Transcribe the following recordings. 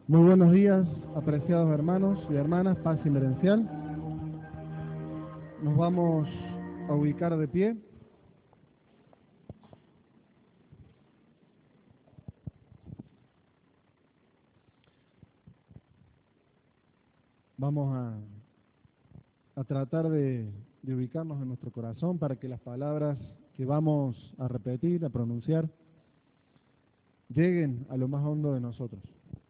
Muy buenos días, apreciados hermanos y hermanas, paz inmerencial. Nos vamos a ubicar de pie. Vamos a tratar de ubicarnos en nuestro corazón para que las palabras que vamos a repetir, a pronunciar, lleguen a lo más hondo de nosotros.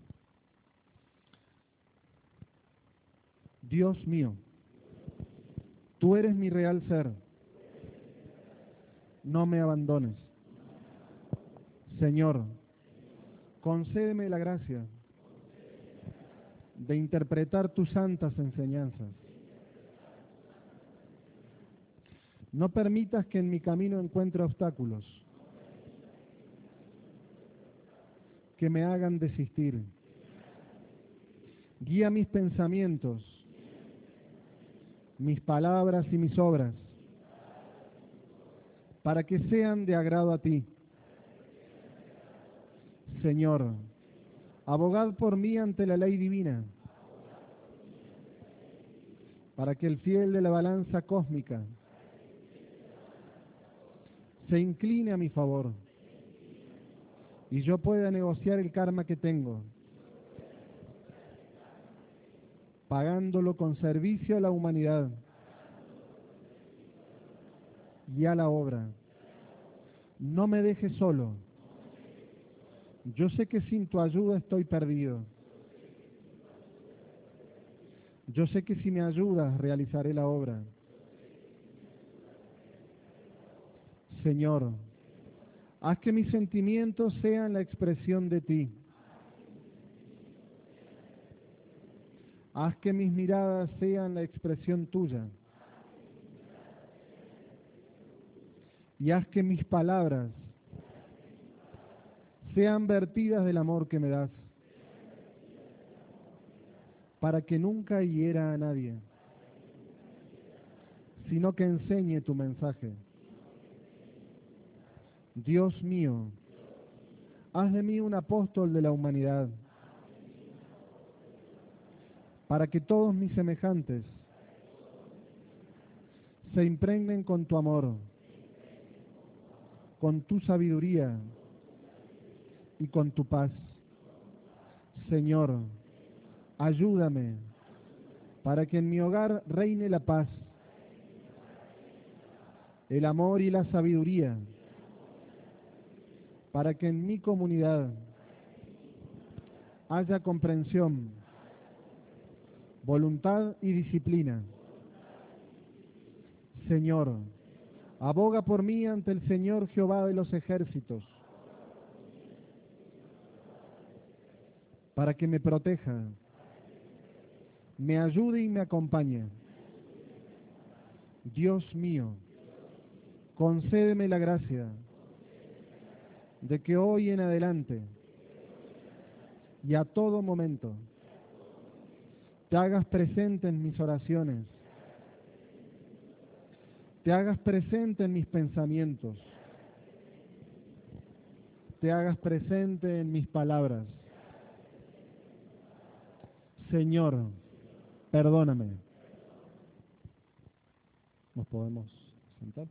Dios mío, tú eres mi real ser. No me abandones. Señor, concédeme la gracia de interpretar tus santas enseñanzas. No permitas que en mi camino encuentre obstáculos que me hagan desistir. Guía mis pensamientos, mis palabras y mis obras, para que sean de agrado a ti. Señor, abogad por mí ante la ley divina, para que el fiel de la balanza cósmica se incline a mi favor y yo pueda negociar el karma que tengo, pagándolo con servicio a la humanidad y a la obra. No me dejes solo. Yo sé que sin tu ayuda estoy perdido. Yo sé que si me ayudas realizaré la obra. Señor, haz que mis sentimientos sean la expresión de ti. Haz que mis miradas sean la expresión tuya. Y haz que mis palabras sean vertidas del amor que me das, para que nunca hiera a nadie, sino que enseñe tu mensaje. Dios mío, haz de mí un apóstol de la humanidad, para que todos mis semejantes se impregnen con tu amor, con tu sabiduría y con tu paz. Señor, ayúdame para que en mi hogar reine la paz, el amor y la sabiduría, para que en mi comunidad haya comprensión, voluntad y disciplina. Señor, aboga por mí ante el Señor Jehová de los ejércitos, para que me proteja, me ayude y me acompañe. Dios mío, concédeme la gracia de que hoy en adelante y a todo momento te hagas presente en mis oraciones, te hagas presente en mis pensamientos, te hagas presente en mis palabras. Señor, perdóname. ¿Nos podemos sentar?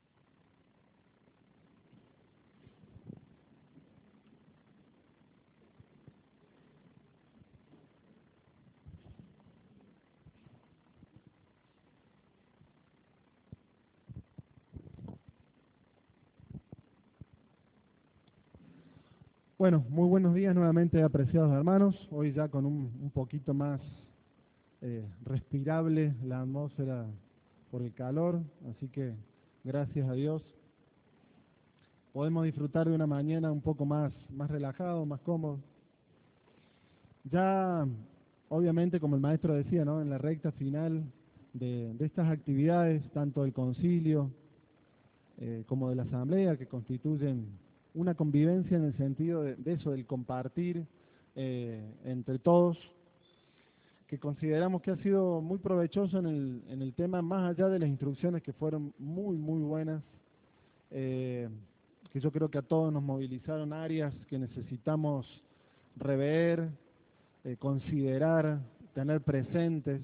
Bueno, muy buenos días nuevamente, apreciados hermanos. Hoy ya con un poquito más respirable la atmósfera por el calor, así que gracias a Dios podemos disfrutar de una mañana un poco más relajado, más cómodo. Ya, obviamente, como el maestro decía, ¿no?, en la recta final de estas actividades, tanto del concilio como de la asamblea, que constituyen una convivencia en el sentido de eso, del compartir entre todos, que consideramos que ha sido muy provechoso en el tema, más allá de las instrucciones que fueron muy buenas, que yo creo que a todos nos movilizaron áreas que necesitamos rever, considerar, tener presentes.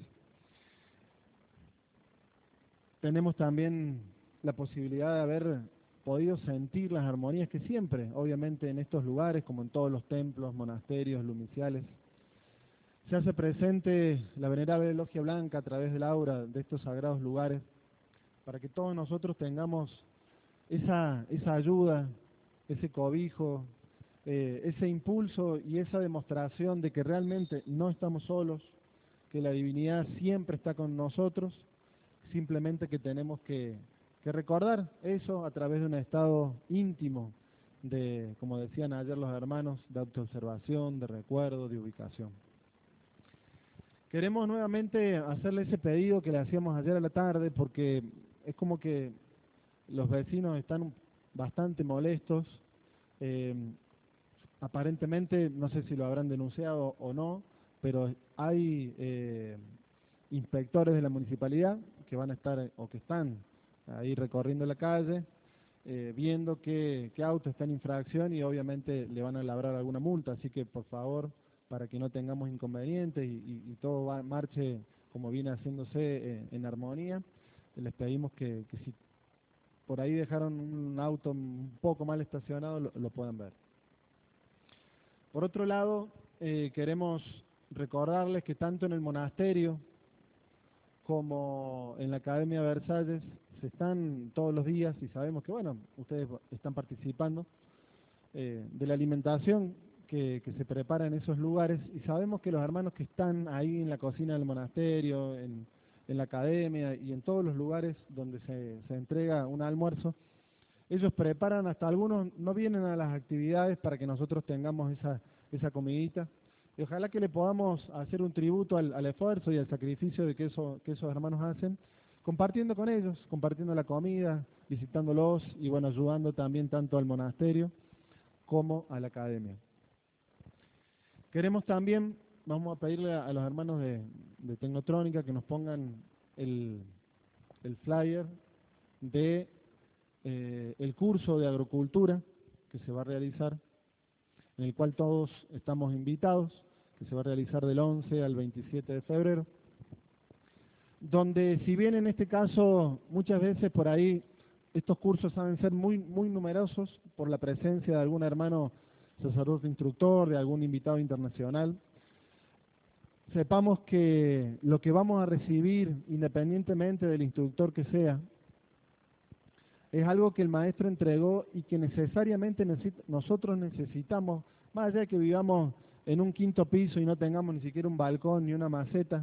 Tenemos también la posibilidad de haber podido sentir las armonías que siempre, obviamente en estos lugares, como en todos los templos, monasterios, lumiciales, se hace presente la venerable logia blanca a través del aura de estos sagrados lugares, para que todos nosotros tengamos esa ayuda, ese cobijo, ese impulso y esa demostración de que realmente no estamos solos, que la divinidad siempre está con nosotros, simplemente que tenemos que recordar eso a través de un estado íntimo de, como decían ayer los hermanos, de autoobservación, de recuerdo, de ubicación. Queremos nuevamente hacerle ese pedido que le hacíamos ayer a la tarde, porque es como que los vecinos están bastante molestos. Aparentemente, no sé si lo habrán denunciado o no, pero hay inspectores de la municipalidad que van a estar o que están ahí recorriendo la calle, viendo qué auto está en infracción y obviamente le van a labrar alguna multa. Así que por favor, para que no tengamos inconvenientes y todo marche como viene haciéndose en armonía, les pedimos que si por ahí dejaron un auto un poco mal estacionado, lo puedan ver. Por otro lado, queremos recordarles que tanto en el monasterio como en la Academia de Versalles se están todos los días, y sabemos que, bueno, ustedes están participando de la alimentación que se prepara en esos lugares, y sabemos que los hermanos que están ahí en la cocina del monasterio, en la academia y en todos los lugares donde se entrega un almuerzo, ellos preparan, hasta algunos no vienen a las actividades para que nosotros tengamos esa comidita. Y ojalá que le podamos hacer un tributo al esfuerzo y al sacrificio de que esos hermanos hacen, compartiendo con ellos, compartiendo la comida, visitándolos y bueno, ayudando también tanto al monasterio como a la academia. Queremos también, vamos a pedirle a los hermanos de Tecnotrónica que nos pongan el flyer de el curso de agrocultura que se va a realizar, en el cual todos estamos invitados, que se va a realizar del 11 al 27 de febrero, donde si bien en este caso muchas veces por ahí estos cursos saben ser muy numerosos por la presencia de algún hermano sacerdote instructor, de algún invitado internacional, sepamos que lo que vamos a recibir, independientemente del instructor que sea, es algo que el maestro entregó y que necesariamente nosotros necesitamos, más allá de que vivamos en un quinto piso y no tengamos ni siquiera un balcón ni una maceta,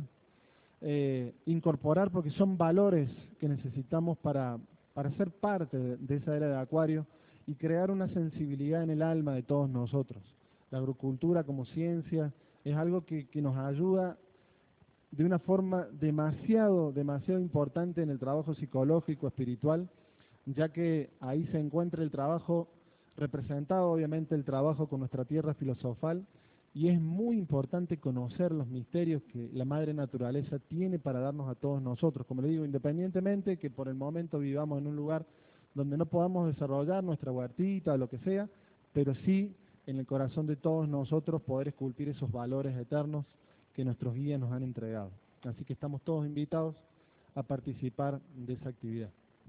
incorporar, porque son valores que necesitamos para ser parte de esa era de Acuario y crear una sensibilidad en el alma de todos nosotros. La agrocultura como ciencia es algo que nos ayuda de una forma demasiado importante en el trabajo psicológico, espiritual, ya que ahí se encuentra el trabajo representado, obviamente el trabajo con nuestra tierra filosofal, y es muy importante conocer los misterios que la madre naturaleza tiene para darnos a todos nosotros. Como le digo, independientemente que por el momento vivamos en un lugar donde no podamos desarrollar nuestra huertita o lo que sea, pero sí en el corazón de todos nosotros poder esculpir esos valores eternos que nuestros guías nos han entregado. Así que estamos todos invitados a participar de esa actividad.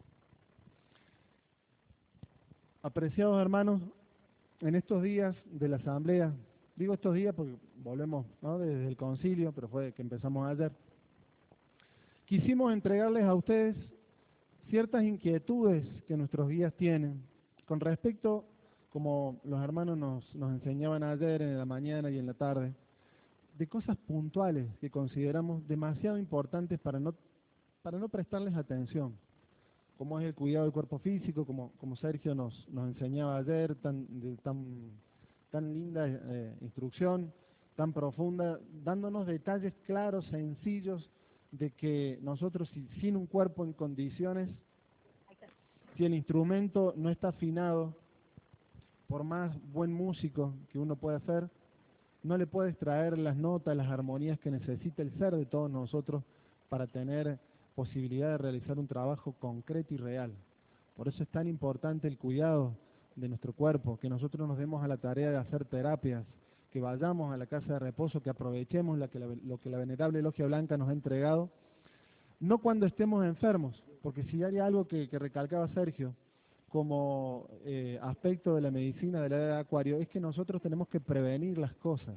Apreciados hermanos, en estos días de la asamblea, digo estos días porque volvemos, ¿no?, desde el concilio, pero fue que empezamos ayer, quisimos entregarles a ustedes ciertas inquietudes que nuestros guías tienen con respecto, como los hermanos nos enseñaban ayer en la mañana y en la tarde, de cosas puntuales que consideramos demasiado importantes para no prestarles atención, como es el cuidado del cuerpo físico, como Sergio nos enseñaba ayer, tan linda instrucción, tan profunda, dándonos detalles claros, sencillos, de que nosotros sin un cuerpo en condiciones, si el instrumento no está afinado, por más buen músico que uno pueda ser, no le puede extraer las notas, las armonías que necesita el ser de todos nosotros para tener posibilidad de realizar un trabajo concreto y real. Por eso es tan importante el cuidado de nuestro cuerpo, que nosotros nos demos a la tarea de hacer terapias, que vayamos a la casa de reposo, que aprovechemos lo que la venerable Logia Blanca nos ha entregado, no cuando estemos enfermos, porque si hay algo que recalcaba Sergio como aspecto de la medicina de la edad de Acuario, es que nosotros tenemos que prevenir las cosas.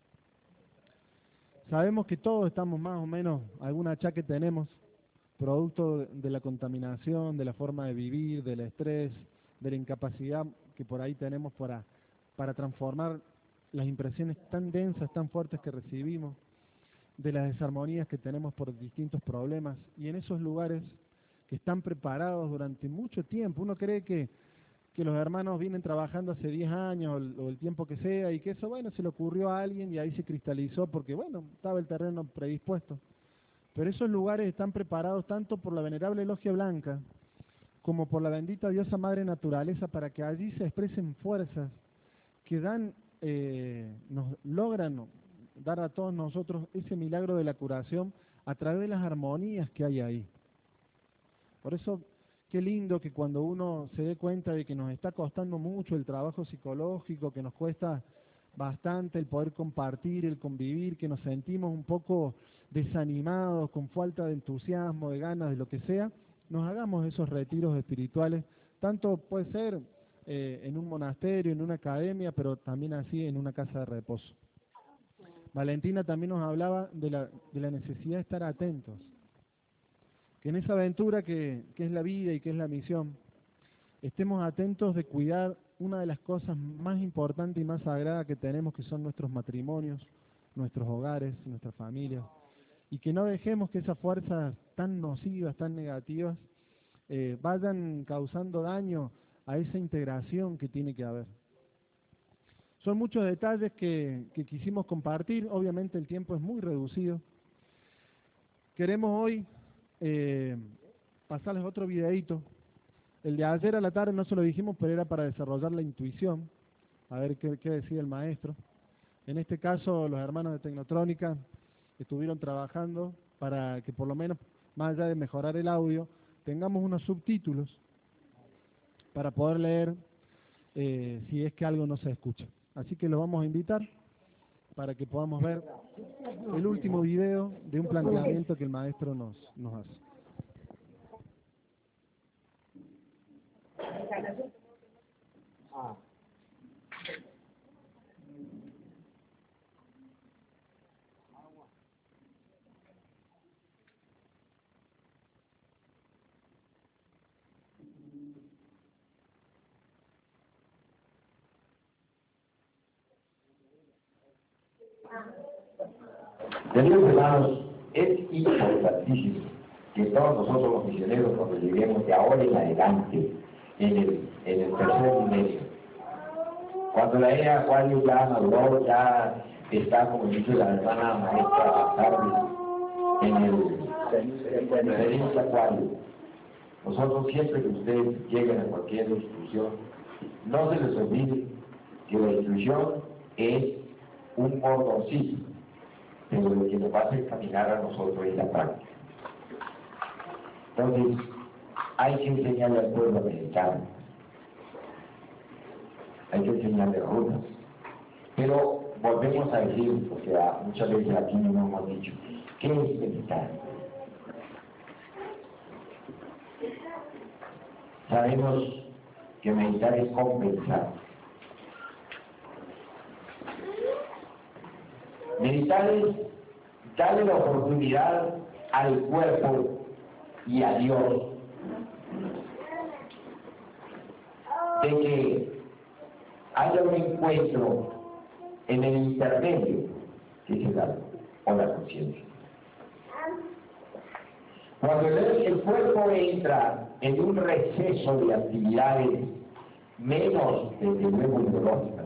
Sabemos que todos estamos más o menos, algún achaque tenemos, producto de la contaminación, de la forma de vivir, del estrés, de la incapacidad que por ahí tenemos para transformar las impresiones tan densas, tan fuertes que recibimos, de las desarmonías que tenemos por distintos problemas. Y en esos lugares que están preparados durante mucho tiempo, uno cree que los hermanos vienen trabajando hace 10 años o el tiempo que sea, y que eso, bueno, se le ocurrió a alguien y ahí se cristalizó porque, bueno, estaba el terreno predispuesto. Pero esos lugares están preparados tanto por la venerable Logia Blanca como por la bendita diosa Madre Naturaleza para que allí se expresen fuerzas que nos logran dar a todos nosotros ese milagro de la curación a través de las armonías que hay ahí. Por eso, qué lindo que cuando uno se dé cuenta de que nos está costando mucho el trabajo psicológico, que nos cuesta bastante el poder compartir, el convivir, que nos sentimos un poco desanimados, con falta de entusiasmo, de ganas, de lo que sea, nos hagamos esos retiros espirituales. Tanto puede ser en un monasterio, en una academia, pero también así en una casa de reposo. Valentina también nos hablaba de la necesidad de estar atentos. Que en esa aventura que es la vida y que es la misión, estemos atentos de cuidar una de las cosas más importantes y más sagradas que tenemos, que son nuestros matrimonios, nuestros hogares, nuestras familias, y que no dejemos que esas fuerzas tan nocivas, tan negativas, vayan causando daño a esa integración que tiene que haber. Son muchos detalles que quisimos compartir, obviamente el tiempo es muy reducido. Queremos hoy pasarles otro videíto. El de ayer a la tarde no se lo dijimos, pero era para desarrollar la intuición, a ver qué decía el maestro. En este caso, los hermanos de Tecnotrónica estuvieron trabajando para que por lo menos, más allá de mejorar el audio, tengamos unos subtítulos para poder leer si es que algo no se escucha. Así que los vamos a invitar para que podamos ver el último video de un planteamiento que el maestro nos hace. Queridos hermanos, es importantísimo que todos nosotros los misioneros, cuando lleguemos de ahora en adelante, en el tercer milenio, cuando la era Acuario ya maduró, ya está, como dice la hermana maestra Carmen, en el referencia Acuario, nosotros siempre que ustedes lleguen a cualquier institución, no se les olvide que la institución es un cordoncito, pero lo que nos va a hacer caminar a nosotros es la práctica. Entonces, hay que enseñarle al pueblo a meditar, hay que enseñarle rutas, pero volvemos a decir, porque muchas veces aquí no nos hemos dicho, ¿qué es meditar? Sabemos que meditar es compensar. Meditar es darle la oportunidad al cuerpo y a Dios de que haya un encuentro en el intermedio, que es el alma o la conciencia. Cuando el cuerpo entra en un receso de actividades menos, desde luego, biológicas,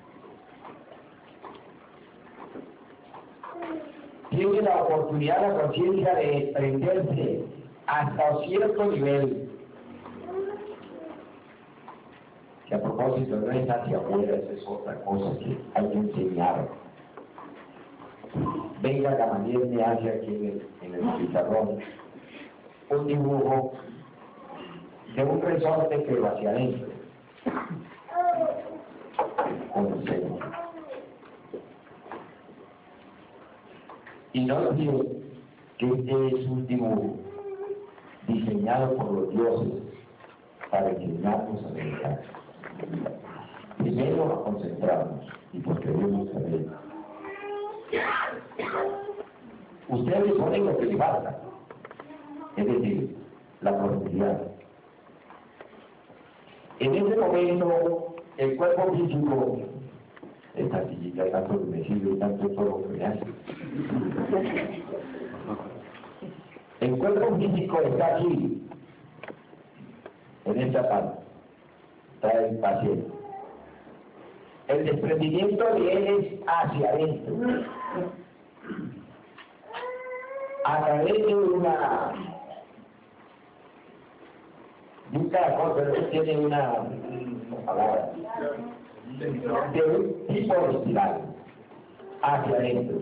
tiene la oportunidad la conciencia de desprenderse hasta cierto nivel, que a propósito no es hacia afuera, esa es otra cosa que hay que enseñar. Venga Gamaliel me hace aquí en el pizarrón un dibujo de un resorte pero hacia adentro, con el seno. Y no olviden que este es último diseñado por los dioses para enseñarnos a meditar. Primero a concentrarnos y posteriormente a saber. Ustedes ponen lo que les falta, es decir, la profundidad. En ese momento, el cuerpo físico, esta sillita tanto que me sirve y tanto todo lo que me hace. El cuerpo físico está aquí, en esta parte, está el paciente. El desprendimiento de él es hacia adentro, a través de un caracol, pero tiene una palabra, de un tipo de espiral, hacia adentro.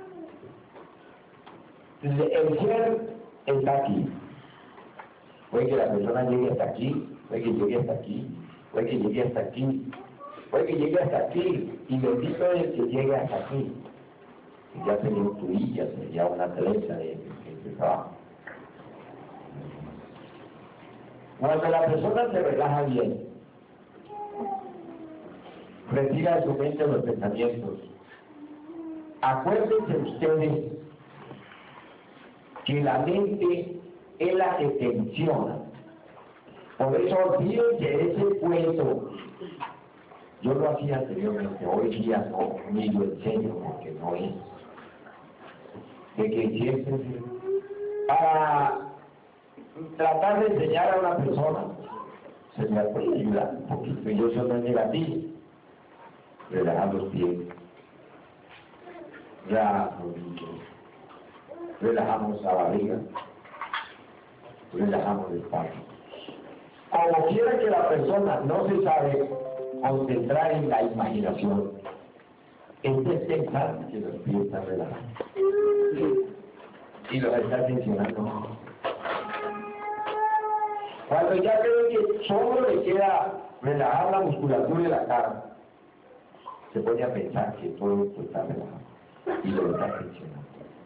Entonces, el ser está aquí. Puede que la persona llegue hasta aquí, puede que llegue hasta aquí, puede que llegue hasta aquí, puede que llegue hasta aquí, y bendito es el que llegue hasta aquí. Y ya sería un tuí, ya sería una atleta de trabajo. Cuando la persona se relaja bien, retira de su mente los pensamientos. Acuérdense ustedes que la mente es la que tensiona. Por eso olvídense de ese cuento. Yo lo hacía anteriormente, hoy día no, ni lo enseño porque no es. De que siempre, para tratar de enseñar a una persona, se me puede ayudar un poquito. Yo soy no es negativo. Relajar los pies, ya relajamos la barriga, relajamos el espacio. Como quiera que la persona no se sabe concentrar en la imaginación, esté pensando que los pies están relajados y los está tensionando. Cuando ya cree que solo le queda relajar la musculatura de la cara, se pone a pensar que todo esto está relajado y lo está tensionando.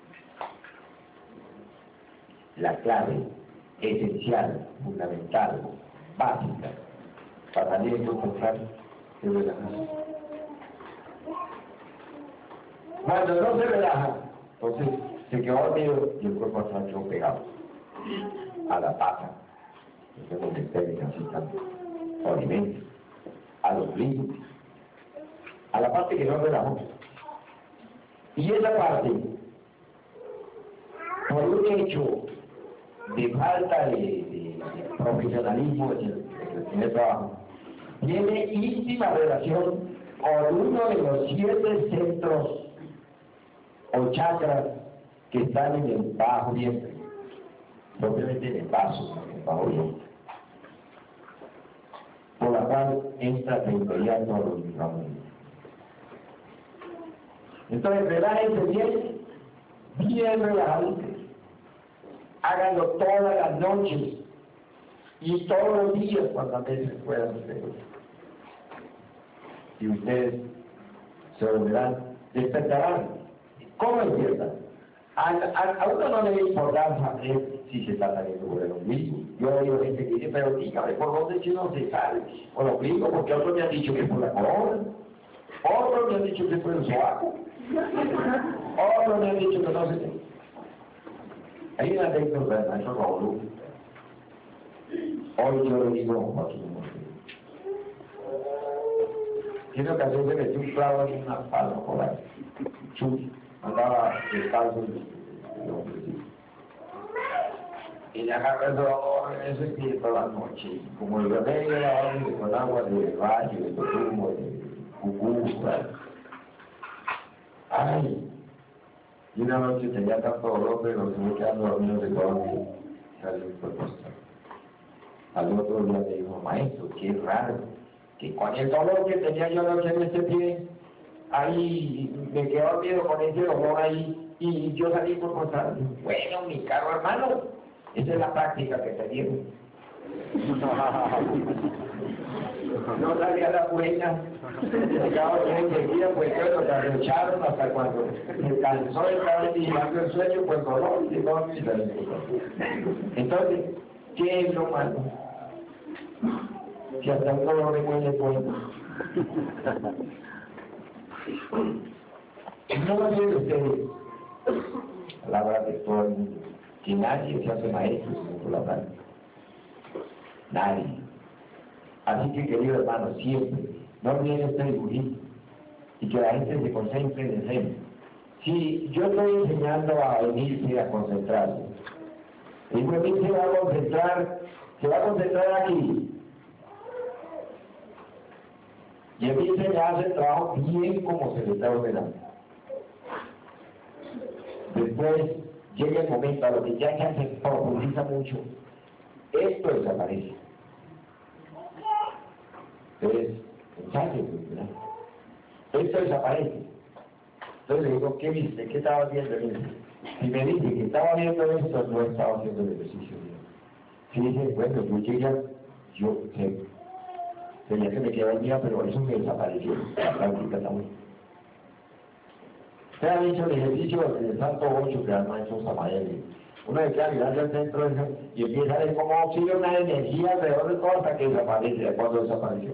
La clave esencial, fundamental, básica, para salir de concentrar es relajarse. Cuando no se relaja, entonces se quedó dormido y el cuerpo está quedó pegado a la pata, entonces se pega así tanto, alimento, a los brillos, a la parte que no relajó. Y esa parte, por un hecho de falta de profesionalismo en el trabajo, tiene íntima relación con uno de los 7 centros o chakras que están en el bajo vientre, propiamente en el vaso, en el bajo vientre, por la cual entra de inmediato a los micrófonos. Entonces, relájense bien, bien relajaditos. Háganlo todas las noches y todos los días cuando a veces puedan hacerlo. Y ustedes se volverán, despertarán. ¿Cómo despiertan? A uno no le da importancia saber si se está saliendo por el ombligo. Yo he oído gente que dice, pero dígame, ¿por dónde si no se sale? Por el ombligo, porque otros me han dicho que es por la corona. Otros me han dicho que es por el sobaco. Otros me han dicho que no se... Hay una anécdota de Maestro Raúl. Hoy yo le digo a su mujer. Tiene ocasión de meter un clavo en una palma por ahí. Chus, andaba descalzo el hombre. Y le agarra el dolor en ese pie toda la noche. Y como el bebé era hombre con agua de valle, de totumo, de cucú, ay. Y una noche tenía tanto dolor, pero se me quedando dormido de todo y salió por postre. Al otro día me dijo, maestro, qué raro, que con el dolor que tenía yo anoche en este pie, ahí me quedé dormido con ese dolor ahí, y yo salí por postre. Bueno, mi caro hermano, esa es la práctica que te dieron. No salía la buena, llegaba bien enseguida, pues lo arrocharon hasta cuando se cansó, estaba vigilando el sueño, pues dolor y llegó y se. Entonces, ¿qué es lo malo? Si hasta un dolor de muelle bueno. No lo tienen ustedes, palabra de todo el mundo, que nadie se hace maestro sino por la práctica. Nadie. Así que, querido hermano, siempre, no olviden este dibujito y que la gente se concentre en el ejemplo. Si yo estoy enseñando a Emilce a concentrarse, y Emilce se va a concentrar aquí. Y Emilce le hace el trabajo bien como se le está ordenando. Después llega el momento a lo que ya se profundiza mucho, esto desaparece. Entonces, ensayo, ¿verdad? Esto desaparece. Entonces le digo, ¿qué viste? ¿Qué estaba viendo? Si me dice que estaba viendo esto, no estaba haciendo el ejercicio. Si dice, bueno, yo tenía que me quedar el día, pero eso me desapareció. La práctica también. Usted ha dicho el ejercicio del Santo 8 que han hecho Samael. Uno se queda mirando al centro y empieza a ver cómo sigue una energía alrededor de todo hasta que desaparece. ¿Cuándo desapareció?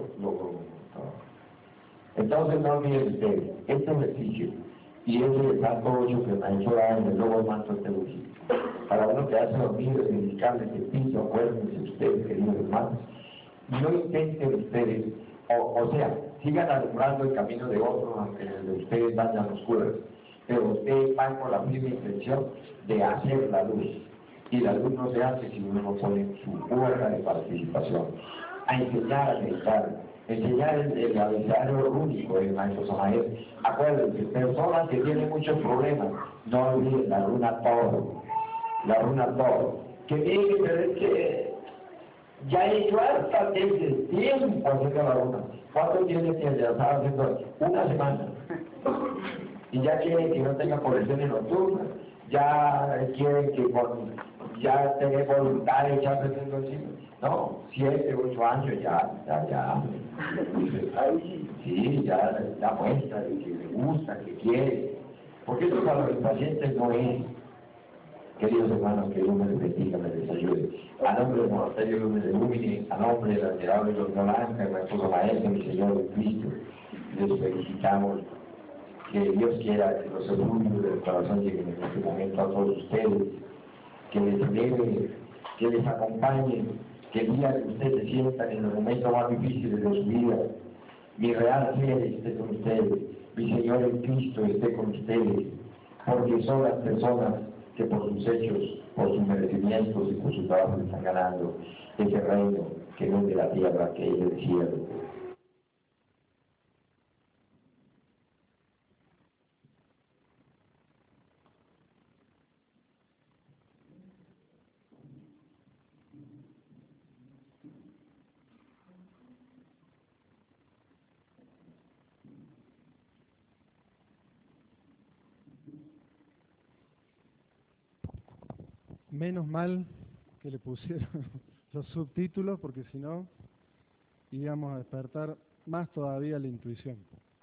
Entonces no olviden ustedes, este ejercicio y ese del Santo 8 que me ha hecho en el lobo manto este bolsillo. Para uno que hace dormir, dedicarles el piso, acuérdense ustedes, queridos hermanos. No intenten ustedes, o sea, sigan alumbrando el camino de otros, aunque el de ustedes vayan oscuras, pero ustedes van con la misma intención de hacer la luz. Y la luz no se hace si uno no pone su fuerza de participación. A enseñar a meditar, enseñar el abecedario único del maestro Samael. Acuérdense, personas que tienen muchos problemas, no olviden la runa todo. La runa todo. Que miren, pero es que ya he hecho hartas veces tiempo haciendo la runa. ¿Cuánto tiene que ya estaba haciendo? Una semana. Y ya quieren que no tenga poblaciones nocturnas, ya quieren que ya tenga voluntad de echarse haciendo encima. No, 7, 8 años ya. Ahí sí, ya muestra de que le gusta, que quiere. Porque eso para los pacientes no es. Queridos hermanos, que Dios me les bendiga, me les ayude. A nombre del Monasterio Lumen de Lumine, a nombre de la admirable Doctora Blanca, nuestro Maestro, mi Señor Cristo, les felicitamos. Que Dios quiera que los efugios del corazón lleguen en este momento a todos ustedes, que les eleve, que les acompañe, que el día que ustedes se sientan en los momentos más difíciles de su vida, mi real fe esté con ustedes, mi Señor en Cristo esté con ustedes, porque son las personas que por sus hechos, por sus merecimientos y por su trabajo están ganando ese reino que no es de la tierra, que es del cielo. Menos mal que le pusieron los subtítulos, porque si no íbamos a despertar más todavía la intuición.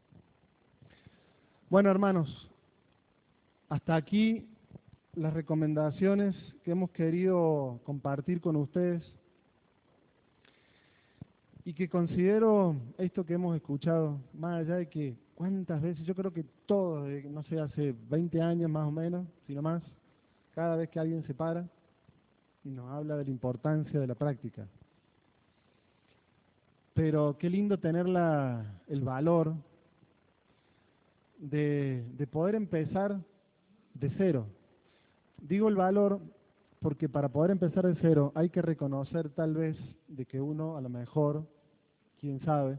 Bueno, hermanos, hasta aquí las recomendaciones que hemos querido compartir con ustedes y que considero esto que hemos escuchado, más allá de que cuántas veces, yo creo que todos, no sé, hace 20 años más o menos, sino más, cada vez que alguien se para y nos habla de la importancia de la práctica. Pero qué lindo tener el valor de poder empezar de cero. Digo el valor porque para poder empezar de cero hay que reconocer tal vez de que uno a lo mejor, quién sabe,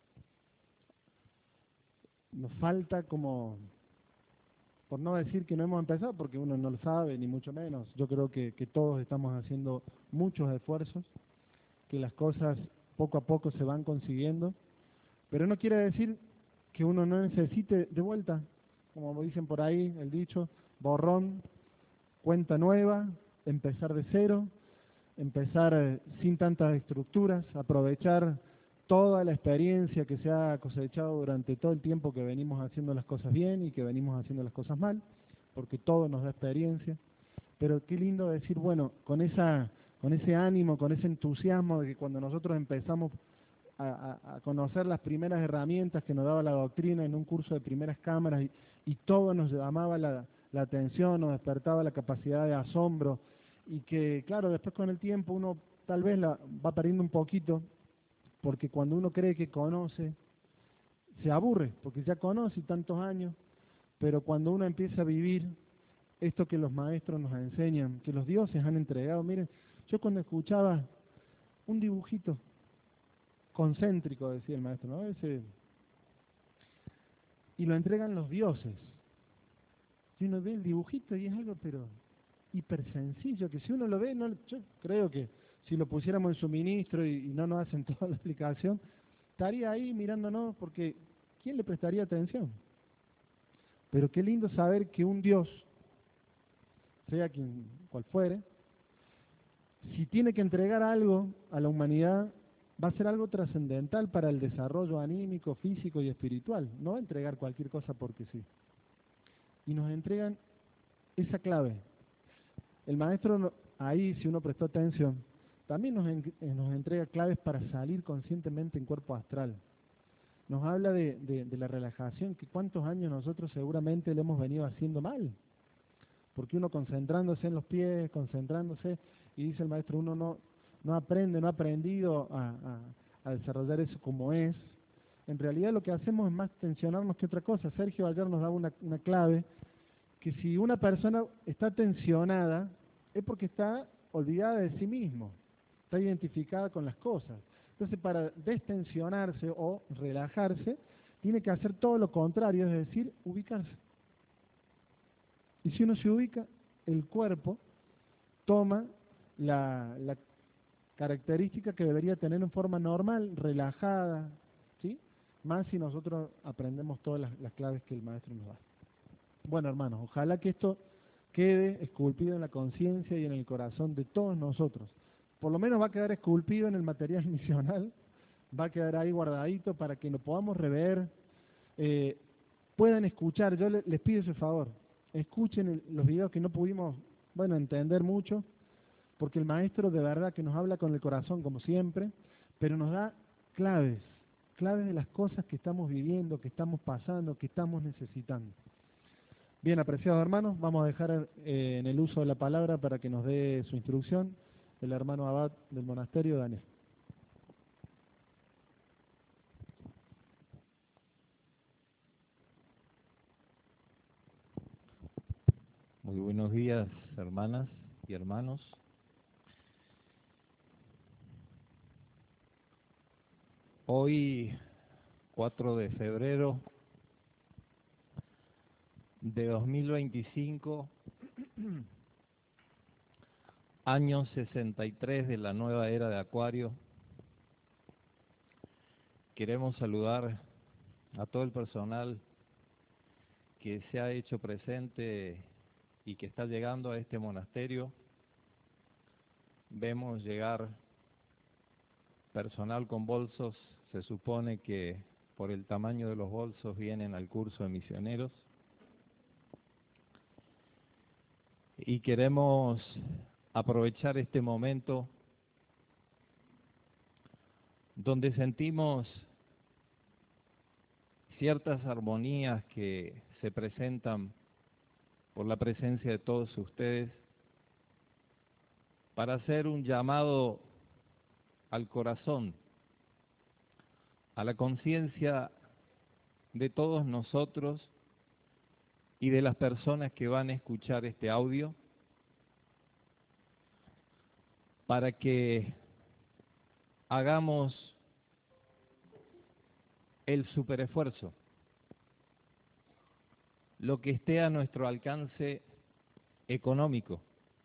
nos falta como, por no decir que no hemos empezado, porque uno no lo sabe, ni mucho menos. Yo creo que todos estamos haciendo muchos esfuerzos, que las cosas poco a poco se van consiguiendo, pero no quiere decir que uno no necesite de vuelta, como dicen por ahí, el dicho, borrón, cuenta nueva, empezar de cero, empezar sin tantas estructuras, aprovechar toda la experiencia que se ha cosechado durante todo el tiempo que venimos haciendo las cosas bien y que venimos haciendo las cosas mal, porque todo nos da experiencia. Pero qué lindo decir, bueno, con ese ánimo, con ese entusiasmo de que cuando nosotros empezamos a conocer las primeras herramientas que nos daba la doctrina en un curso de primeras cámaras y todo nos llamaba la atención, nos despertaba la capacidad de asombro y que, claro, después con el tiempo uno tal vez la va perdiendo un poquito, porque cuando uno cree que conoce, se aburre, porque ya conoce tantos años, pero cuando uno empieza a vivir esto que los maestros nos enseñan, que los dioses han entregado, miren, yo cuando escuchaba un dibujito concéntrico, decía el maestro, ¿no? Y lo entregan los dioses. Y uno ve el dibujito y es algo, pero hiper sencillo, que si uno lo ve, no, yo creo que si lo pusiéramos en suministro y no nos hacen toda la explicación, estaría ahí mirándonos porque ¿quién le prestaría atención? Pero qué lindo saber que un Dios, sea quien cual fuere, si tiene que entregar algo a la humanidad, va a ser algo trascendental para el desarrollo anímico, físico y espiritual. No va a entregar cualquier cosa porque sí. Y nos entregan esa clave. El maestro, ahí si uno prestó atención, también nos entrega claves para salir conscientemente en cuerpo astral. Nos habla de la relajación, que cuántos años nosotros seguramente le hemos venido haciendo mal. Porque uno concentrándose en los pies, concentrándose, y dice el maestro, uno no aprende, no ha aprendido a desarrollar eso como es. En realidad lo que hacemos es más tensionarnos que otra cosa. Sergio ayer nos daba una clave, que si una persona está tensionada, es porque está olvidada de sí mismo, está identificada con las cosas. Entonces, para destensionarse o relajarse, tiene que hacer todo lo contrario, es decir, ubicarse. Y si uno se ubica, el cuerpo toma la característica que debería tener en forma normal, relajada, ¿sí? Más si nosotros aprendemos todas las claves que el maestro nos da. Bueno, hermanos, ojalá que esto quede esculpido en la conciencia y en el corazón de todos nosotros. Por lo menos va a quedar esculpido en el material misional, va a quedar ahí guardadito para que lo podamos rever, puedan escuchar. Yo les pido ese favor, escuchen los videos que no pudimos, bueno, entender mucho, porque el maestro de verdad que nos habla con el corazón como siempre, pero nos da claves de las cosas que estamos viviendo, que estamos pasando, que estamos necesitando. Bien, apreciados hermanos, vamos a dejar en el uso de la palabra para que nos dé su instrucción el hermano abad del monasterio, Daniel. Muy buenos días, hermanas y hermanos. Hoy, 4 de febrero de 2025, año 63 de la nueva era de Acuario, queremos saludar a todo el personal que se ha hecho presente y que está llegando a este monasterio. Vemos llegar personal con bolsos, se supone que por el tamaño de los bolsos vienen al curso de misioneros. Y queremos aprovechar este momento donde sentimos ciertas armonías que se presentan por la presencia de todos ustedes, para hacer un llamado al corazón, a la conciencia de todos nosotros y de las personas que van a escuchar este audio, para que hagamos el superesfuerzo, lo que esté a nuestro alcance económico,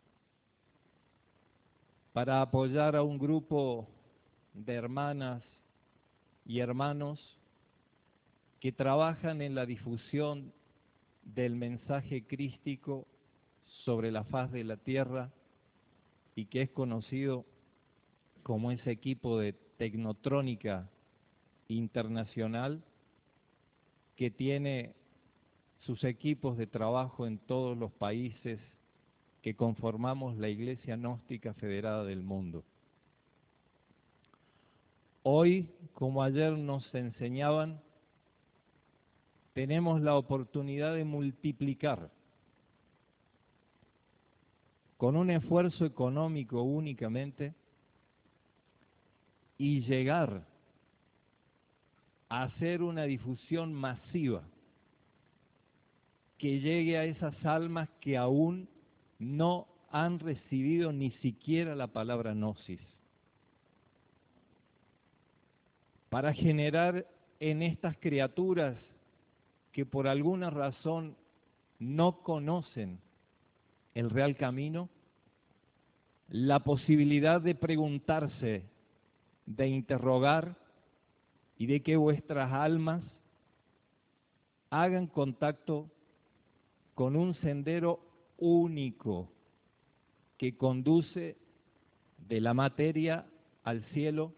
para apoyar a un grupo de hermanas y hermanos que trabajan en la difusión del mensaje crístico sobre la faz de la tierra y que es conocido como ese equipo de Tecnotrónica Internacional que tiene sus equipos de trabajo en todos los países que conformamos la Iglesia Gnóstica Federada del Mundo. Hoy, como ayer nos enseñaban, tenemos la oportunidad de multiplicar con un esfuerzo económico únicamente y llegar a hacer una difusión masiva que llegue a esas almas que aún no han recibido ni siquiera la palabra gnosis, para generar en estas criaturas que por alguna razón no conocen el real camino, la posibilidad de preguntarse, de interrogar y de que vuestras almas hagan contacto con un sendero único que conduce de la materia al cielo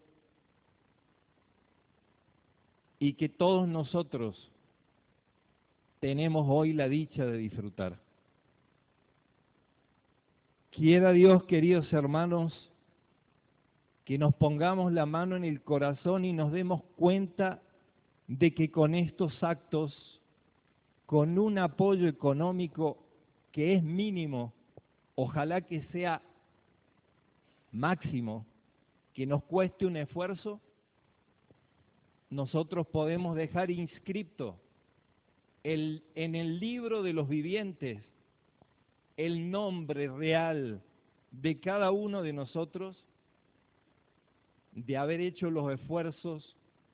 y que todos nosotros tenemos hoy la dicha de disfrutar. Quiera Dios, queridos hermanos, que nos pongamos la mano en el corazón y nos demos cuenta de que con estos actos, con un apoyo económico que es mínimo, ojalá que sea máximo, que nos cueste un esfuerzo, nosotros podemos dejar inscripto en el libro de los vivientes el nombre real de cada uno de nosotros, de haber hecho los esfuerzos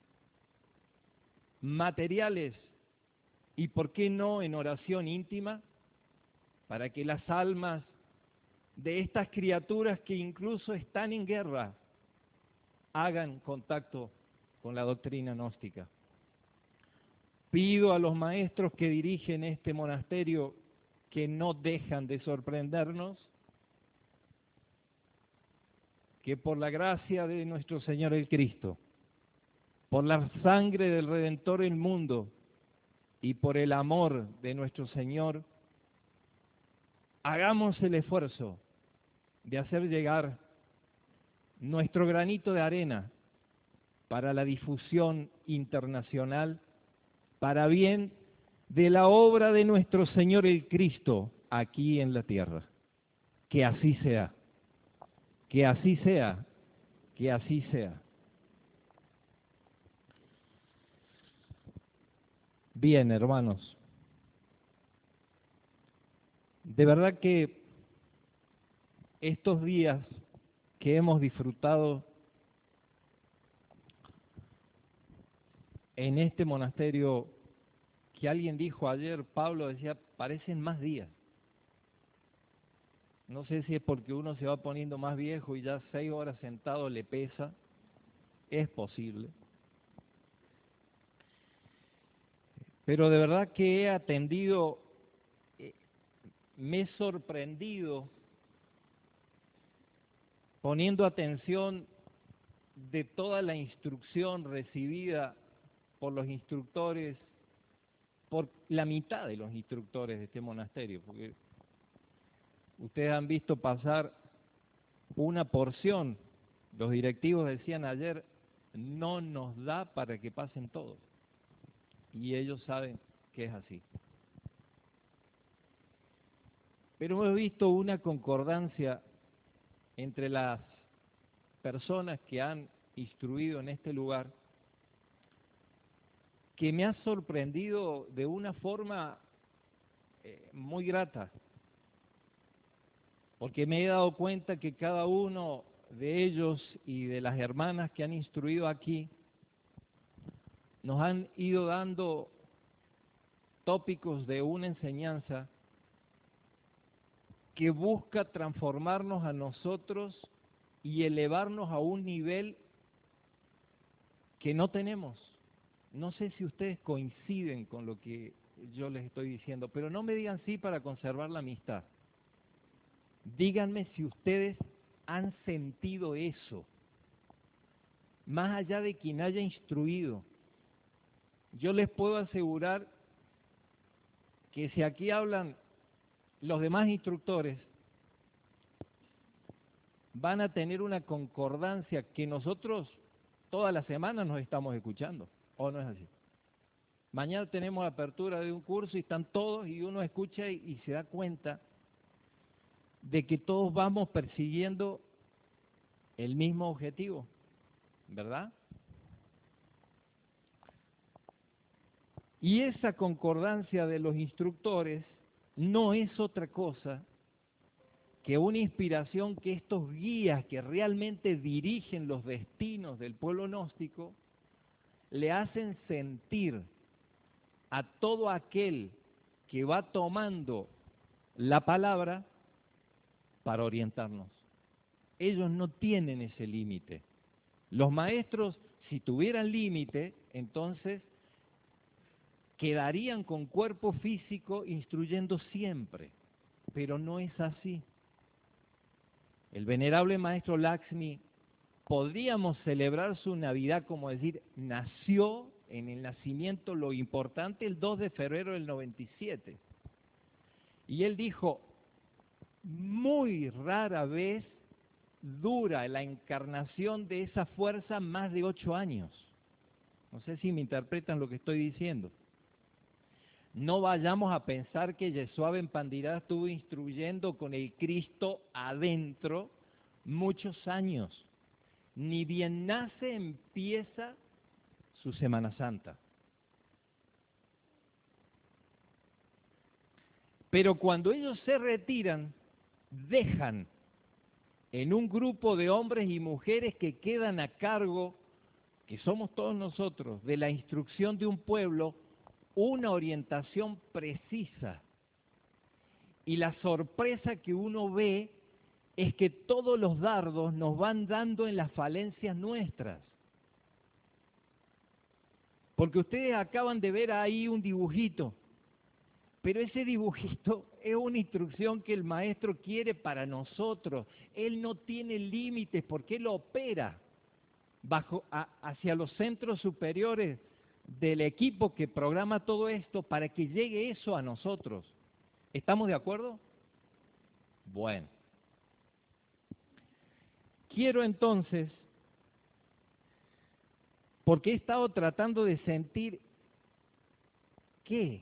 materiales y, ¿por qué no, en oración íntima, para que las almas de estas criaturas que incluso están en guerra hagan contacto con la doctrina gnóstica? Pido a los maestros que dirigen este monasterio que no dejan de sorprendernos, que por la gracia de nuestro Señor el Cristo, por la sangre del Redentor del mundo y por el amor de nuestro Señor, hagamos el esfuerzo de hacer llegar nuestro granito de arena para la difusión internacional, para bien de la obra de nuestro Señor el Cristo aquí en la tierra. Que así sea, que así sea, que así sea. Bien, hermanos, de verdad que estos días que hemos disfrutado en este monasterio, que alguien dijo ayer, Pablo decía, parecen más días. No sé si es porque uno se va poniendo más viejo y ya 6 horas sentado le pesa, es posible. Pero de verdad que he atendido, me he sorprendido poniendo atención de toda la instrucción recibida por los instructores, por la mitad de los instructores de este monasterio, porque ustedes han visto pasar una porción, los directivos decían ayer, no nos da para que pasen todos, y ellos saben que es así. Pero hemos visto una concordancia entre las personas que han instruido en este lugar, que me ha sorprendido de una forma muy grata, porque me he dado cuenta que cada uno de ellos y de las hermanas que han instruido aquí nos han ido dando tópicos de una enseñanza que busca transformarnos a nosotros y elevarnos a un nivel que no tenemos. No sé si ustedes coinciden con lo que yo les estoy diciendo, pero no me digan sí para conservar la amistad. Díganme si ustedes han sentido eso, más allá de quien haya instruido. Yo les puedo asegurar que si aquí hablan los demás instructores, van a tener una concordancia que nosotros todas las semanas nos estamos escuchando, ¿o no es así? Mañana tenemos la apertura de un curso y están todos y uno escucha y se da cuenta de que todos vamos persiguiendo el mismo objetivo, ¿verdad? Y esa concordancia de los instructores no es otra cosa que una inspiración que estos guías que realmente dirigen los destinos del pueblo gnóstico le hacen sentir a todo aquel que va tomando la palabra para orientarnos. Ellos no tienen ese límite. Los maestros, si tuvieran límite, entonces quedarían con cuerpo físico instruyendo siempre, pero no es así. El venerable maestro Lakshmi, podríamos celebrar su Navidad como decir, nació en el nacimiento, lo importante, el 2 de febrero del 97. Y él dijo, muy rara vez dura la encarnación de esa fuerza más de 8 años. No sé si me interpretan lo que estoy diciendo. No vayamos a pensar que Yeshua Ben Pandira estuvo instruyendo con el Cristo adentro muchos años. Ni bien nace, empieza su Semana Santa. Pero cuando ellos se retiran, dejan en un grupo de hombres y mujeres que quedan a cargo, que somos todos nosotros, de la instrucción de un pueblo, una orientación precisa. Y la sorpresa que uno ve es que todos los dardos nos van dando en las falencias nuestras. Porque ustedes acaban de ver ahí un dibujito, pero ese dibujito es una instrucción que el maestro quiere para nosotros. Él no tiene límites porque él opera hacia los centros superiores del equipo que programa todo esto para que llegue eso a nosotros. ¿Estamos de acuerdo? Bueno. Quiero entonces, porque he estado tratando de sentir qué.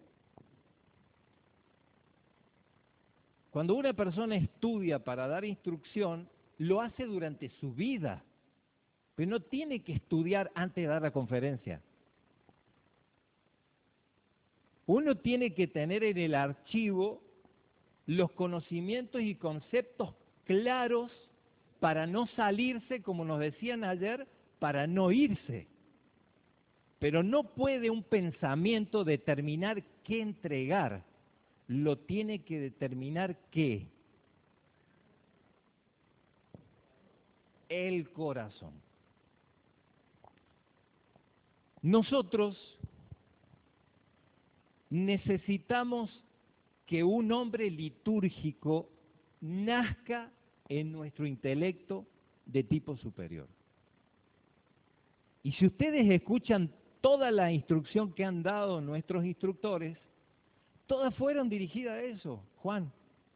Cuando una persona estudia para dar instrucción, lo hace durante su vida, pero no tiene que estudiar antes de dar la conferencia. Uno tiene que tener en el archivo los conocimientos y conceptos claros para no salirse, como nos decían ayer, para no irse. Pero no puede un pensamiento determinar qué entregar, lo tiene que determinar qué. El corazón. Nosotros necesitamos que un hombre litúrgico nazca en nuestro intelecto de tipo superior. Y si ustedes escuchan toda la instrucción que han dado nuestros instructores, todas fueron dirigidas a eso, Juan.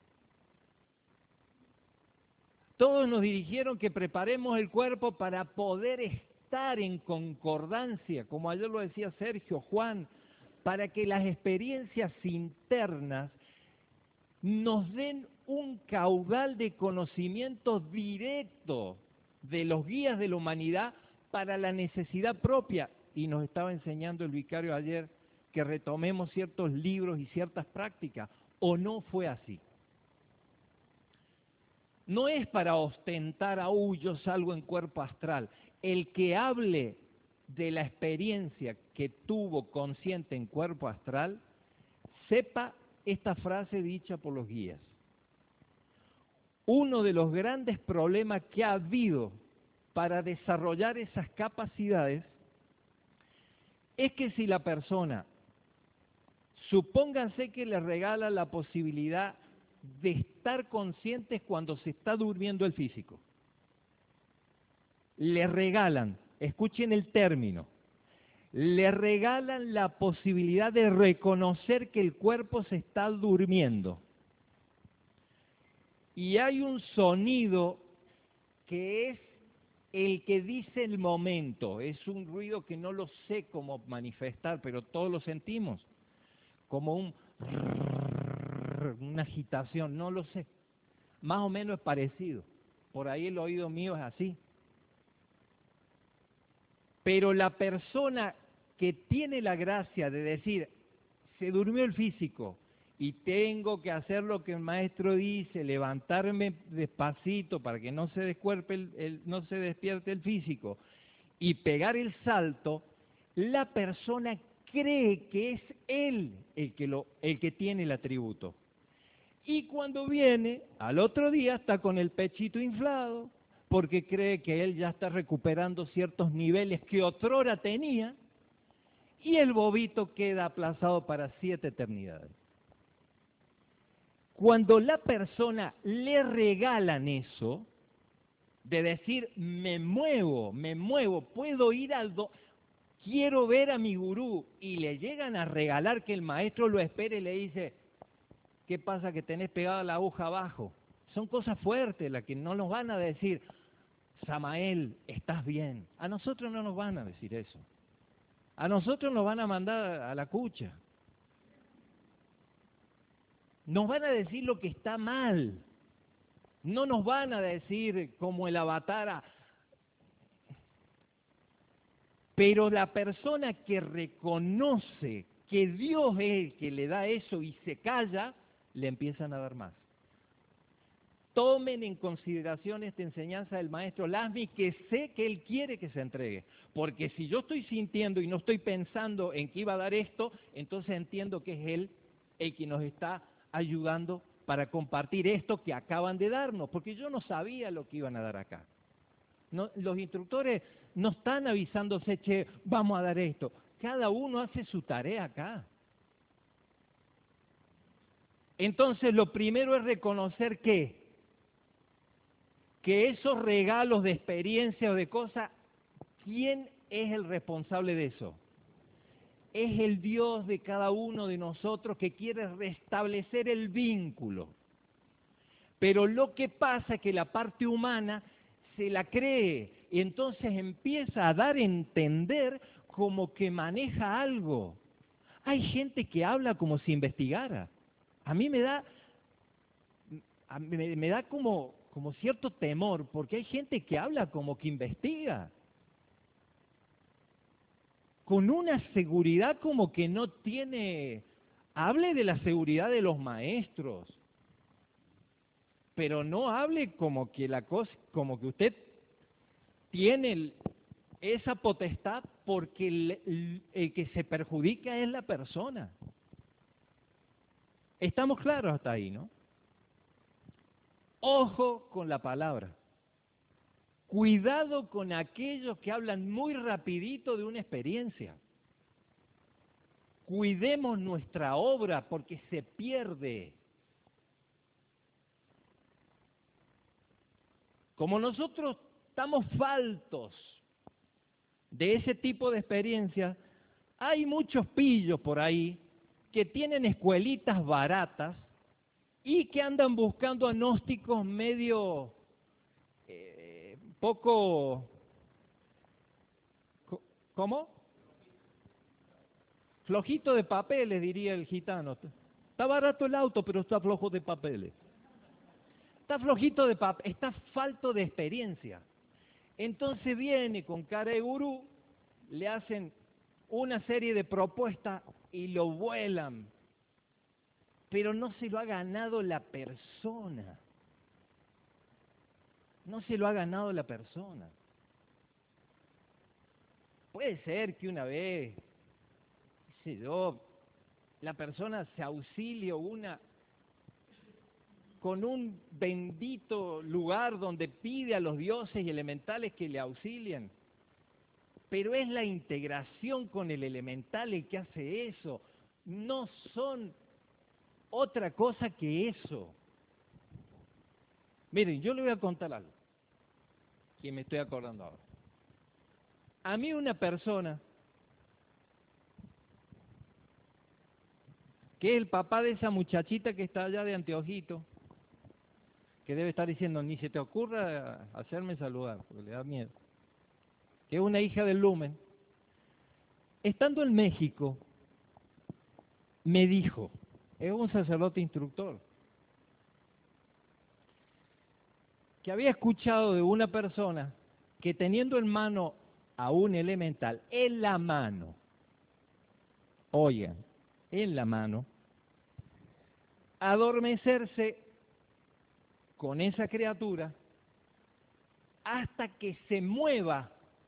Todos nos dirigieron que preparemos el cuerpo para poder estar en concordancia, como ayer lo decía Sergio, Juan, para que las experiencias internas nos den un caudal de conocimiento directo de los guías de la humanidad para la necesidad propia. Y nos estaba enseñando el vicario ayer que retomemos ciertos libros y ciertas prácticas, ¿o no fue así? No es para ostentar, yo salgo en cuerpo astral. El que hable de la experiencia que tuvo consciente en cuerpo astral, sepa esta frase dicha por los guías. Uno de los grandes problemas que ha habido para desarrollar esas capacidades es que si la persona, supónganse que le regala la posibilidad de estar conscientes cuando se está durmiendo el físico. Le regalan, escuchen el término, le regalan la posibilidad de reconocer que el cuerpo se está durmiendo. Y hay un sonido que es el que dice el momento, es un ruido que no lo sé cómo manifestar, pero todos lo sentimos, como una agitación, no lo sé, más o menos es parecido, por ahí el oído mío es así. Pero la persona que tiene la gracia de decir, se durmió el físico y tengo que hacer lo que el maestro dice, levantarme despacito para que no se descuerpe no se despierte el físico y pegar el salto, la persona cree que es él el que tiene el atributo. Y cuando viene, al otro día está con el pechito inflado, porque cree que él ya está recuperando ciertos niveles que otrora tenía, y el bobito queda aplazado para 7 eternidades. Cuando la persona le regalan eso, de decir, me muevo, puedo ir quiero ver a mi gurú, y le llegan a regalar que el maestro lo espere y le dice, ¿qué pasa que tenés pegada la aguja abajo? Son cosas fuertes las que no nos van a decir, Samael, estás bien. A nosotros no nos van a decir eso. A nosotros nos van a mandar a la cucha. Nos van a decir lo que está mal. No nos van a decir como el avatar. Pero la persona que reconoce que Dios es el que le da eso y se calla, le empiezan a dar más. Tomen en consideración esta enseñanza del maestro Lasmi, que sé que él quiere que se entregue. Porque si yo estoy sintiendo y no estoy pensando en que iba a dar esto, entonces entiendo que es él el que nos está ayudando para compartir esto que acaban de darnos, porque yo no sabía lo que iban a dar acá. No, los instructores no están avisándose, che, vamos a dar esto. Cada uno hace su tarea acá. Entonces lo primero es reconocer que esos regalos de experiencia o de cosas, ¿quién es el responsable de eso? Es el Dios de cada uno de nosotros que quiere restablecer el vínculo. Pero lo que pasa es que la parte humana se la cree y entonces empieza a dar a entender como que maneja algo. Hay gente que habla como si investigara. A mí me da como cierto temor, porque hay gente que habla como que investiga, con una seguridad como que no tiene. Hable de la seguridad de los maestros, pero no hable como que como que usted tiene esa potestad, porque el que se perjudica es la persona. Estamos claros hasta ahí, ¿no? Ojo con la palabra. Cuidado con aquellos que hablan muy rapidito de una experiencia. Cuidemos nuestra obra porque se pierde. Como nosotros estamos faltos de ese tipo de experiencias, hay muchos pillos por ahí que tienen escuelitas baratas y que andan buscando agnósticos medio poco, ¿cómo? Flojito de papeles, diría el gitano. Está barato el auto, pero está flojo de papeles. Está flojito de papel, está falto de experiencia. Entonces viene con cara de gurú, le hacen una serie de propuestas y lo vuelan. Pero no se lo ha ganado la persona. No se lo ha ganado la persona. Puede ser que una vez, qué sé yo, la persona se auxilie con un bendito lugar donde pide a los dioses y elementales que le auxilien. Pero es la integración con el elemental el que hace eso. No son otra cosa que eso. Miren, yo le voy a contar algo que me estoy acordando ahora. A mí una persona que es el papá de esa muchachita que está allá de anteojito, que debe estar diciendo, ni se te ocurra hacerme saludar, porque le da miedo, que es una hija del Lumen, estando en México, me dijo, es un sacerdote instructor, que había escuchado de una persona que teniendo en mano a un elemental, en la mano, oigan, en la mano, adormecerse con esa criatura hasta que se mueva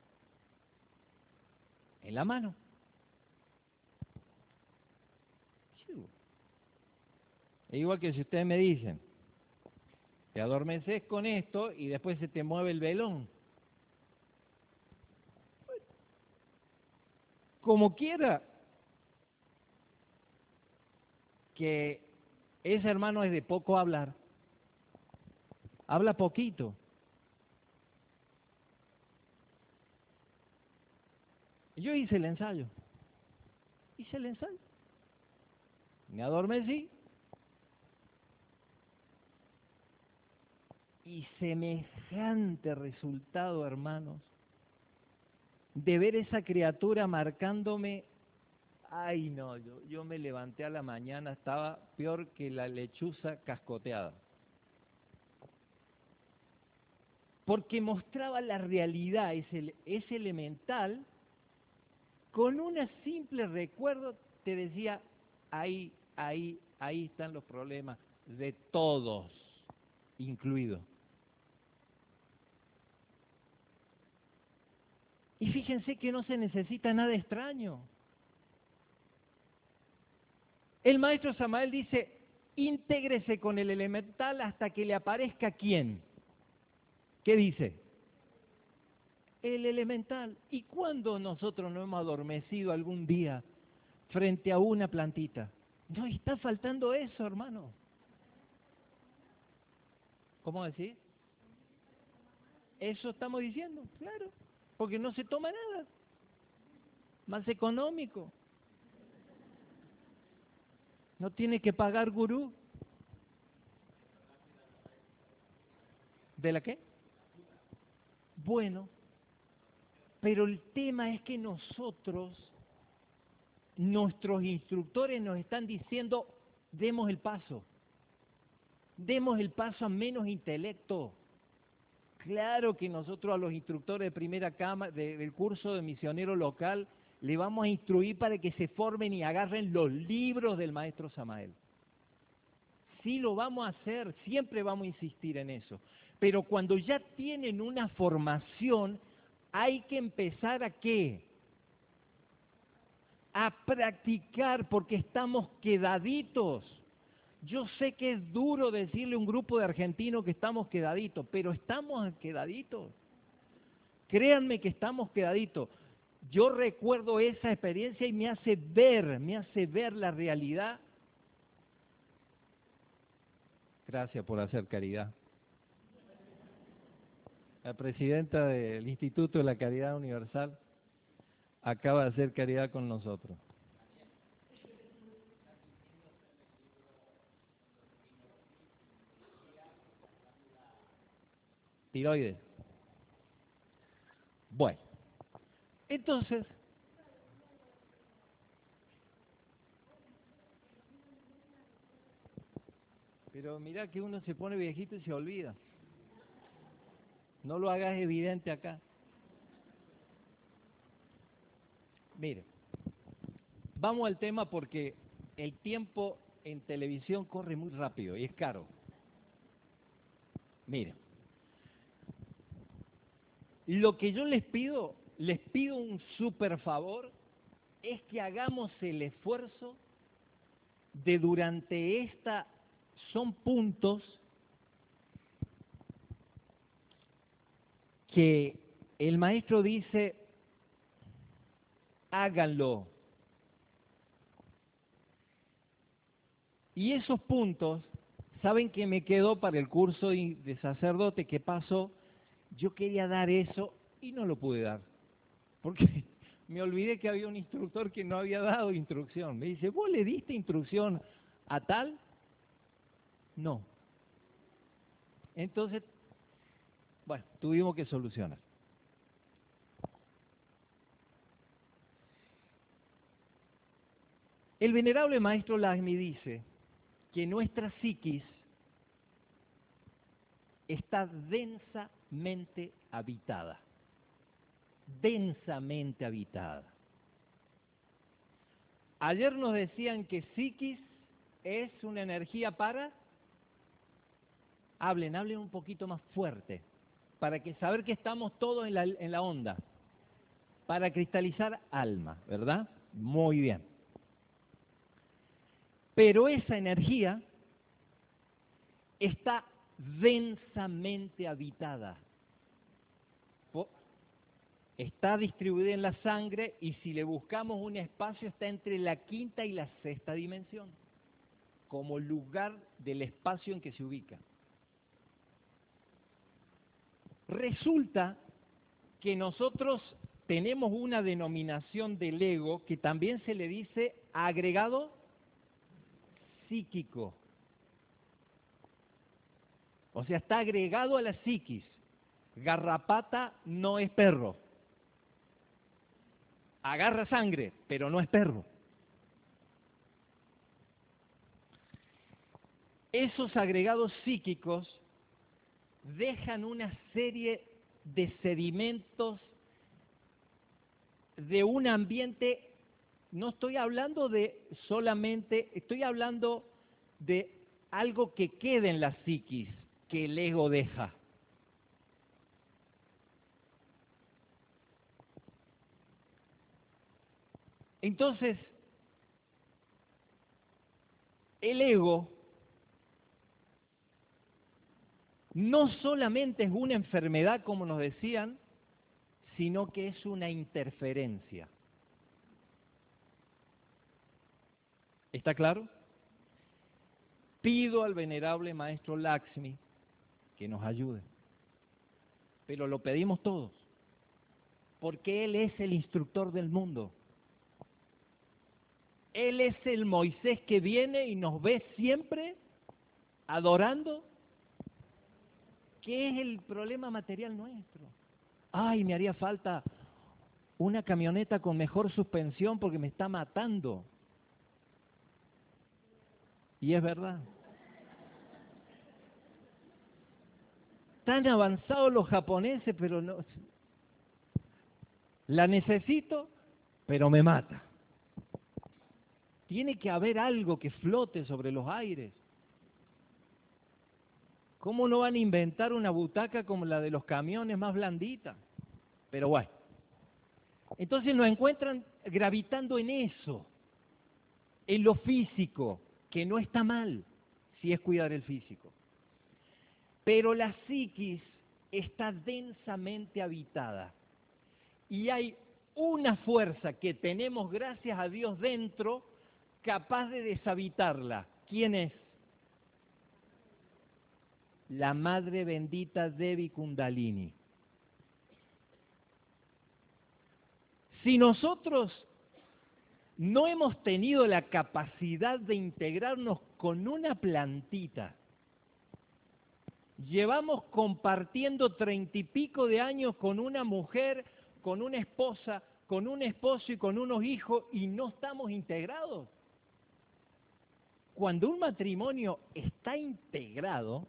en la mano. Es igual que si ustedes me dicen, te adormeces con esto y después se te mueve el velón. Como quiera que ese hermano es de poco hablar, habla poquito. Yo hice el ensayo, me adormecí y semejante resultado, hermanos, de ver esa criatura marcándome. Ay, no, yo me levanté a la mañana, estaba peor que la lechuza cascoteada. Porque mostraba la realidad, ese elemental, con un simple recuerdo te decía, ahí están los problemas de todos, incluidos. Y fíjense que no se necesita nada extraño. El maestro Samael dice, intégrese con el elemental hasta que le aparezca ¿quién? ¿Qué dice? El elemental. ¿Y cuándo nosotros nos hemos adormecido algún día frente a una plantita? No está faltando eso, hermano. ¿Cómo decir? Eso estamos diciendo, claro, porque no se toma nada. Más económico. No tiene que pagar gurú. ¿De la qué? Bueno, pero el tema es que nosotros, nuestros instructores nos están diciendo, demos el paso a menos intelecto. Claro que nosotros a los instructores de primera cama, del curso de misionero local, le vamos a instruir para que se formen y agarren los libros del maestro Samael. Sí lo vamos a hacer, siempre vamos a insistir en eso. Pero cuando ya tienen una formación, hay que empezar ¿a qué? A practicar, porque estamos quedaditos. Yo sé que es duro decirle a un grupo de argentinos que estamos quedaditos, pero estamos quedaditos. Créanme que estamos quedaditos. Yo recuerdo esa experiencia y me hace ver la realidad. Gracias por hacer caridad. La presidenta del Instituto de la Caridad Universal acaba de hacer caridad con nosotros. Tiroides. Bueno, entonces, pero mirá que uno se pone viejito y se olvida. No lo hagas evidente acá. Mire, vamos al tema porque el tiempo en televisión corre muy rápido y es caro. Mire, lo que yo les pido un súper favor, es que hagamos el esfuerzo de durante esta, son puntos que el maestro dice, háganlo. Y esos puntos ¿Saben qué me quedó para el curso de sacerdote? ¿Qué pasó? Yo quería dar eso y no lo pude dar, porque me olvidé que había un instructor que no había dado instrucción. Me dice, ¿vos le diste instrucción a tal? No. Entonces, bueno, tuvimos que solucionar. El venerable maestro Lagmi dice que nuestra psiquis está densamente habitada. Densamente habitada. Ayer nos decían que psiquis es una energía para... Hablen un poquito más fuerte, para que saber que estamos todos en la onda. Para cristalizar alma, ¿verdad? Muy bien. Pero esa energía está densamente habitada. Está distribuida en la sangre y si le buscamos un espacio está entre la quinta y la sexta dimensión, como lugar del espacio en que se ubica. Resulta que nosotros tenemos una denominación del ego que también se le dice agregado psíquico. O sea, está agregado a la psiquis. Garrapata no es perro. Agarra sangre, pero no es perro. Esos agregados psíquicos dejan una serie de sedimentos de un ambiente, no estoy hablando de solamente, estoy hablando de algo que queda en la psiquis, que el ego deja. Entonces, el ego no solamente es una enfermedad, como nos decían, sino que es una interferencia. ¿Está claro? Pido al venerable maestro Laxmi que nos ayude, pero lo pedimos todos, porque él es el instructor del mundo. Él es el Moisés que viene y nos ve siempre adorando. ¿Qué es el problema material nuestro? Ay, me haría falta una camioneta con mejor suspensión porque me está matando. Y es verdad. Tan avanzados los japoneses, pero no. La necesito, pero me mata. Tiene que haber algo que flote sobre los aires. ¿Cómo no van a inventar una butaca como la de los camiones más blandita? Pero bueno. Entonces nos encuentran gravitando en eso, en lo físico, que no está mal si es cuidar el físico. Pero la psiquis está densamente habitada y hay una fuerza que tenemos, gracias a Dios, dentro, capaz de deshabitarla. ¿Quién es? La Madre Bendita Devi Kundalini. Si nosotros no hemos tenido la capacidad de integrarnos con una plantita, llevamos compartiendo 30 y pico de años con una mujer, con una esposa, con un esposo y con unos hijos y no estamos integrados. Cuando un matrimonio está integrado,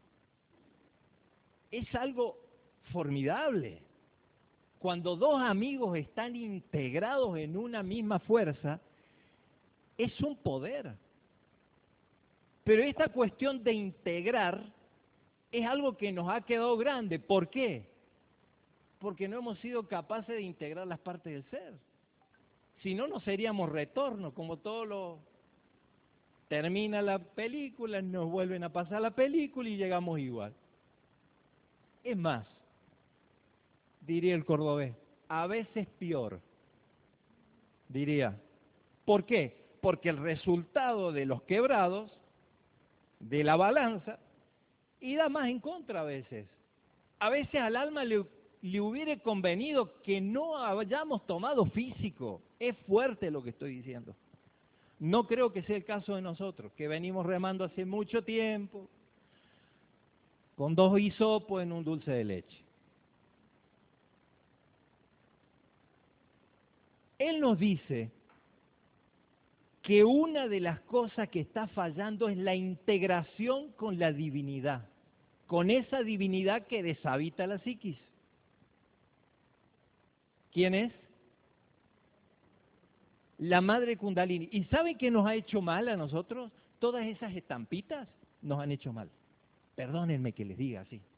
es algo formidable. Cuando dos amigos están integrados en una misma fuerza, es un poder. Pero esta cuestión de integrar es algo que nos ha quedado grande. ¿Por qué? Porque no hemos sido capaces de integrar las partes del ser. Si no, no seríamos retornos, como todos los... Termina la película, nos vuelven a pasar la película y llegamos igual. Es más, diría el cordobés, a veces peor, diría. ¿Por qué? Porque el resultado de los quebrados de la balanza y da más en contra a veces. A veces al alma le hubiera convenido que no hayamos tomado físico. Es fuerte lo que estoy diciendo. No creo que sea el caso de nosotros, que venimos remando hace mucho tiempo, con 2 hisopos en un dulce de leche. Él nos dice que una de las cosas que está fallando es la integración con la divinidad, con esa divinidad que deshabita la psiquis. ¿Quién es? La madre Kundalini. ¿Y saben qué nos ha hecho mal a nosotros? Todas esas estampitas nos han hecho mal. Perdónenme que les diga así.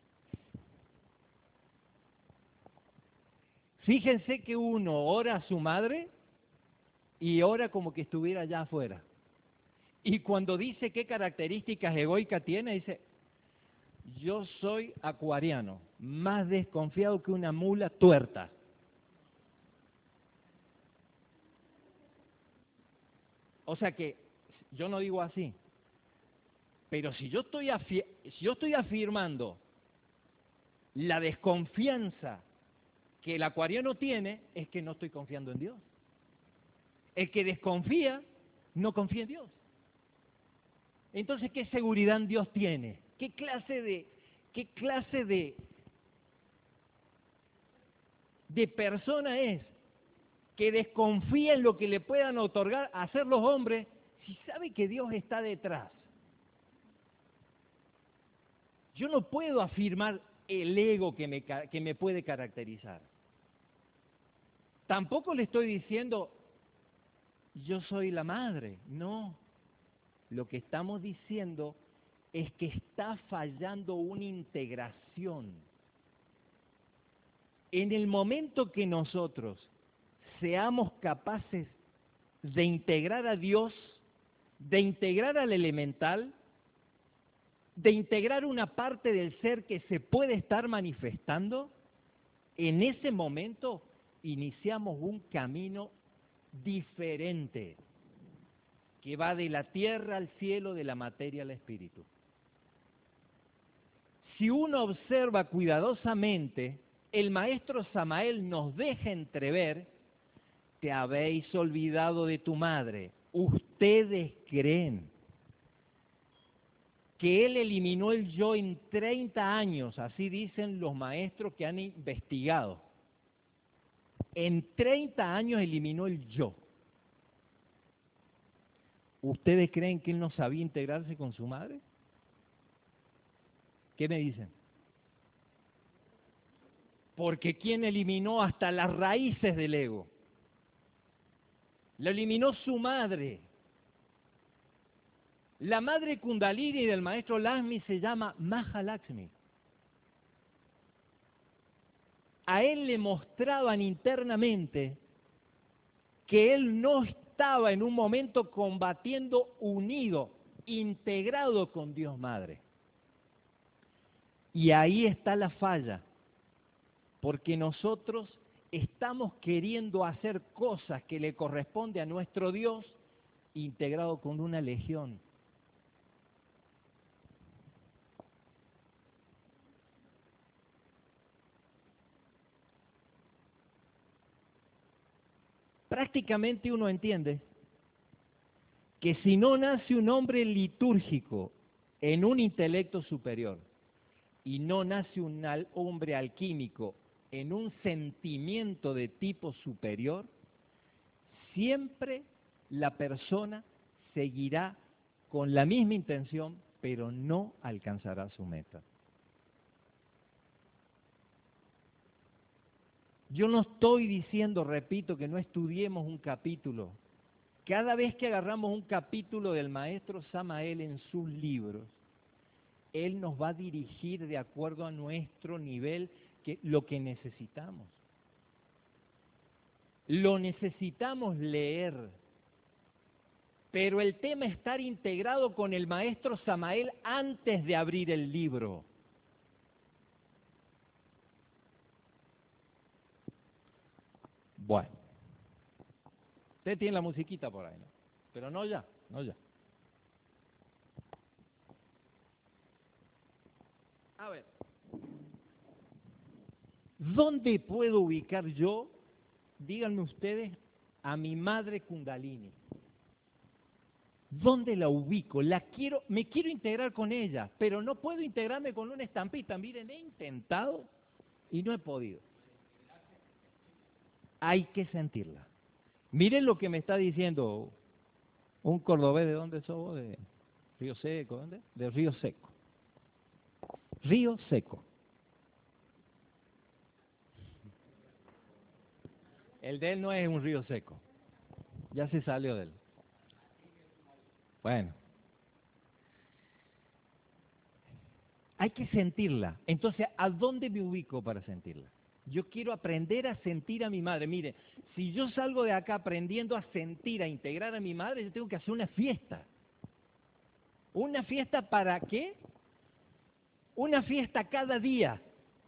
Fíjense que uno ora a su madre y ora como que estuviera allá afuera. Y cuando dice qué características egoicas tiene, dice, yo soy acuariano, más desconfiado que una mula tuerta. O sea que yo no digo así, pero si yo estoy afirmando la desconfianza que el acuariano tiene, es que no estoy confiando en Dios. El que desconfía, no confía en Dios. Entonces, ¿qué seguridad Dios tiene? ¿Qué clase de persona es que desconfía en lo que le puedan otorgar a hacer los hombres si sabe que Dios está detrás? Yo no puedo afirmar el ego que me puede caracterizar. Tampoco le estoy diciendo, yo soy la madre. No. Lo que estamos diciendo es que está fallando una integración. En el momento que nosotros seamos capaces de integrar a Dios, de integrar al elemental, de integrar una parte del ser que se puede estar manifestando, en ese momento iniciamos un camino diferente, que va de la tierra al cielo, de la materia al espíritu. Si uno observa cuidadosamente, el maestro Samael nos deja entrever, te habéis olvidado de tu madre. Ustedes creen que él eliminó el yo en 30 años, así dicen los maestros que han investigado. En 30 años eliminó el yo. ¿Ustedes creen que él no sabía integrarse con su madre? ¿Qué me dicen? Porque ¿quién eliminó hasta las raíces del ego? Lo eliminó su madre. La madre Kundalini del maestro Lakshmi se llama Mahalakshmi. A él le mostraban internamente que él no estaba en un momento combatiendo unido, integrado con Dios Madre. Y ahí está la falla, porque nosotros estamos queriendo hacer cosas que le corresponde a nuestro Dios integrado con una legión. Prácticamente uno entiende que si no nace un hombre litúrgico en un intelecto superior y no nace un hombre alquímico en un sentimiento de tipo superior, siempre la persona seguirá con la misma intención, pero no alcanzará su meta. Yo no estoy diciendo, repito, que no estudiemos un capítulo. Cada vez que agarramos un capítulo del maestro Samael en sus libros, él nos va a dirigir de acuerdo a nuestro nivel, lo que necesitamos. Lo necesitamos leer. Pero el tema es estar integrado con el maestro Samael antes de abrir el libro. Bueno, usted tiene la musiquita por ahí, ¿no? Pero no ya, no ya. A ver, ¿dónde puedo ubicar yo, díganme ustedes, a mi madre Kundalini? ¿Dónde la ubico? Me quiero integrar con ella, pero no puedo integrarme con una estampita. Miren, he intentado y no he podido. Hay que sentirla. Miren lo que me está diciendo un cordobés. ¿De dónde sos vos? De Río Seco. ¿Dónde? De Río Seco. Río Seco. El de él no es un río seco. Ya se salió de él. Bueno. Hay que sentirla. Entonces, ¿a dónde me ubico para sentirla? Yo quiero aprender a sentir a mi madre. Mire, si yo salgo de acá aprendiendo a sentir, a integrar a mi madre, yo tengo que hacer una fiesta. ¿Una fiesta para qué? Una fiesta cada día.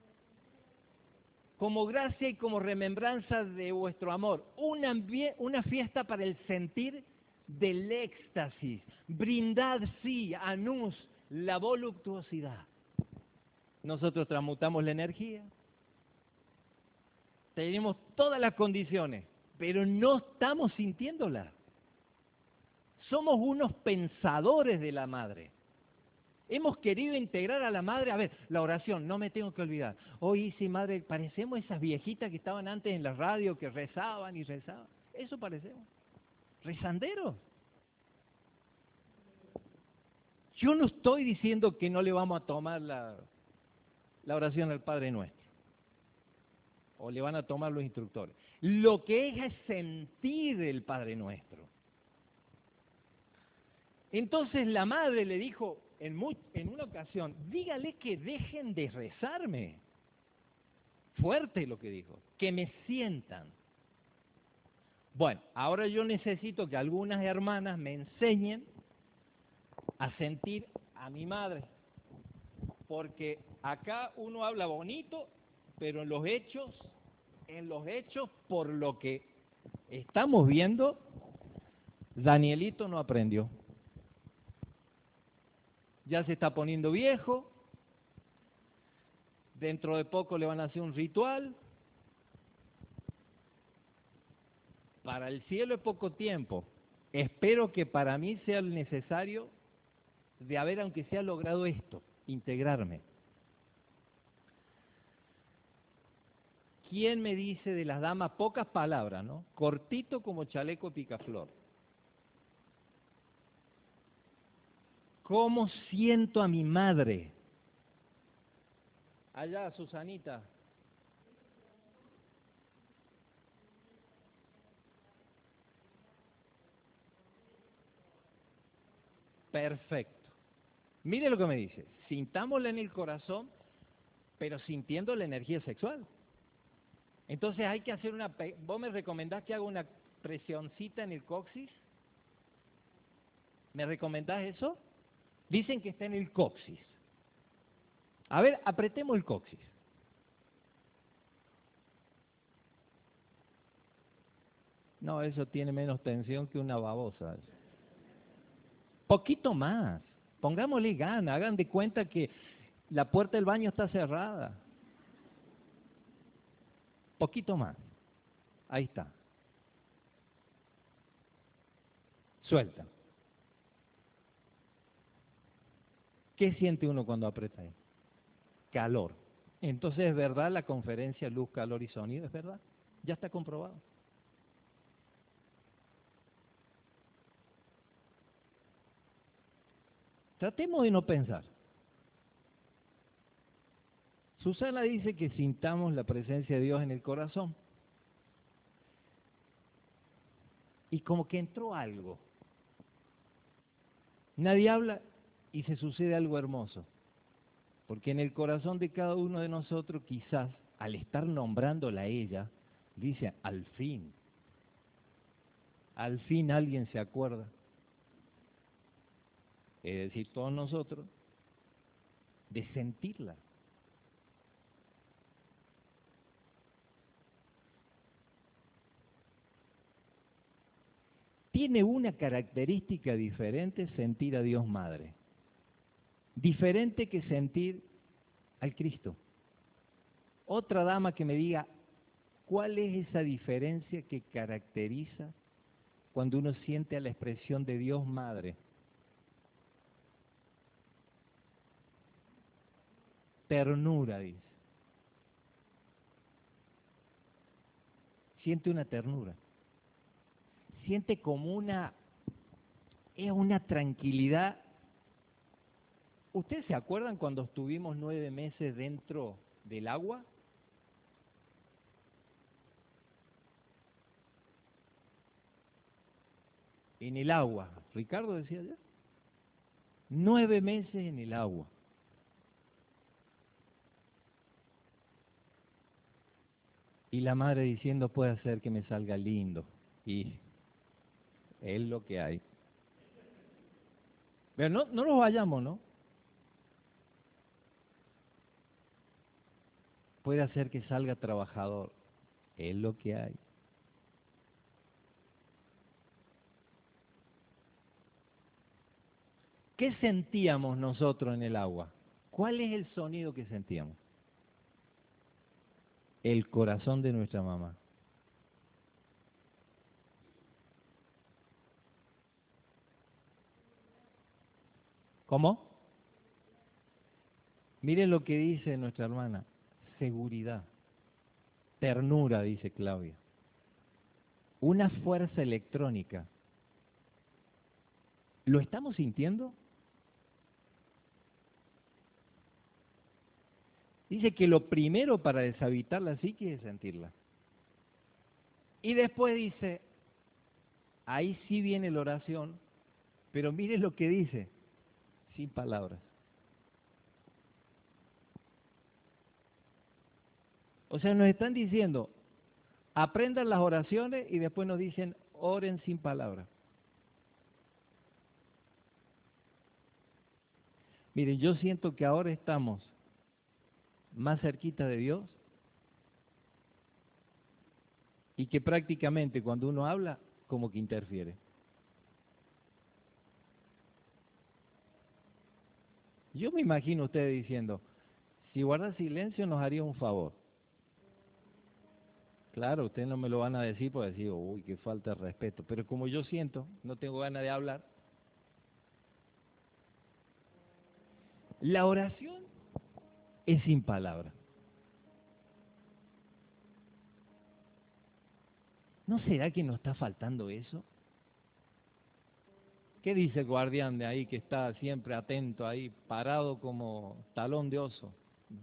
Como gracia y como remembranza de vuestro amor. Una fiesta para el sentir del éxtasis. Brindad, sí, anus, la voluptuosidad. Nosotros transmutamos la energía. Tenemos todas las condiciones, pero no estamos sintiéndola. Somos unos pensadores de la madre. Hemos querido integrar a la madre. A ver, la oración, no me tengo que olvidar. Hoy sí, madre, parecemos esas viejitas que estaban antes en la radio, que rezaban y rezaban. Eso parecemos. Rezanderos. Yo no estoy diciendo que no le vamos a tomar la oración al Padre Nuestro. O le van a tomar los instructores. Lo que es sentir el Padre Nuestro. Entonces la madre le dijo en una ocasión, dígale que dejen de rezarme. Fuerte lo que dijo, que me sientan. Bueno, ahora yo necesito que algunas hermanas me enseñen a sentir a mi madre. Porque acá uno habla bonito, pero en los hechos, por lo que estamos viendo, Danielito no aprendió. Ya se está poniendo viejo, dentro de poco le van a hacer un ritual. Para el cielo es poco tiempo. Espero que para mí sea el necesario de haber, aunque sea logrado esto, integrarme. ¿Quién me dice de las damas? Pocas palabras, ¿no? Cortito como chaleco picaflor. ¿Cómo siento a mi madre? Allá, Susanita. Perfecto. Mire lo que me dice. Sintámosla en el corazón, pero sintiendo la energía sexual. Entonces hay que hacer una... ¿Vos me recomendás que haga una presioncita en el coxis? ¿Me recomendás eso? Dicen que está en el coxis. A ver, apretemos el coxis. No, eso tiene menos tensión que una babosa. Poquito más. Pongámosle gana. Hagan de cuenta que la puerta del baño está cerrada. Poquito más. Ahí está. Suelta. ¿Qué siente uno cuando aprieta ahí? Calor. Entonces es verdad la conferencia luz, calor y sonido, es verdad. Ya está comprobado. Tratemos de no pensar. Susana dice que sintamos la presencia de Dios en el corazón. Y como que entró algo. Nadie habla y se sucede algo hermoso. Porque en el corazón de cada uno de nosotros, quizás, al estar nombrándola a ella, dice, al fin alguien se acuerda. Es decir, todos nosotros, de sentirla. Tiene una característica diferente sentir a Dios Madre. Diferente que sentir al Cristo. Otra dama que me diga, ¿cuál es esa diferencia que caracteriza cuando uno siente a la expresión de Dios Madre? Ternura, dice. Siente una ternura. Siente como es una tranquilidad. ¿Ustedes se acuerdan cuando estuvimos 9 meses dentro del agua? En el agua, Ricardo decía ya. 9 meses en el agua. Y la madre diciendo, puede hacer que me salga lindo. Y es lo que hay. Pero no nos vayamos, ¿no? Puede hacer que salga trabajador. Es lo que hay. ¿Qué sentíamos nosotros en el agua? ¿Cuál es el sonido que sentíamos? El corazón de nuestra mamá. ¿Cómo? Miren lo que dice nuestra hermana. Seguridad. Ternura, dice Claudia. Una fuerza electrónica. ¿Lo estamos sintiendo? Dice que lo primero para deshabitar la psique es sentirla. Y después dice, ahí sí viene la oración, pero miren lo que dice, sin palabras. O sea, nos están diciendo, aprendan las oraciones y después nos dicen, oren sin palabras. Miren, yo siento que ahora estamos más cerquita de Dios y que prácticamente cuando uno habla, como que interfiere. Yo me imagino a ustedes diciendo, si guarda silencio nos haría un favor. Claro, ustedes no me lo van a decir por decir, uy, qué falta de respeto. Pero como yo siento, no tengo ganas de hablar. La oración es sin palabras. ¿No será que nos está faltando eso? ¿Qué dice el guardián de ahí que está siempre atento ahí, parado como talón de oso?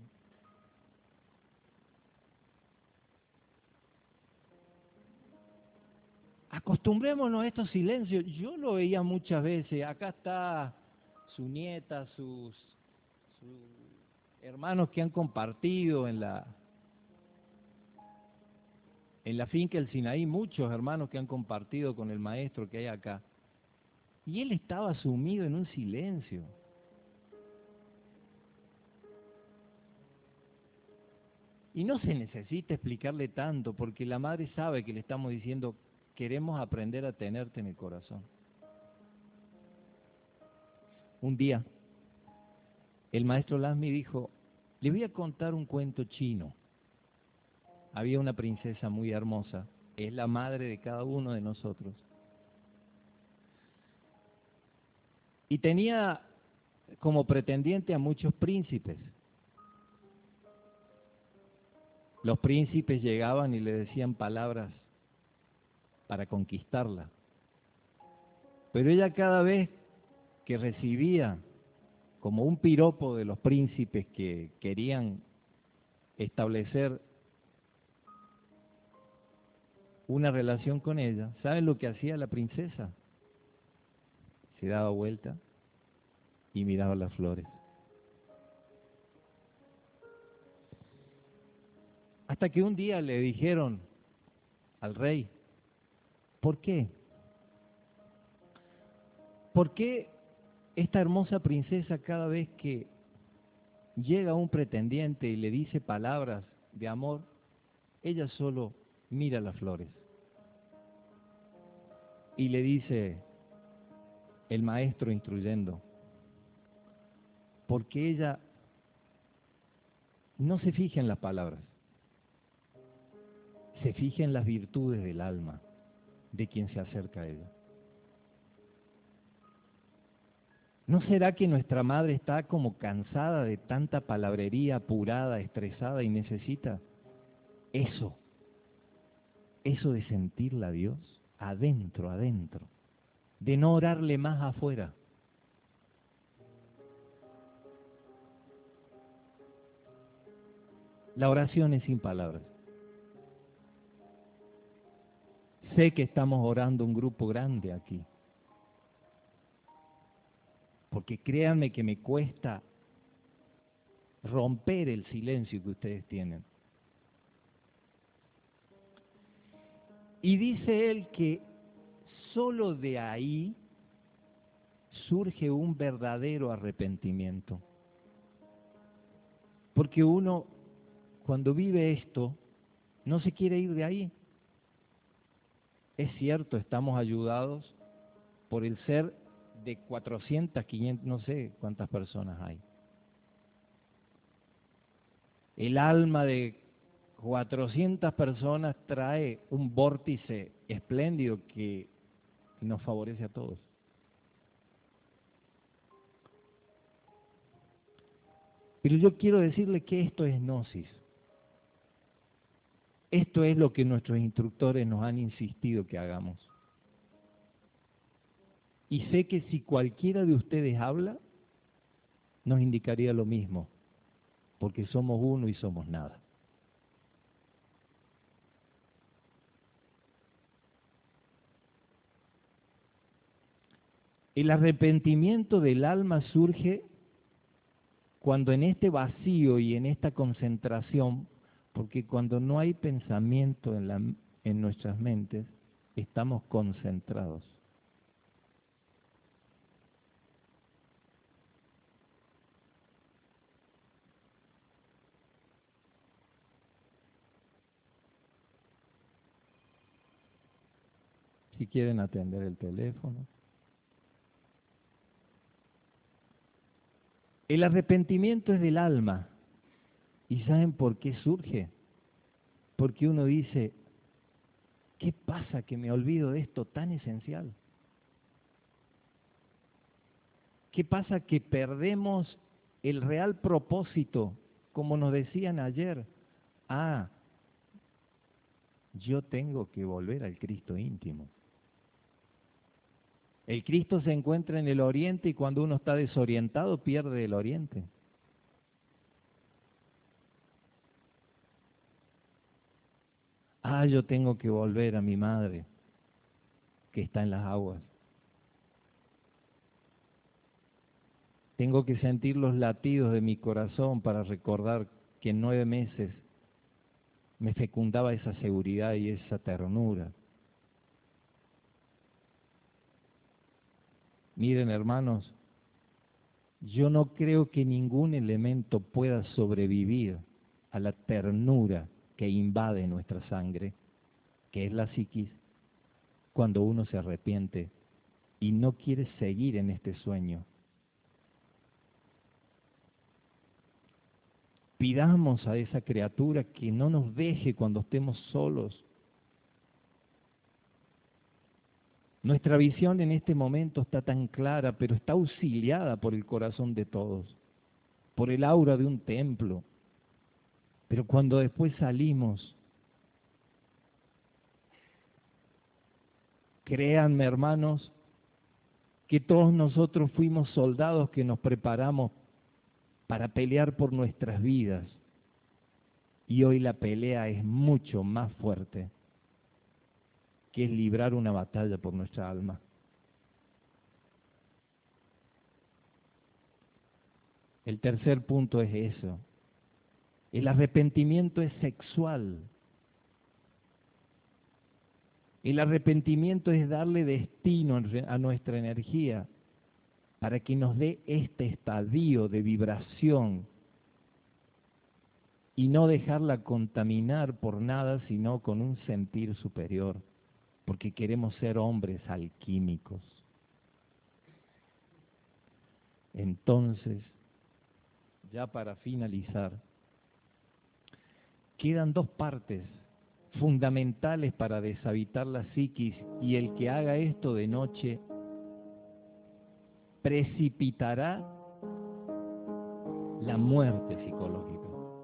Acostumbrémonos a estos silencios. Yo lo veía muchas veces. Acá está su nieta, sus hermanos que han compartido en la finca El Sinaí, muchos hermanos que han compartido con el maestro que hay acá. Y él estaba sumido en un silencio. Y no se necesita explicarle tanto, porque la madre sabe que le estamos diciendo, queremos aprender a tenerte en el corazón. Un día, el maestro Lasmi dijo, le voy a contar un cuento chino. Había una princesa muy hermosa, es la madre de cada uno de nosotros. Y tenía como pretendiente a muchos príncipes. Los príncipes llegaban y le decían palabras para conquistarla. Pero ella cada vez que recibía como un piropo de los príncipes que querían establecer una relación con ella, ¿saben lo que hacía la princesa? Se daba vuelta y miraba las flores. Hasta que un día le dijeron al rey, ¿por qué? ¿Por qué esta hermosa princesa cada vez que llega un pretendiente y le dice palabras de amor, ella solo mira las flores? Y le dice el maestro instruyendo, porque ella no se fije en las palabras, se fije en las virtudes del alma de quien se acerca a ella. ¿No será que nuestra madre está como cansada de tanta palabrería apurada, estresada y necesita eso de sentirla a Dios adentro, adentro, de no orarle más afuera? La oración es sin palabras. Sé que estamos orando un grupo grande aquí, porque créanme que me cuesta romper el silencio que ustedes tienen. Y dice él que solo de ahí surge un verdadero arrepentimiento. Porque uno, cuando vive esto, no se quiere ir de ahí. Es cierto, estamos ayudados por el ser de 400, 500, no sé cuántas personas hay. El alma de 400 personas trae un vórtice espléndido que nos favorece a todos. Pero yo quiero decirle que esto es gnosis. Esto es lo que nuestros instructores nos han insistido que hagamos. Y sé que si cualquiera de ustedes habla, nos indicaría lo mismo, porque somos uno y somos nada. El arrepentimiento del alma surge cuando en este vacío y en esta concentración, porque cuando no hay pensamiento en nuestras mentes, estamos concentrados. Si quieren atender el teléfono. El arrepentimiento es del alma. ¿Y saben por qué surge? Porque uno dice, ¿qué pasa que me olvido de esto tan esencial? ¿Qué pasa que perdemos el real propósito, como nos decían ayer? Ah, yo tengo que volver al Cristo íntimo. El Cristo se encuentra en el oriente y cuando uno está desorientado pierde el oriente. Ah, yo tengo que volver a mi madre, que está en las aguas. Tengo que sentir los latidos de mi corazón para recordar que en 9 meses me fecundaba esa seguridad y esa ternura. Miren, hermanos, yo no creo que ningún elemento pueda sobrevivir a la ternura que invade nuestra sangre, que es la psiquis, cuando uno se arrepiente y no quiere seguir en este sueño. Pidamos a esa criatura que no nos deje cuando estemos solos. Nuestra visión en este momento está tan clara, pero está auxiliada por el corazón de todos, por el aura de un templo. Pero cuando después salimos, créanme, hermanos, que todos nosotros fuimos soldados que nos preparamos para pelear por nuestras vidas. Y hoy la pelea es mucho más fuerte, que es librar una batalla por nuestra alma. El tercer punto es eso. El arrepentimiento es sexual. El arrepentimiento es darle destino a nuestra energía para que nos dé este estadio de vibración y no dejarla contaminar por nada, sino con un sentir superior, porque queremos ser hombres alquímicos. Entonces, ya para finalizar, quedan dos partes fundamentales para deshabitar la psiquis, y el que haga esto de noche precipitará la muerte psicológica.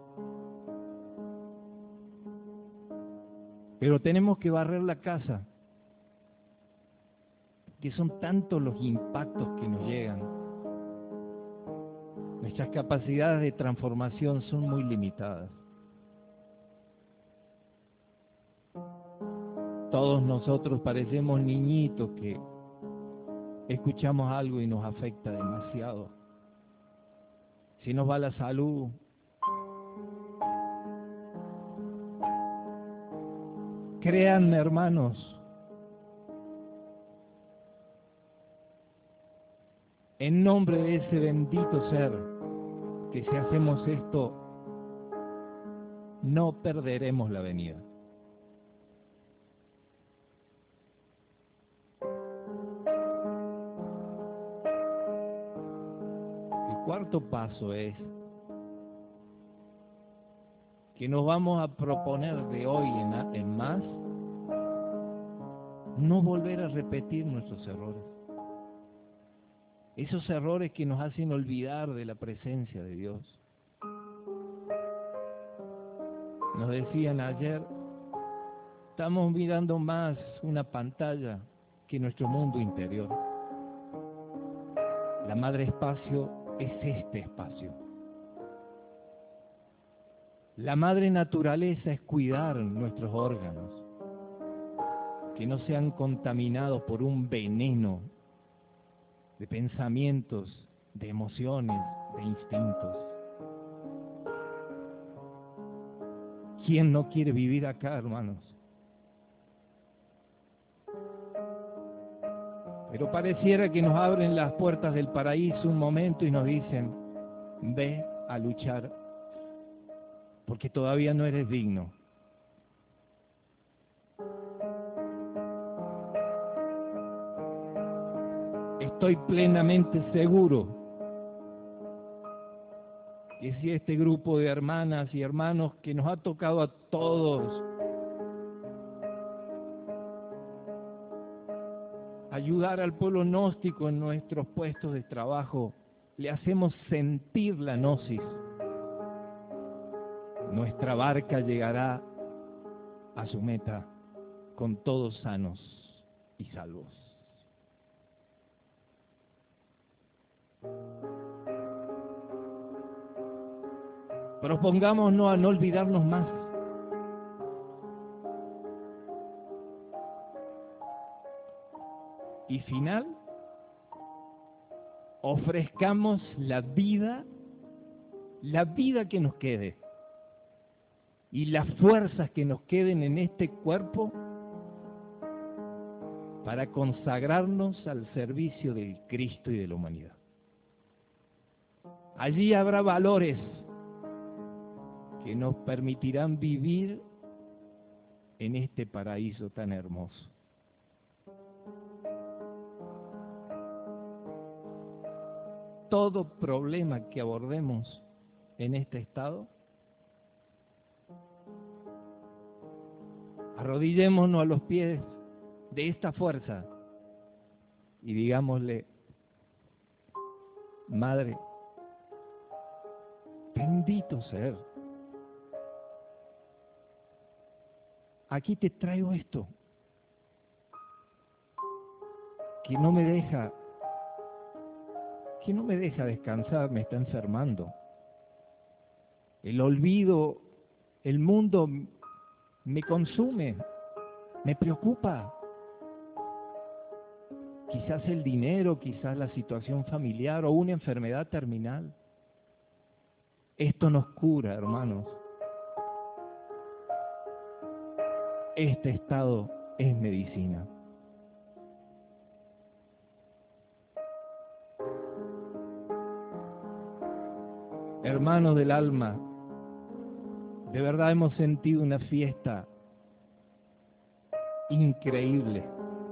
Pero tenemos que barrer la casa, que son tantos los impactos que nos llegan. Nuestras capacidades de transformación son muy limitadas. Todos nosotros parecemos niñitos que escuchamos algo y nos afecta demasiado. Si nos va la salud, créanme, hermanos, en nombre de ese bendito ser, que si hacemos esto, no perderemos la venida. El cuarto paso es que nos vamos a proponer de hoy en más no volver a repetir nuestros errores. Esos errores que nos hacen olvidar de la presencia de Dios. Nos decían ayer, estamos mirando más una pantalla que nuestro mundo interior. La madre espacio es este espacio. La madre naturaleza es cuidar nuestros órganos, que no sean contaminados por un veneno de pensamientos, de emociones, de instintos. ¿Quién no quiere vivir acá, hermanos? Pero pareciera que nos abren las puertas del paraíso un momento y nos dicen, ve a luchar, porque todavía no eres digno. Estoy plenamente seguro que si este grupo de hermanas y hermanos que nos ha tocado a todos ayudar al pueblo gnóstico en nuestros puestos de trabajo, le hacemos sentir la gnosis, nuestra barca llegará a su meta con todos sanos y salvos. Propongámonos a no olvidarnos más. Y final, ofrezcamos la vida que nos quede y las fuerzas que nos queden en este cuerpo para consagrarnos al servicio del Cristo y de la humanidad. Allí habrá valores que nos permitirán vivir en este paraíso tan hermoso. Todo problema que abordemos en este estado, arrodillémonos a los pies de esta fuerza y digámosle, Madre, bendito ser, aquí te traigo esto, que no me deja descansar, me está enfermando. El olvido, el mundo me consume, me preocupa. Quizás el dinero, quizás la situación familiar o una enfermedad terminal. Esto nos cura, hermanos. Este estado es medicina. Hermanos del alma, de verdad hemos sentido una fiesta increíble.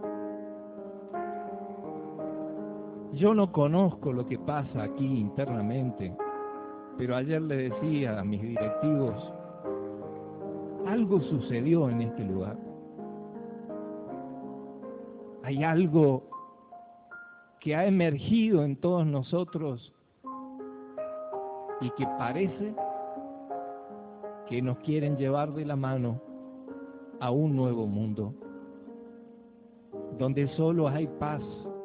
Yo no conozco lo que pasa aquí internamente, pero ayer le decía a mis directivos, algo sucedió en este lugar. Hay algo que ha emergido en todos nosotros y que parece que nos quieren llevar de la mano a un nuevo mundo, donde solo hay paz,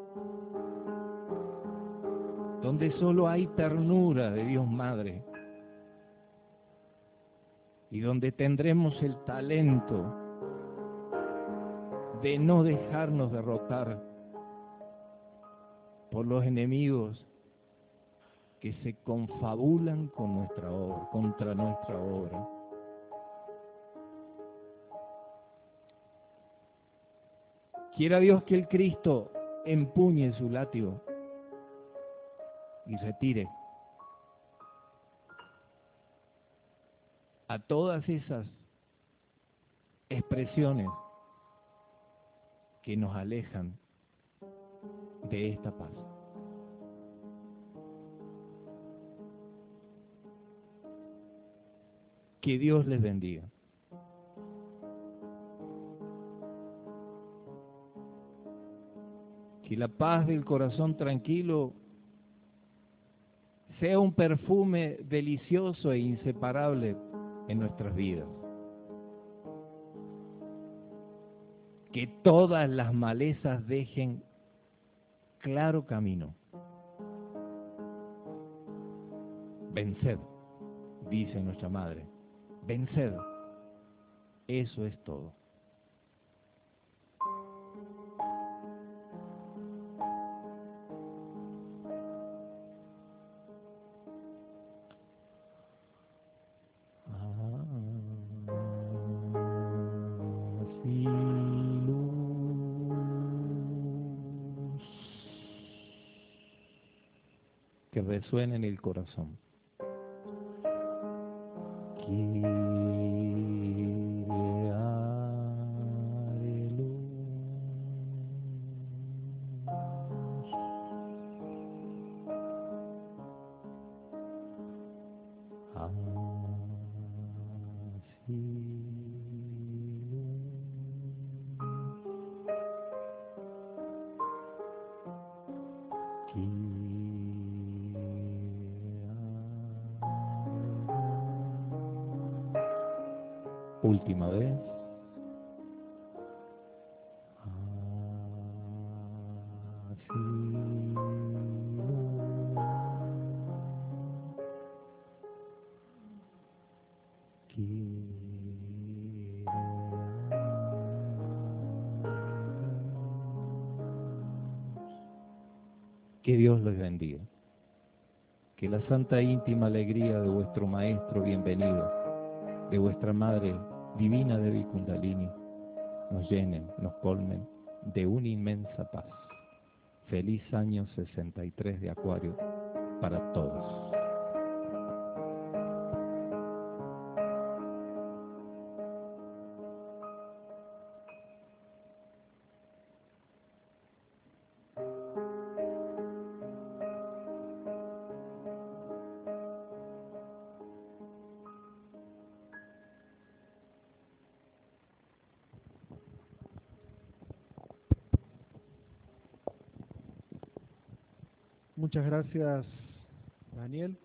donde solo hay ternura de Dios Madre, y donde tendremos el talento de no dejarnos derrotar por los enemigos que se confabulan con nuestra obra, contra nuestra obra. Quiera Dios que el Cristo empuñe su látigo y retire a todas esas expresiones que nos alejan de esta paz. Que Dios les bendiga. Que la paz del corazón tranquilo sea un perfume delicioso e inseparable en nuestras vidas. Que todas las malezas dejen claro camino. Venced, dice nuestra madre. Venced. Eso es todo. Que resuene en el corazón. Última vez. Que Dios los bendiga. Que la santa íntima alegría de vuestro Maestro bienvenido, de vuestra Madre Divina Devi Kundalini, nos llenen, nos colmen de una inmensa paz. Feliz año 63 de Acuario para todos. Muchas gracias, Daniel.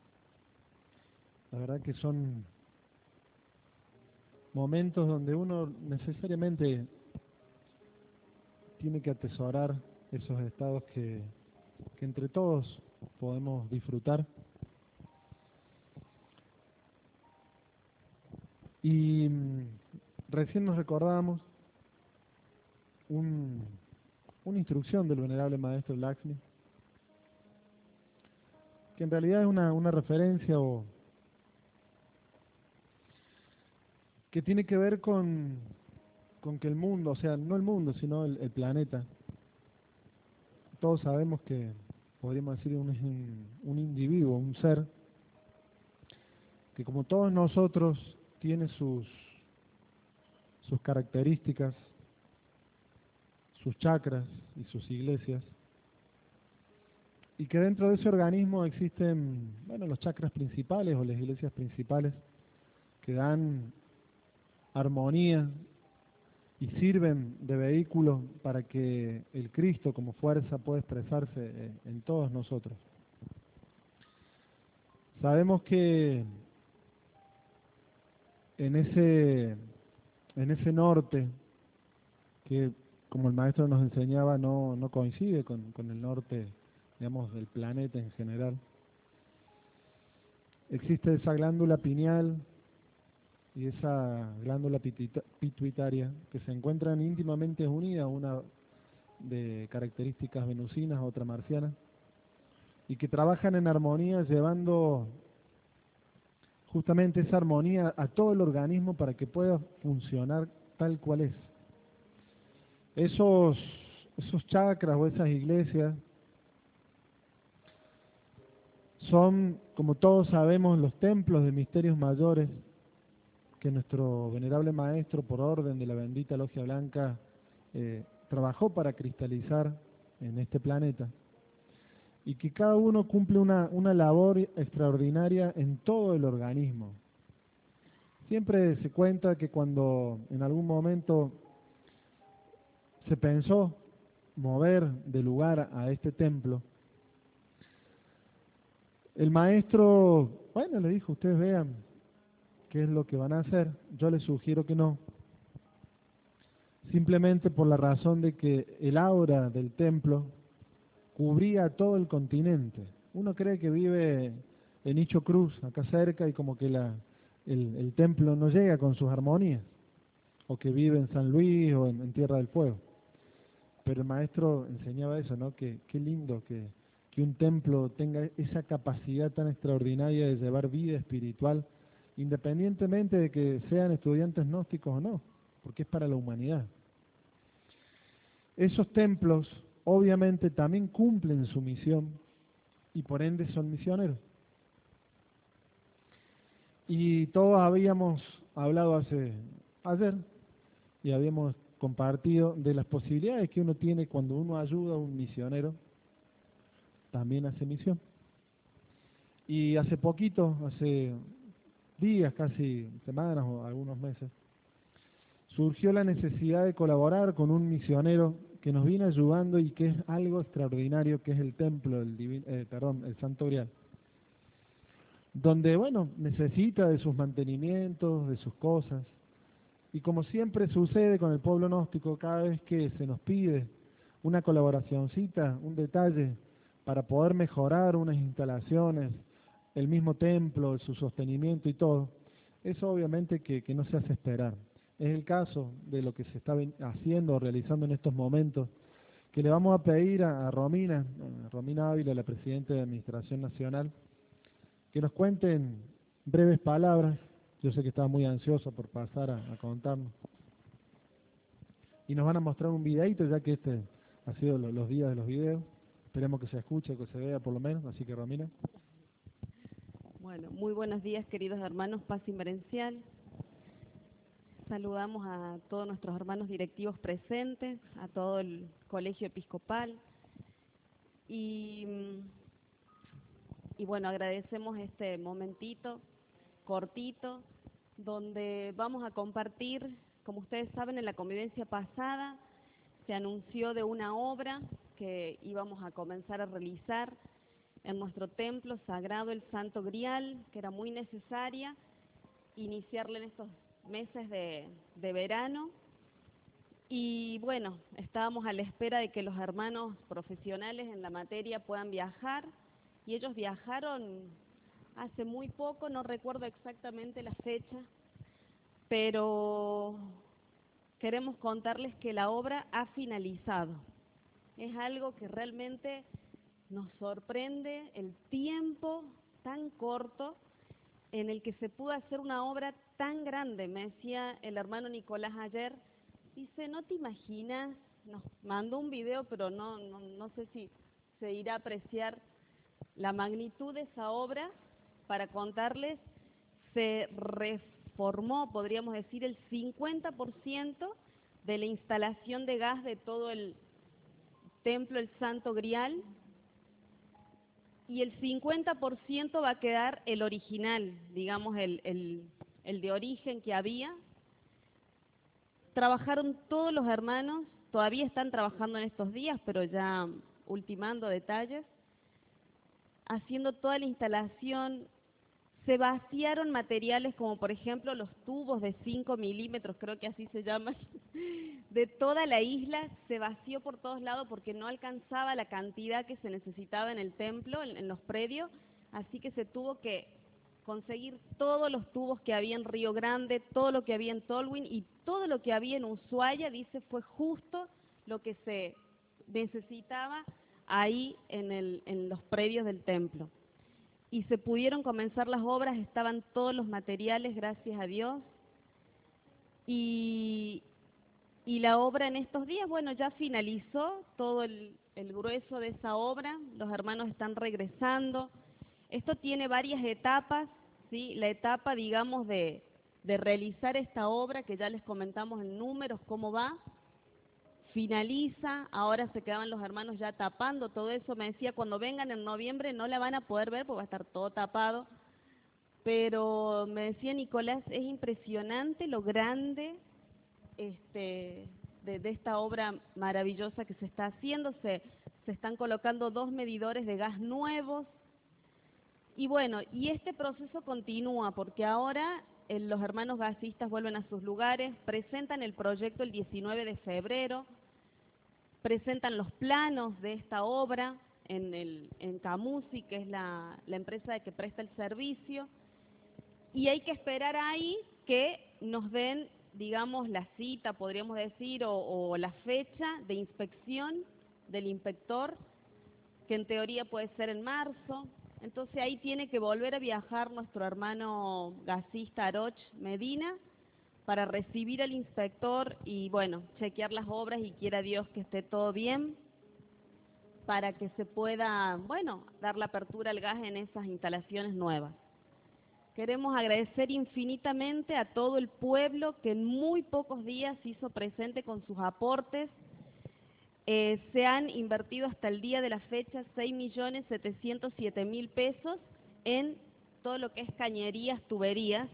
La verdad que son momentos donde uno necesariamente tiene que atesorar esos estados que entre todos podemos disfrutar. Y recién nos recordábamos una instrucción del venerable maestro Lakshmi, que en realidad es una referencia o que tiene que ver con que el mundo, o sea, no el mundo, sino el planeta. Todos sabemos que podríamos decir un individuo, un ser, que como todos nosotros tiene sus características, sus chakras y sus iglesias, y que dentro de ese organismo existen, bueno, los chakras principales o las iglesias principales que dan armonía y sirven de vehículo para que el Cristo como fuerza pueda expresarse en todos nosotros. Sabemos que en ese norte, que como el maestro nos enseñaba no coincide con el norte, digamos, del planeta en general, existe esa glándula pineal y esa glándula pituitaria que se encuentran íntimamente unidas, una de características venusinas, otra marcianas, y que trabajan en armonía llevando justamente esa armonía a todo el organismo para que pueda funcionar tal cual es. Esos chakras o esas iglesias son, como todos sabemos, los templos de misterios mayores que nuestro venerable maestro, por orden de la bendita Logia Blanca, trabajó para cristalizar en este planeta, y que cada uno cumple una labor extraordinaria en todo el organismo. Siempre se cuenta que cuando en algún momento se pensó mover de lugar a este templo, el maestro, bueno, le dijo, ustedes vean qué es lo que van a hacer, yo les sugiero que no, simplemente por la razón de que el aura del templo cubría todo el continente. Uno cree que vive en Icho Cruz, acá cerca, y como que el templo no llega con sus armonías, o que vive en San Luis o en Tierra del Fuego. Pero el maestro enseñaba eso, ¿no? Que qué lindo que un templo tenga esa capacidad tan extraordinaria de llevar vida espiritual, independientemente de que sean estudiantes gnósticos o no, porque es para la humanidad. Esos templos obviamente también cumplen su misión y por ende son misioneros. Y todos habíamos hablado ayer y habíamos compartido de las posibilidades que uno tiene cuando uno ayuda a un misionero, también hace misión. Y hace poquito, hace días, casi semanas o algunos meses, surgió la necesidad de colaborar con un misionero que nos viene ayudando y que es algo extraordinario, que es el templo, el Santo Grial, donde, bueno, necesita de sus mantenimientos, de sus cosas, y como siempre sucede con el pueblo gnóstico, cada vez que se nos pide una colaboracioncita, un detalle, para poder mejorar unas instalaciones, el mismo templo, su sostenimiento y todo, eso obviamente que no se hace esperar. Es el caso de lo que se está haciendo o realizando en estos momentos, que le vamos a pedir a Romina Ávila, la Presidenta de Administración Nacional, que nos cuente en breves palabras. Yo sé que estaba muy ansiosa por pasar a contarnos. Y nos van a mostrar un videito, ya que este ha sido los días de los videos. Esperemos que se escuche, que se vea por lo menos. Así que, Romina. Bueno, muy buenos días, queridos hermanos, paz inverencial. Saludamos a todos nuestros hermanos directivos presentes, a todo el colegio episcopal y bueno, agradecemos este momentito cortito donde vamos a compartir. Como ustedes saben, en la convivencia pasada se anunció de una obra que íbamos a comenzar a realizar en nuestro templo sagrado, el Santo Grial, que era muy necesaria iniciarla en estos meses de verano. Y bueno, estábamos a la espera de que los hermanos profesionales en la materia puedan viajar, y ellos viajaron hace muy poco, no recuerdo exactamente la fecha, pero queremos contarles que la obra ha finalizado. Es algo que realmente nos sorprende, el tiempo tan corto en el que se pudo hacer una obra tan grande. Me decía el hermano Nicolás ayer, dice, no te imaginas, nos mandó un video, pero no sé si se irá a apreciar la magnitud de esa obra. Para contarles, se reformó, podríamos decir, el 50% de la instalación de gas de todo el templo, el Santo Grial, y el 50% va a quedar el original, digamos, el de origen que había. trabajaron todos los hermanos, todavía están trabajando en estos días, pero ya ultimando detalles, haciendo toda la instalación. Se vaciaron materiales como por ejemplo los tubos de 5 milímetros, creo que así se llaman, de toda la isla. Se vació por todos lados porque no alcanzaba la cantidad que se necesitaba en el templo, en los predios, así que se tuvo que conseguir todos los tubos que había en Río Grande, todo lo que había en Tolwyn y todo lo que había en Ushuaia. Dice, fue justo lo que se necesitaba ahí en los predios del templo. Y se pudieron comenzar las obras, estaban todos los materiales, gracias a Dios. Y la obra en estos días, bueno, ya finalizó todo el grueso de esa obra, los hermanos están regresando. Esto tiene varias etapas, ¿sí? La etapa, digamos, de realizar esta obra, que ya les comentamos en números cómo va, finaliza. Ahora se quedaban los hermanos ya tapando todo eso. Me decía, cuando vengan en noviembre no la van a poder ver porque va a estar todo tapado. Pero me decía Nicolás, es impresionante lo grande de esta obra maravillosa que se está haciendo. Se están colocando 2 medidores de gas nuevos. Y bueno, y este proceso continúa porque ahora los hermanos gasistas vuelven a sus lugares, presentan el proyecto el 19 de febrero, presentan los planos de esta obra en Camusi, que es la empresa que presta el servicio, y hay que esperar ahí que nos den, digamos, la cita, podríamos decir, o la fecha de inspección del inspector, que en teoría puede ser en marzo. Entonces ahí tiene que volver a viajar nuestro hermano gasista Aroch Medina para recibir al inspector y, bueno, chequear las obras y quiera Dios que esté todo bien para que se pueda, bueno, dar la apertura al gas en esas instalaciones nuevas. Queremos agradecer infinitamente a todo el pueblo que en muy pocos días se hizo presente con sus aportes. Se han invertido hasta el día de la fecha 6.707.000 pesos en todo lo que es cañerías, tuberías,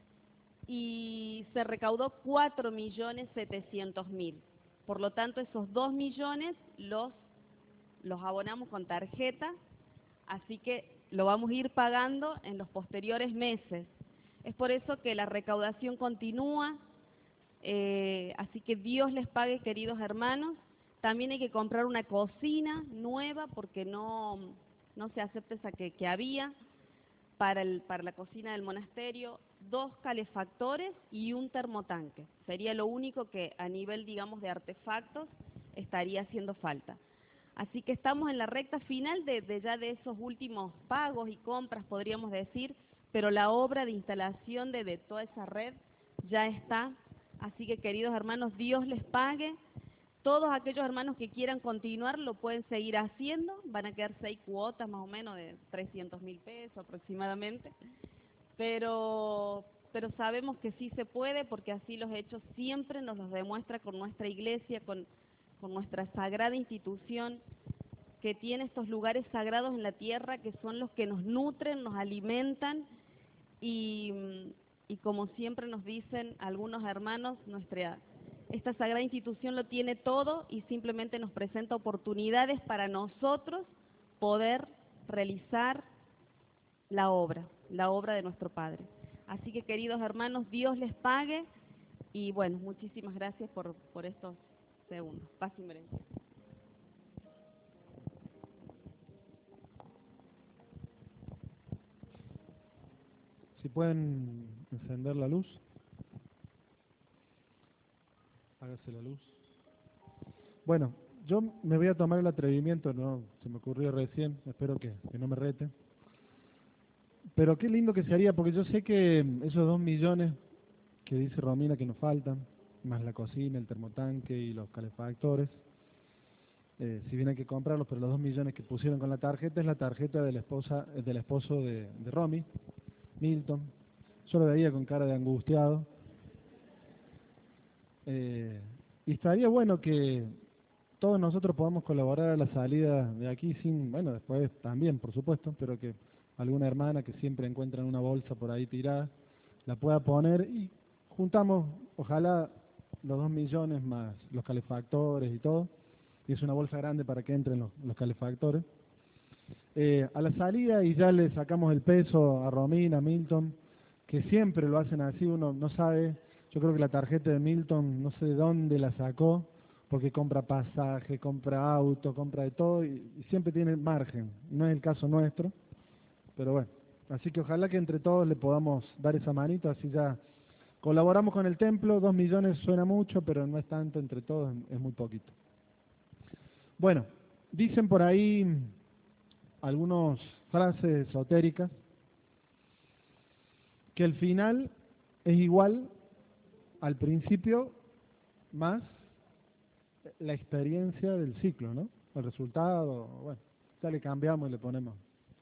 y se recaudó 4.700.000. Por lo tanto, esos 2 millones los abonamos con tarjeta, así que lo vamos a ir pagando en los posteriores meses. Es por eso que la recaudación continúa, así que Dios les pague, queridos hermanos. También hay que comprar una cocina nueva porque no se acepta esa que había para la cocina del monasterio, 2 calefactores y un termotanque. Sería lo único que a nivel, digamos, de artefactos estaría haciendo falta. Así que estamos en la recta final ya de esos últimos pagos y compras, podríamos decir, pero la obra de instalación de toda esa red ya está. Así que, queridos hermanos, Dios les pague. Todos aquellos hermanos que quieran continuar lo pueden seguir haciendo, van a quedar 6 cuotas más o menos de 300.000 pesos aproximadamente, pero sabemos que sí se puede porque así los hechos siempre nos los demuestra con nuestra iglesia, con nuestra sagrada institución que tiene estos lugares sagrados en la tierra que son los que nos nutren, nos alimentan y como siempre nos dicen algunos hermanos, esta sagrada institución lo tiene todo y simplemente nos presenta oportunidades para nosotros poder realizar la obra de nuestro Padre. Así que, queridos hermanos, Dios les pague y, bueno, muchísimas gracias por estos segundos. Paz y merencia. Si pueden encender la luz. Hágase la luz. Bueno, yo me voy a tomar el atrevimiento, no se me ocurrió recién, espero que no me rete. Pero qué lindo que sería, porque yo sé que esos 2 millones que dice Romina que nos faltan, más la cocina, el termotanque y los calefactores, si bien hay que comprarlos, pero los 2 millones que pusieron con la tarjeta es la tarjeta del esposo de Romy, Milton. Yo lo veía con cara de angustiado. Y estaría bueno que todos nosotros podamos colaborar a la salida de aquí después también, por supuesto, pero que alguna hermana que siempre encuentra una bolsa por ahí tirada, la pueda poner y juntamos, ojalá los 2 millones más los calefactores y todo, y es una bolsa grande para que entren los calefactores. A la salida, y ya le sacamos el peso a Romina, a Milton, que siempre lo hacen así, uno no sabe, yo creo que la tarjeta de Milton no sé de dónde la sacó, porque compra pasaje, compra auto, compra de todo, y siempre tiene margen, no es el caso nuestro, pero bueno, así que ojalá que entre todos le podamos dar esa manito, así ya colaboramos con el templo. 2 millones suena mucho, pero no es tanto, entre todos es muy poquito. Bueno, dicen por ahí algunas frases esotéricas, que el final es igual al principio más la experiencia del ciclo, ¿no? El resultado, bueno, ya le cambiamos y le ponemos.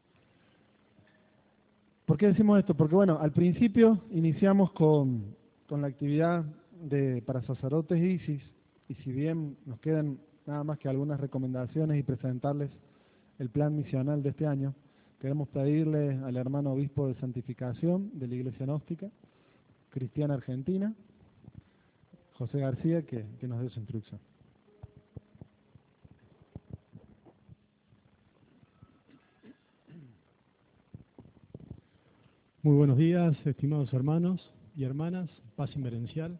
¿Por qué decimos esto? Porque bueno, al principio iniciamos con la actividad para sacerdotes ISIS, y si bien nos quedan nada más que algunas recomendaciones y presentarles el plan misional de este año, queremos pedirle al hermano obispo de santificación de la Iglesia Gnóstica Cristiana Argentina, José García, que nos dé su instrucción. Muy buenos días, estimados hermanos y hermanas, paz inmerencial.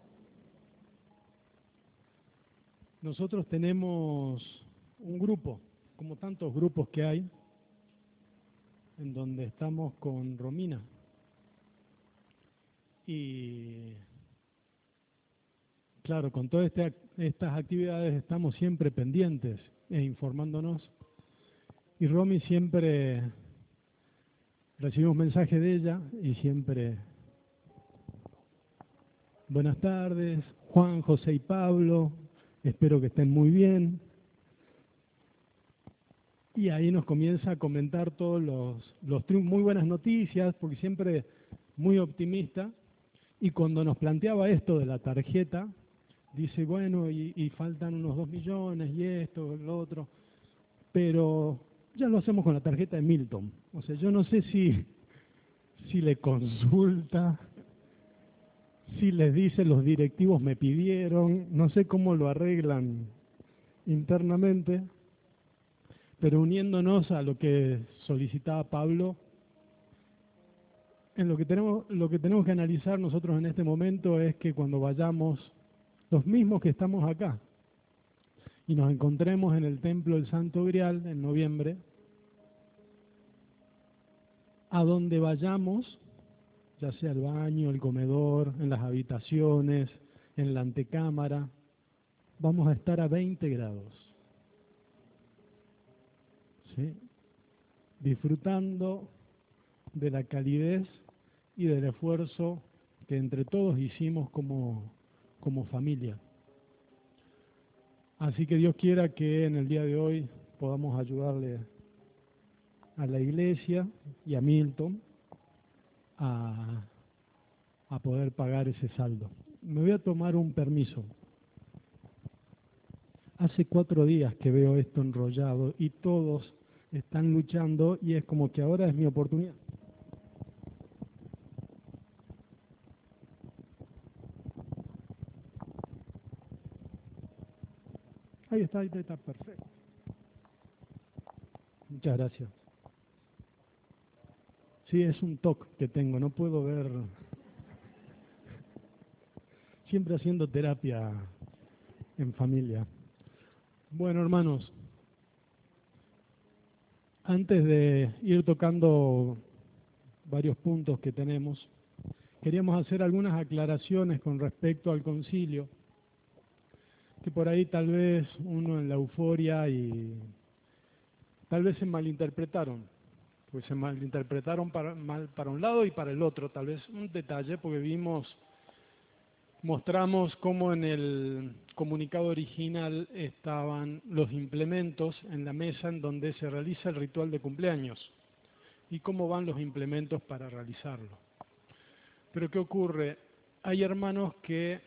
Nosotros tenemos un grupo, como tantos grupos que hay, en donde estamos con Romina. Y claro, con todas estas actividades estamos siempre pendientes e informándonos. Y Romy siempre recibimos mensajes de ella y siempre, buenas tardes, Juan, José y Pablo, espero que estén muy bien. Y ahí nos comienza a comentar todos los triunfos, muy buenas noticias, porque siempre muy optimista. Y cuando nos planteaba esto de la tarjeta, dice, bueno, y faltan unos 2 millones y esto, lo otro, pero ya lo hacemos con la tarjeta de Milton. O sea, yo no sé si le consulta, si les dice los directivos me pidieron, no sé cómo lo arreglan internamente, pero uniéndonos a lo que solicitaba Pablo, lo que tenemos que analizar nosotros en este momento es que cuando vayamos, los mismos que estamos acá, y nos encontremos en el Templo del Santo Grial en noviembre, a donde vayamos, ya sea el baño, el comedor, en las habitaciones, en la antecámara, vamos a estar a 20 grados. ¿Sí? Disfrutando de la calidez y del esfuerzo que entre todos hicimos como familia. Así que Dios quiera que en el día de hoy podamos ayudarle a la iglesia y a Milton a poder pagar ese saldo. Me voy a tomar un permiso. Hace 4 días que veo esto enrollado y todos están luchando y es como que ahora es mi oportunidad. Ahí está, perfecto. Muchas gracias. Sí, es un TOC que tengo, no puedo ver. Siempre haciendo terapia en familia. Bueno, hermanos, antes de ir tocando varios puntos que tenemos, queríamos hacer algunas aclaraciones con respecto al concilio, que por ahí tal vez uno en la euforia y tal vez se malinterpretaron, pues se malinterpretaron mal para un lado y para el otro, tal vez un detalle, porque mostramos cómo en el comunicado original estaban los implementos en la mesa en donde se realiza el ritual de cumpleaños y cómo van los implementos para realizarlo. Pero ¿qué ocurre? Hay hermanos que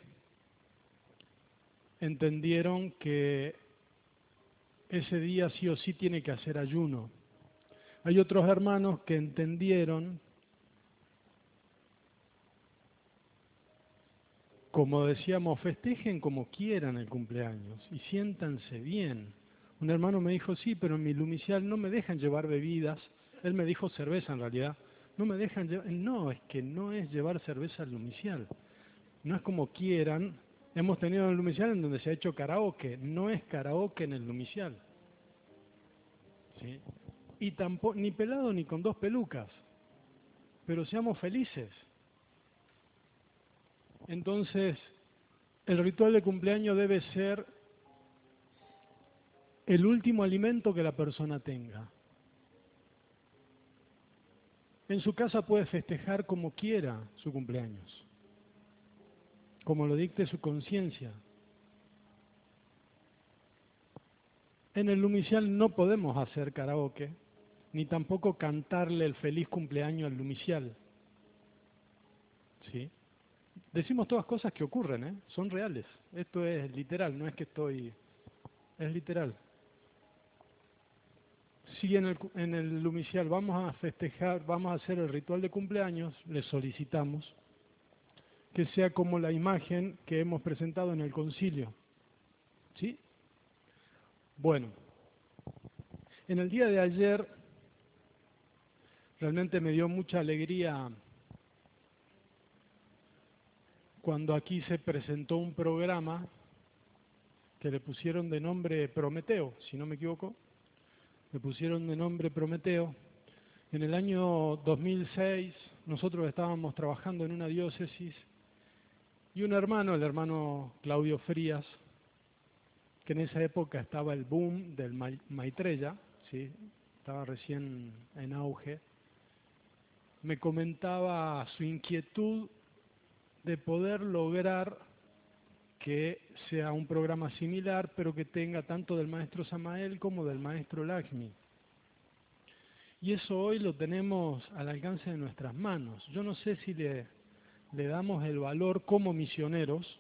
entendieron que ese día sí o sí tiene que hacer ayuno. Hay otros hermanos que entendieron como decíamos, festejen como quieran el cumpleaños y siéntanse bien. Un hermano me dijo, sí, pero en mi lumicial no me dejan llevar bebidas. Él me dijo cerveza en realidad. No me dejan llevar. No, es que no es llevar cerveza al lumicial. No es como quieran. Hemos tenido el lumicial en donde se ha hecho karaoke. No es karaoke en el lumicial. ¿Sí? Y tampoco, ni pelado ni con 2 pelucas. Pero seamos felices. Entonces, el ritual de cumpleaños debe ser el último alimento que la persona tenga. En su casa puede festejar como quiera su cumpleaños, como lo dicte su conciencia. En el lumicial no podemos hacer karaoke, ni tampoco cantarle el feliz cumpleaños al lumicial. ¿Sí? Decimos todas cosas que ocurren, ¿eh? Son reales. Esto es literal, no es que es literal. Si en el lumicial vamos a festejar, vamos a hacer el ritual de cumpleaños, le solicitamos que sea como la imagen que hemos presentado en el concilio. ¿Sí? Bueno, en el día de ayer realmente me dio mucha alegría cuando aquí se presentó un programa que le pusieron de nombre Prometeo, si no me equivoco. Le pusieron de nombre Prometeo. En el año 2006 nosotros estábamos trabajando en una diócesis y un hermano, el hermano Claudio Frías, que en esa época estaba el boom del Maitreya, ¿sí? Estaba recién en auge, me comentaba su inquietud de poder lograr que sea un programa similar, pero que tenga tanto del maestro Samael como del maestro Lakshmi. Y eso hoy lo tenemos al alcance de nuestras manos. Yo no sé si le damos el valor como misioneros,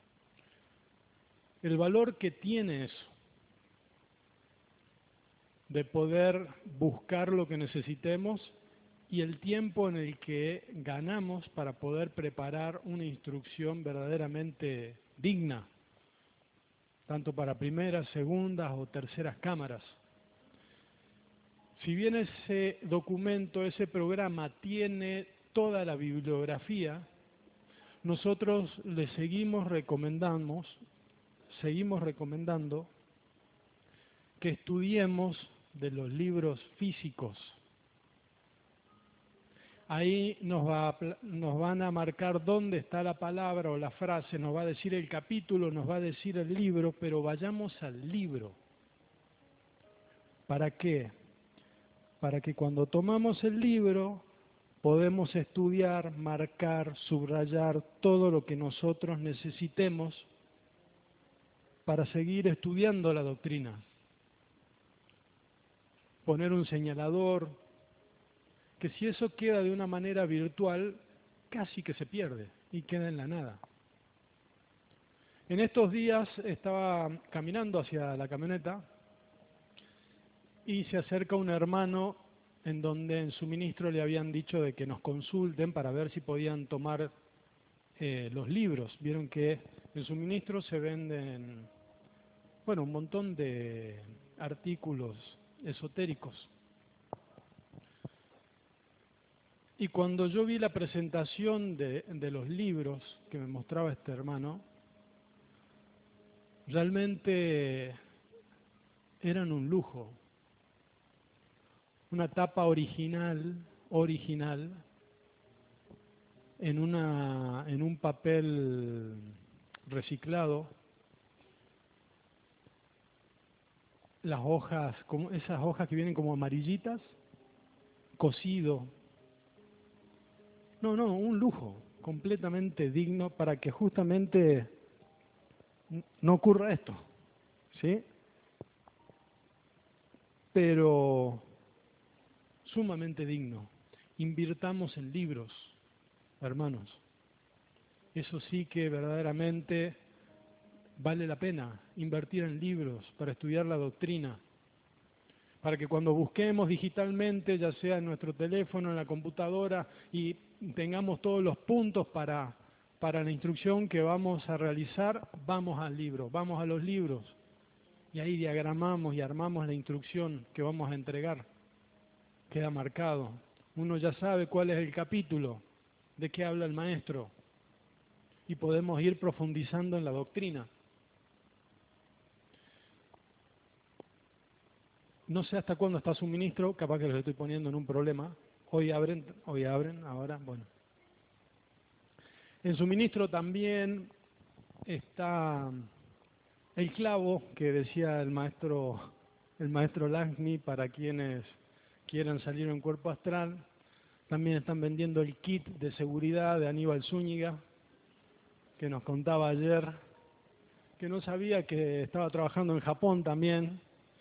el valor que tiene eso, de poder buscar lo que necesitemos y el tiempo en el que ganamos para poder preparar una instrucción verdaderamente digna, tanto para primeras, segundas o terceras cámaras. Si bien ese documento, ese programa tiene toda la bibliografía, nosotros le seguimos recomendando que estudiemos de los libros físicos. Ahí nos van a marcar dónde está la palabra o la frase, nos va a decir el capítulo, nos va a decir el libro, pero vayamos al libro. ¿Para qué? Para que cuando tomamos el libro podemos estudiar, marcar, subrayar todo lo que nosotros necesitemos para seguir estudiando la doctrina. Poner un señalador, que si eso queda de una manera virtual, casi que se pierde y queda en la nada. En estos días estaba caminando hacia la camioneta y se acerca un hermano en donde en su ministro le habían dicho de que nos consulten para ver si podían tomar los libros. Vieron que en su ministro se venden, bueno, un montón de artículos esotéricos. Y cuando yo vi la presentación de los libros que me mostraba este hermano, realmente eran un lujo. Una tapa original, en un papel reciclado, las hojas, como esas hojas que vienen como amarillitas, cosido. No, un lujo completamente digno para que justamente no ocurra esto, ¿sí? Pero sumamente digno. Invirtamos en libros, hermanos. Eso sí que verdaderamente vale la pena, invertir en libros para estudiar la doctrina, para que cuando busquemos digitalmente, ya sea en nuestro teléfono, en la computadora, y tengamos todos los puntos para para la instrucción que vamos a realizar, vamos al libro, vamos a los libros. Y ahí diagramamos y armamos la instrucción que vamos a entregar. Queda marcado. Uno ya sabe cuál es el capítulo, de qué habla el maestro. Y podemos ir profundizando en la doctrina. No sé hasta cuándo está suministro, capaz que los estoy poniendo en un problema. Hoy abren, ahora, bueno. En suministro también está el clavo que decía el maestro Laxmi para quienes quieran salir en cuerpo astral. También están vendiendo el kit de seguridad de Aníbal Zúñiga, que nos contaba ayer, que no sabía que estaba trabajando en Japón también.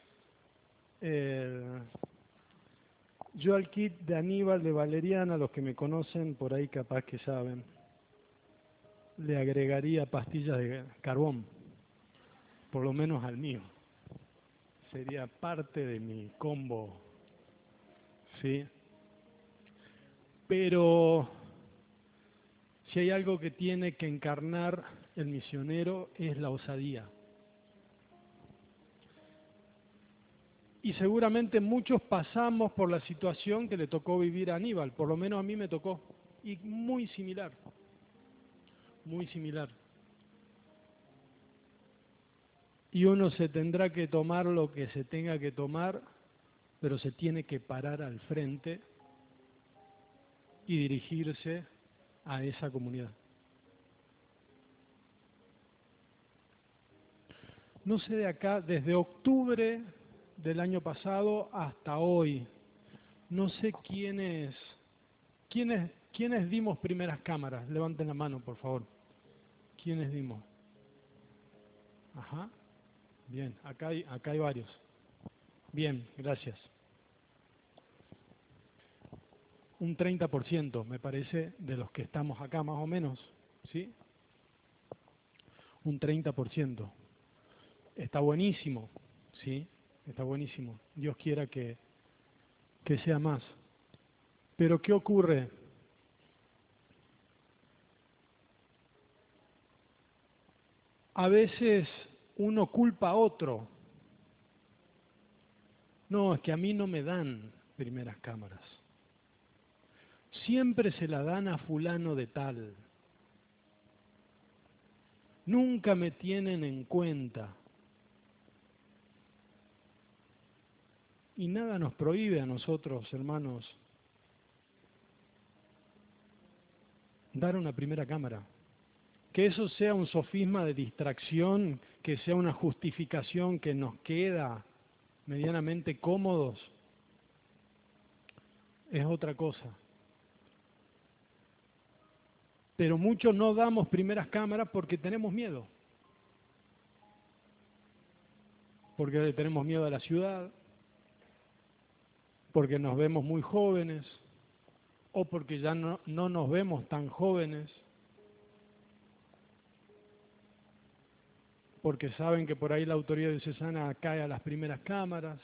Yo al kit de Aníbal de Valeriana, los que me conocen por ahí capaz que saben, le agregaría pastillas de carbón, por lo menos al mío. Sería parte de mi combo, ¿sí? Pero si hay algo que tiene que encarnar el misionero es la osadía. Y seguramente muchos pasamos por la situación que le tocó vivir a Aníbal, por lo menos a mí me tocó, y muy similar, muy similar. Y uno se tendrá que tomar lo que se tenga que tomar, pero se tiene que parar al frente y dirigirse a esa comunidad. No sé de acá, desde octubre del año pasado hasta hoy, no sé quiénes dimos primeras cámaras. Levanten la mano, por favor. ¿Quiénes dimos? Ajá. Bien, acá hay varios. Bien, gracias. Un 30% me parece de los que estamos acá más o menos, ¿sí? Un 30%. Está buenísimo, ¿sí? Está buenísimo. Dios quiera que sea más. Pero ¿qué ocurre? A veces uno culpa a otro. No, es que a mí no me dan primeras cámaras. Siempre se la dan a fulano de tal. Nunca me tienen en cuenta. Y nada nos prohíbe a nosotros, hermanos, dar una primera cámara. Que eso sea un sofisma de distracción, que sea una justificación que nos queda medianamente cómodos, es otra cosa. Pero muchos no damos primeras cámaras porque tenemos miedo. Porque le tenemos miedo a la ciudad, porque nos vemos muy jóvenes, o porque ya no nos vemos tan jóvenes, porque saben que por ahí la autoridad diocesana cae a las primeras cámaras.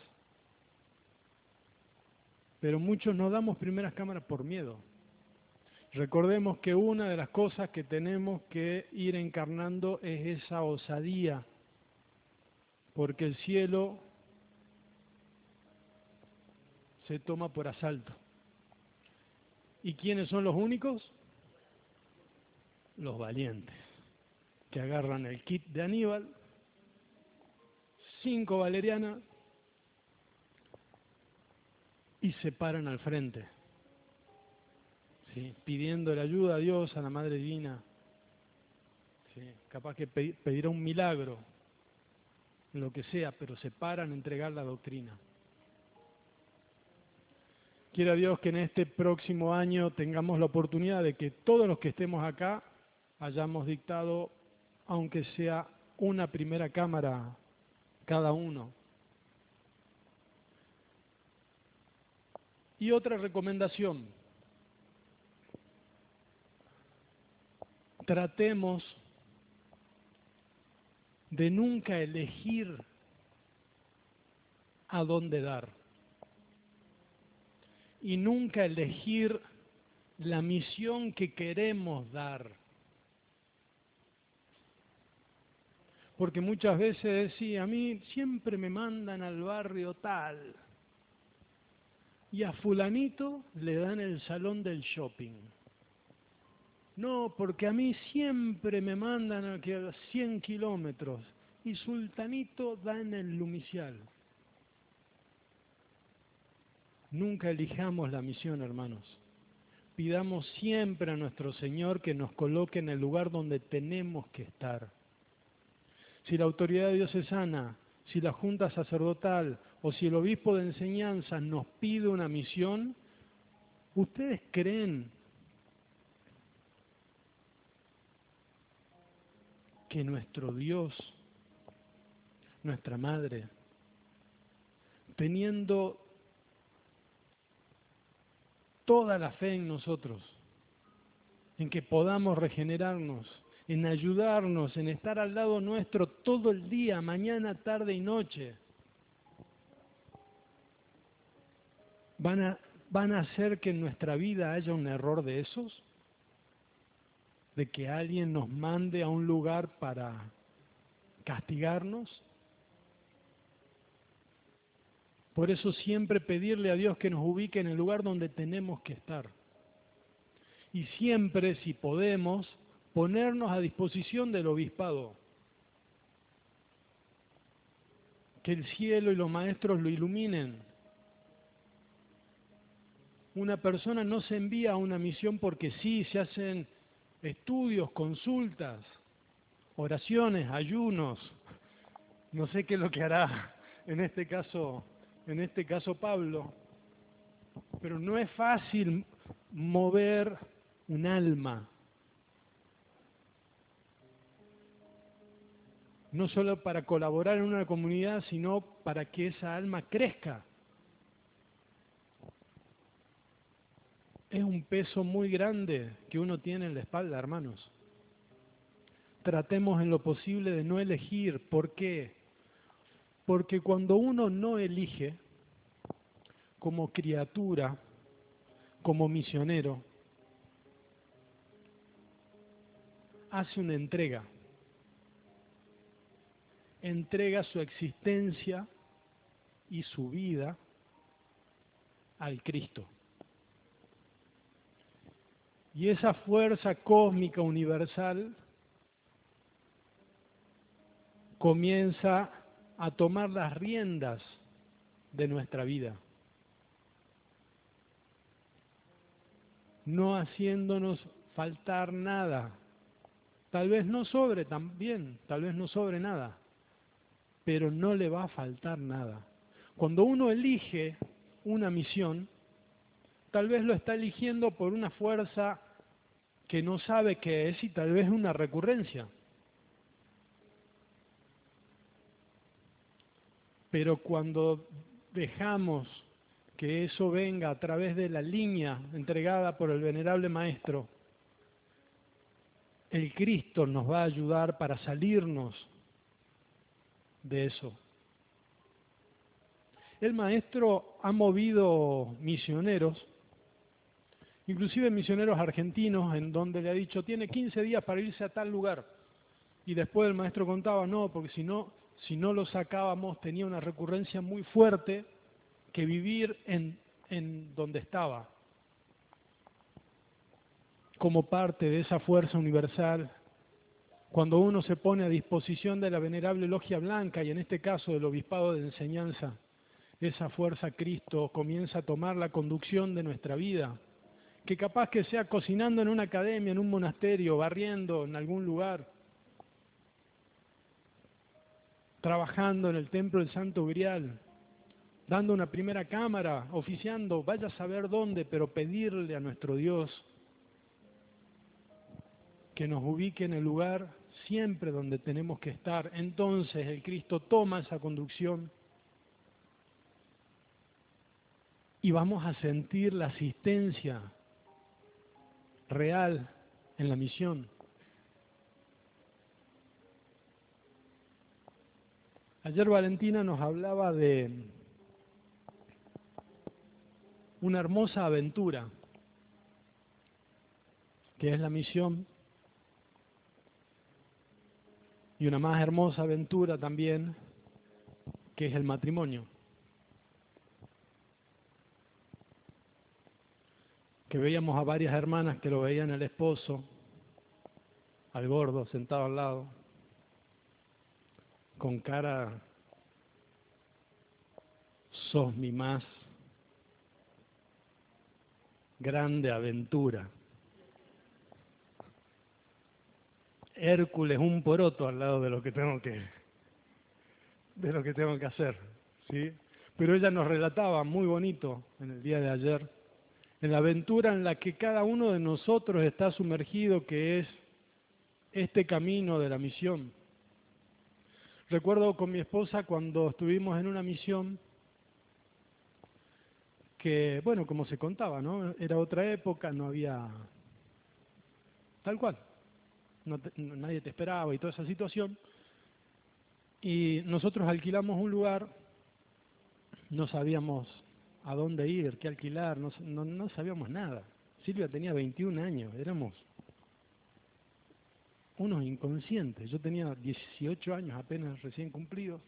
Pero muchos no damos primeras cámaras por miedo. Recordemos que una de las cosas que tenemos que ir encarnando es esa osadía, porque el cielo se toma por asalto. ¿Y quiénes son los únicos? Los valientes, que agarran el kit de Aníbal, 5 valerianas, y se paran al frente, ¿sí? Pidiendo la ayuda a Dios, a la Madre Divina. ¿Sí? Capaz que pedirá un milagro, lo que sea, pero se paran a entregar la doctrina. Quiera Dios que en este próximo año tengamos la oportunidad de que todos los que estemos acá hayamos dictado, aunque sea una primera cámara cada uno. Y otra recomendación, tratemos de nunca elegir a dónde dar y nunca elegir la misión que queremos dar. Porque muchas veces, sí, a mí siempre me mandan al barrio tal. Y a fulanito le dan el salón del shopping. No, porque a mí siempre me mandan a 100 kilómetros. Y sultanito da en el Lumicial. Nunca elijamos la misión, hermanos. Pidamos siempre a nuestro Señor que nos coloque en el lugar donde tenemos que estar. Si la autoridad diocesana, si la junta sacerdotal o si el obispo de enseñanza nos pide una misión, ¿ustedes creen que nuestro Dios, nuestra Madre, teniendo toda la fe en nosotros, en que podamos regenerarnos, en ayudarnos, en estar al lado nuestro todo el día, mañana, tarde y noche, van a hacer que en nuestra vida haya un error de esos? ¿De que alguien nos mande a un lugar para castigarnos? Por eso siempre pedirle a Dios que nos ubique en el lugar donde tenemos que estar. Y siempre, si podemos, ponernos a disposición del obispado. Que el cielo y los maestros lo iluminen. Una persona no se envía a una misión porque sí, se hacen estudios, consultas, oraciones, ayunos. No sé qué es lo que hará en este caso Pablo, pero no es fácil mover un alma, no solo para colaborar en una comunidad, sino para que esa alma crezca. Es un peso muy grande que uno tiene en la espalda, hermanos. Tratemos en lo posible de no elegir. ¿Por qué? Porque cuando uno no elige, como criatura, como misionero, hace una entrega. Entrega su existencia y su vida al Cristo. Y esa fuerza cósmica universal comienza a tomar las riendas de nuestra vida, no haciéndonos faltar nada. Tal vez no sobre también, tal vez no sobre nada, pero no le va a faltar nada. Cuando uno elige una misión, tal vez lo está eligiendo por una fuerza que no sabe qué es y tal vez una recurrencia. Pero cuando dejamos que eso venga a través de la línea entregada por el venerable Maestro, el Cristo nos va a ayudar para salirnos de eso. El Maestro ha movido misioneros, inclusive misioneros argentinos, en donde le ha dicho, tiene 15 días para irse a tal lugar. Y después el Maestro contaba, no, porque si no lo sacábamos, tenía una recurrencia muy fuerte que vivir en donde estaba, como parte de esa fuerza universal. Cuando uno se pone a disposición de la venerable logia blanca, y en este caso del obispado de enseñanza, esa fuerza Cristo comienza a tomar la conducción de nuestra vida, que capaz que sea cocinando en una academia, en un monasterio, barriendo en algún lugar, trabajando en el templo del Santo Grial, dando una primera cámara, oficiando, vaya a saber dónde, pero pedirle a nuestro Dios que nos ubique en el lugar siempre donde tenemos que estar. Entonces el Cristo toma esa conducción y vamos a sentir la asistencia real en la misión. Ayer Valentina nos hablaba de una hermosa aventura, que es la misión y una más hermosa aventura también, que es el matrimonio. Que veíamos a varias hermanas que lo veían el esposo, al gordo sentado al lado, con cara, sos mi más grande aventura. Hércules un poroto al lado de lo que tengo que hacer, ¿sí? Pero ella nos relataba muy bonito en el día de ayer, en la aventura en la que cada uno de nosotros está sumergido, que es este camino de la misión. Recuerdo con mi esposa cuando estuvimos en una misión que, bueno, como se contaba, ¿no? Era otra época, no había tal cual, nadie te esperaba y toda esa situación. Y nosotros alquilamos un lugar, no sabíamos a dónde ir, qué alquilar, no sabíamos nada. Silvia tenía 21 años, éramos unos inconscientes. Yo tenía 18 años apenas recién cumplidos.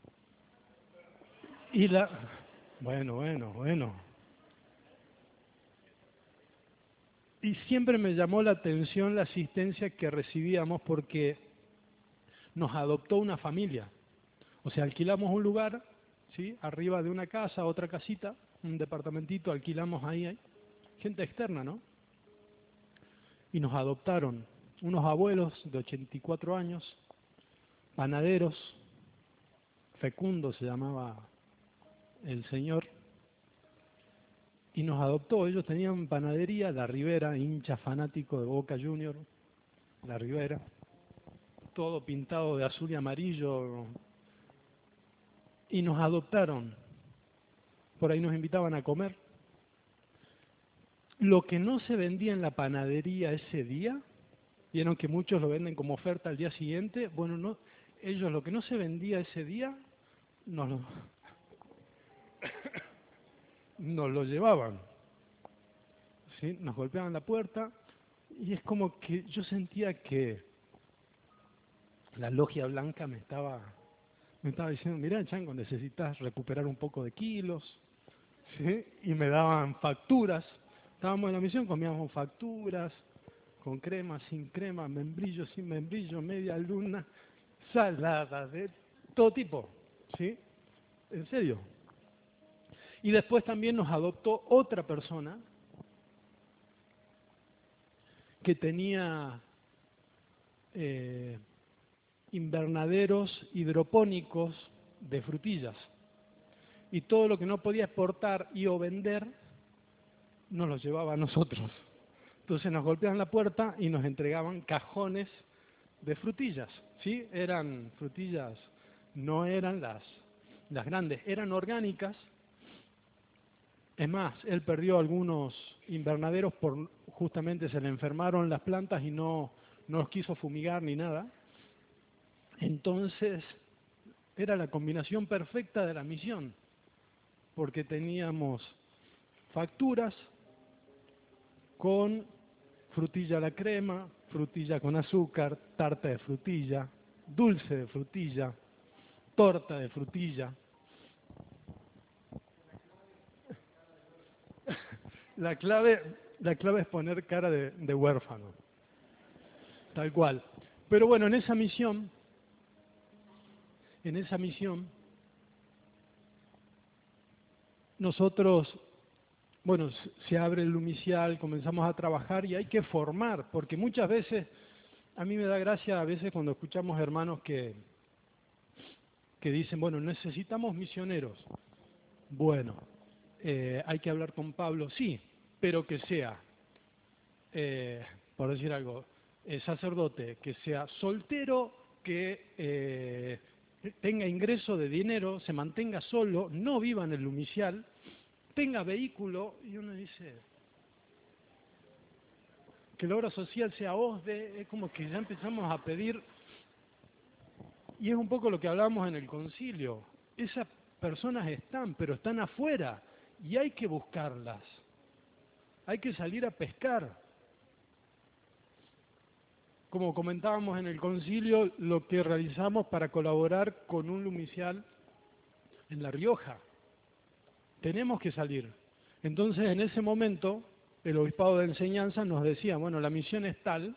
Y bueno. Y siempre me llamó la atención la asistencia que recibíamos porque nos adoptó una familia. O sea, alquilamos un lugar, ¿sí? Arriba de una casa, otra casita, un departamentito, alquilamos ahí, gente externa, ¿no? Y nos adoptaron unos abuelos de 84 años, panaderos, Fecundo se llamaba el señor, y nos adoptó. Ellos tenían panadería, La Ribera, hincha fanático de Boca Junior, La Ribera, todo pintado de azul y amarillo, y nos adoptaron. Por ahí nos invitaban a comer. Lo que no se vendía en la panadería ese día, vieron que muchos lo venden como oferta al día siguiente, bueno, no, ellos lo que no se vendía ese día, nos lo llevaban, ¿sí? Nos golpeaban la puerta y es como que yo sentía que la logia blanca me estaba diciendo, mirá, Chango, necesitas recuperar un poco de kilos, ¿sí? Y me daban facturas. Estábamos en la misión, comíamos facturas, con crema, sin crema, membrillo, sin membrillo, media luna, saladas de todo tipo, ¿sí? En serio. Y después también nos adoptó otra persona que tenía invernaderos hidropónicos de frutillas. Y todo lo que no podía exportar y o vender, nos lo llevaba a nosotros. Entonces nos golpeaban la puerta y nos entregaban cajones de frutillas, ¿sí? Eran frutillas, no eran las grandes, eran orgánicas. Es más, él perdió algunos invernaderos justamente se le enfermaron las plantas y no los quiso fumigar ni nada. Entonces, era la combinación perfecta de la misión, porque teníamos facturas con frutilla a la crema, frutilla con azúcar, tarta de frutilla, dulce de frutilla, torta de frutilla. La clave es poner cara de huérfano, tal cual. Pero bueno, en esa misión, nosotros, bueno, se abre el lumicial, comenzamos a trabajar y hay que formar, porque muchas veces, a mí me da gracia a veces cuando escuchamos hermanos que dicen, bueno, necesitamos misioneros. Bueno, hay que hablar con Pablo, sí, pero que sea, por decir algo, sacerdote, que sea soltero, que tenga ingreso de dinero, se mantenga solo, no viva en el lumicial, tenga vehículo, y uno dice, que la obra social sea OSDE, es como que ya empezamos a pedir, y es un poco lo que hablábamos en el concilio, esas personas están, pero están afuera, y hay que buscarlas, hay que salir a pescar. como comentábamos en el concilio, lo que realizamos para colaborar con un lumicial en La Rioja. Tenemos que salir. Entonces, en ese momento, el Obispado de Enseñanza nos decía, bueno, la misión es tal,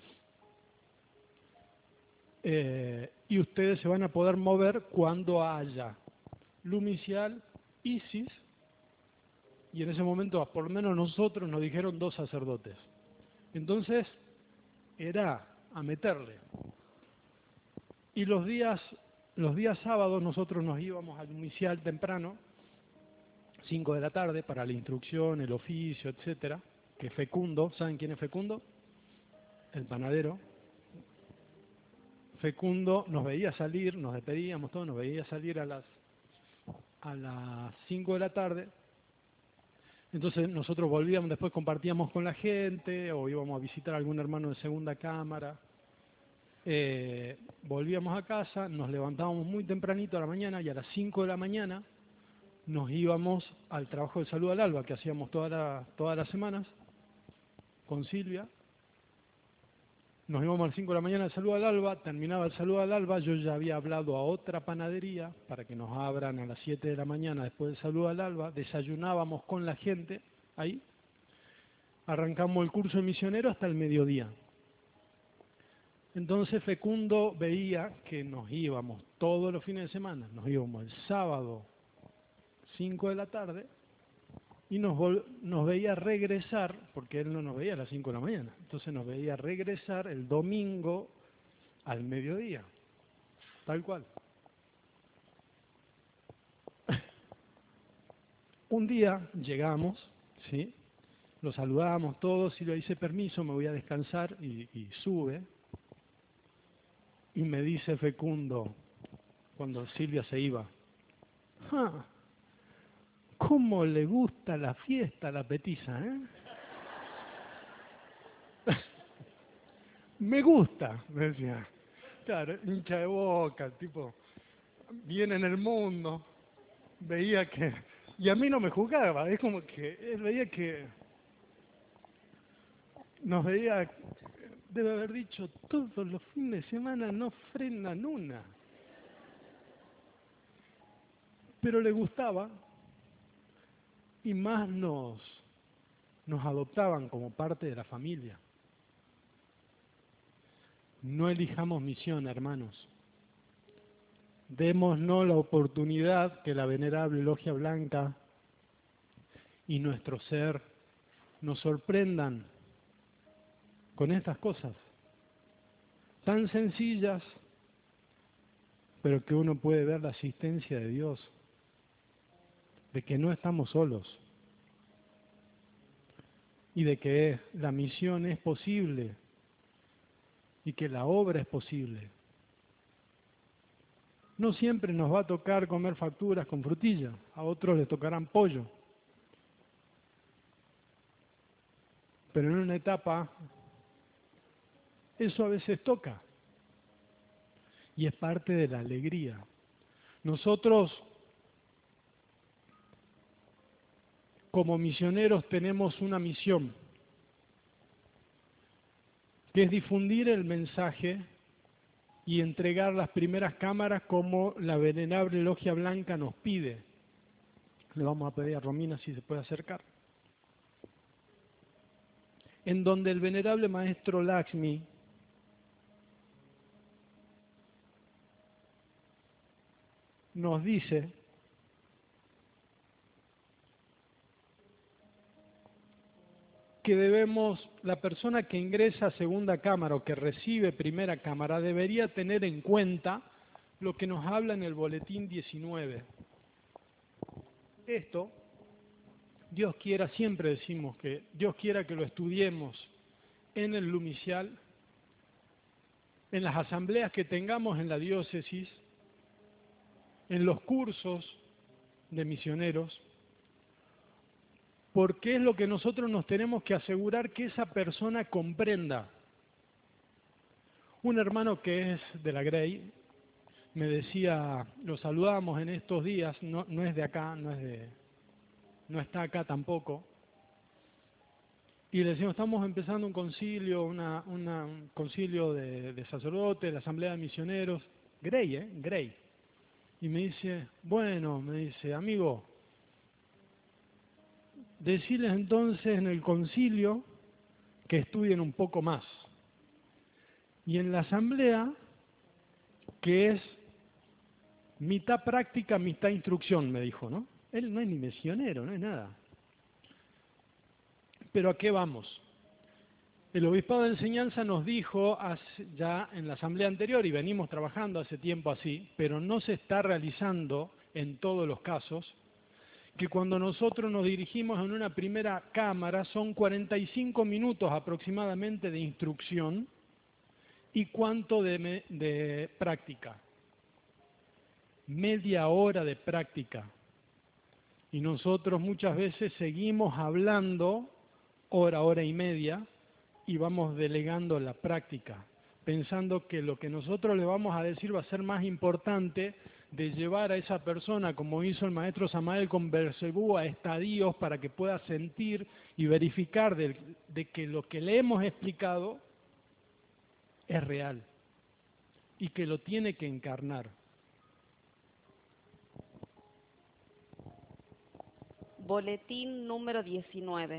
y ustedes se van a poder mover cuando haya lumicial, ISIS, y en ese momento, por lo menos nosotros, nos dijeron 2 sacerdotes. Entonces, era a meterle. Y los días sábados nosotros nos íbamos al lumicial temprano, 5 de la tarde, para la instrucción, el oficio, etcétera, que Fecundo, ¿saben quién es Fecundo? El panadero. Fecundo nos veía salir, nos despedíamos todos, nos veía salir a las 5 de la tarde. Entonces nosotros volvíamos, después compartíamos con la gente, o íbamos a visitar a algún hermano de segunda cámara. Volvíamos a casa, nos levantábamos muy tempranito a la mañana, y a las 5 de la mañana nos íbamos al trabajo de Salud al Alba, que hacíamos todas las semanas, con Silvia. Nos íbamos a las 5 de la mañana al Salud al Alba, terminaba el Salud al Alba, yo ya había hablado a otra panadería para que nos abran a las 7 de la mañana después del Salud al Alba, desayunábamos con la gente ahí, arrancamos el curso de misionero hasta el mediodía. Entonces Fecundo veía que nos íbamos todos los fines de semana, nos íbamos el sábado 5 de la tarde, y nos veía regresar, porque él no nos veía a las 5 de la mañana, entonces nos veía regresar el domingo al mediodía, tal cual. Un día llegamos, ¿sí? Lo saludamos todos y le dice permiso, me voy a descansar, y sube, y me dice Fecundo, cuando Silvia se iba, ¡ah! ¿Cómo le gusta la fiesta a la petiza, eh? Me gusta, me decía. Claro, hincha de Boca, tipo, bien en el mundo, veía que... Y a mí no me jugaba, es como que él veía que... Nos veía, debe haber dicho, todos los fines de semana no frenan una. Pero le gustaba, y más nos adoptaban como parte de la familia. No elijamos misión, hermanos. Démonos la oportunidad que la venerable Logia Blanca y nuestro ser nos sorprendan con estas cosas tan sencillas, pero que uno puede ver la asistencia de Dios, de que no estamos solos y de que la misión es posible y que la obra es posible. No siempre nos va a tocar comer facturas con frutilla, a otros les tocarán pollo. Pero en una etapa, eso a veces toca. Y es parte de la alegría. Nosotros, como misioneros, tenemos una misión, que es difundir el mensaje y entregar las primeras cámaras como la venerable Logia Blanca nos pide. Le vamos a pedir a Romina si se puede acercar. En donde el venerable maestro Lakshmi nos dice que debemos, la persona que ingresa a segunda cámara o que recibe primera cámara debería tener en cuenta lo que nos habla en el boletín 19. Esto, Dios quiera, siempre decimos que Dios quiera que lo estudiemos en el lumicial, en las asambleas que tengamos en la diócesis, en los cursos de misioneros, porque es lo que nosotros nos tenemos que asegurar que esa persona comprenda. Un hermano que es de la Grey me decía, lo saludamos en estos días, no es de acá, no está acá tampoco, y le decimos, estamos empezando un concilio, un concilio de sacerdotes, la asamblea de misioneros, Grey, Grey. Y me dice, bueno, me dice, amigo, decirles entonces en el concilio que estudien un poco más. Y en la asamblea, que es mitad práctica, mitad instrucción, me dijo, ¿no? Él no es ni misionero, no es nada. Pero ¿a qué vamos? El Obispado de Enseñanza nos dijo ya en la asamblea anterior, y venimos trabajando hace tiempo así, pero no se está realizando en todos los casos, que cuando nosotros nos dirigimos en una primera cámara son 45 minutos aproximadamente de instrucción y cuánto de práctica. Media hora de práctica. Y nosotros muchas veces seguimos hablando hora y media y vamos delegando la práctica, pensando que lo que nosotros le vamos a decir va a ser más importante de llevar a esa persona, como hizo el maestro Samael con Belcebú, a estadios para que pueda sentir y verificar de que lo que le hemos explicado es real y que lo tiene que encarnar. Boletín número 19.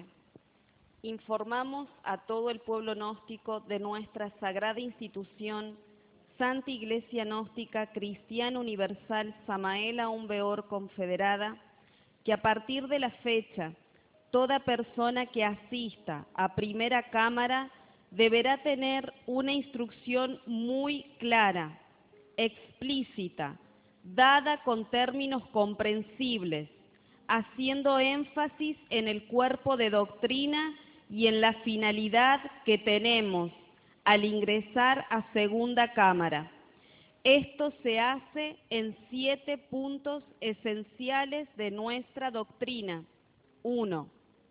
Informamos a todo el pueblo gnóstico de nuestra sagrada institución, Santa Iglesia Gnóstica Cristiana Universal Samael Aún Beor Confederada, que a partir de la fecha, toda persona que asista a primera cámara deberá tener una instrucción muy clara, explícita, dada con términos comprensibles, haciendo énfasis en el cuerpo de doctrina y en la finalidad que tenemos al ingresar a segunda cámara. Esto se hace en 7 puntos esenciales de nuestra doctrina. 1.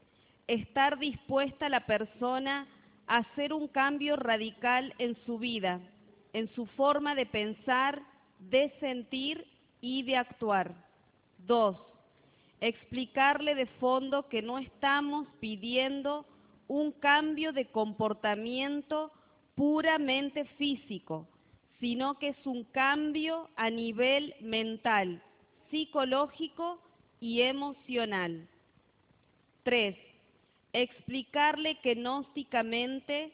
Estar dispuesta la persona a hacer un cambio radical en su vida, en su forma de pensar, de sentir y de actuar. 2. Explicarle de fondo que no estamos pidiendo un cambio de comportamiento puramente físico, sino que es un cambio a nivel mental, psicológico y emocional. 3. Explicarle que gnósticamente,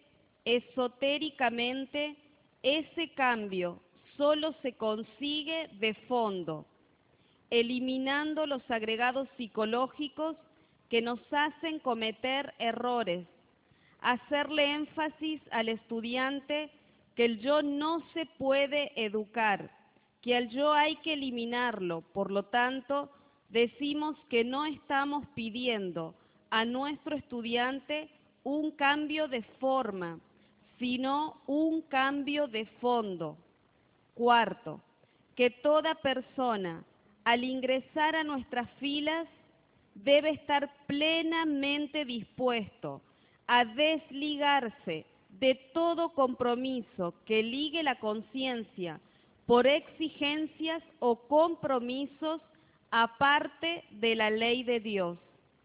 esotéricamente, ese cambio solo se consigue de fondo, eliminando los agregados psicológicos que nos hacen cometer errores, hacerle énfasis al estudiante que el yo no se puede educar, que al yo hay que eliminarlo. Por lo tanto, decimos que no estamos pidiendo a nuestro estudiante un cambio de forma, sino un cambio de fondo. 4. Que toda persona, al ingresar a nuestras filas, debe estar plenamente dispuesto a desligarse de todo compromiso que ligue la conciencia por exigencias o compromisos aparte de la ley de Dios.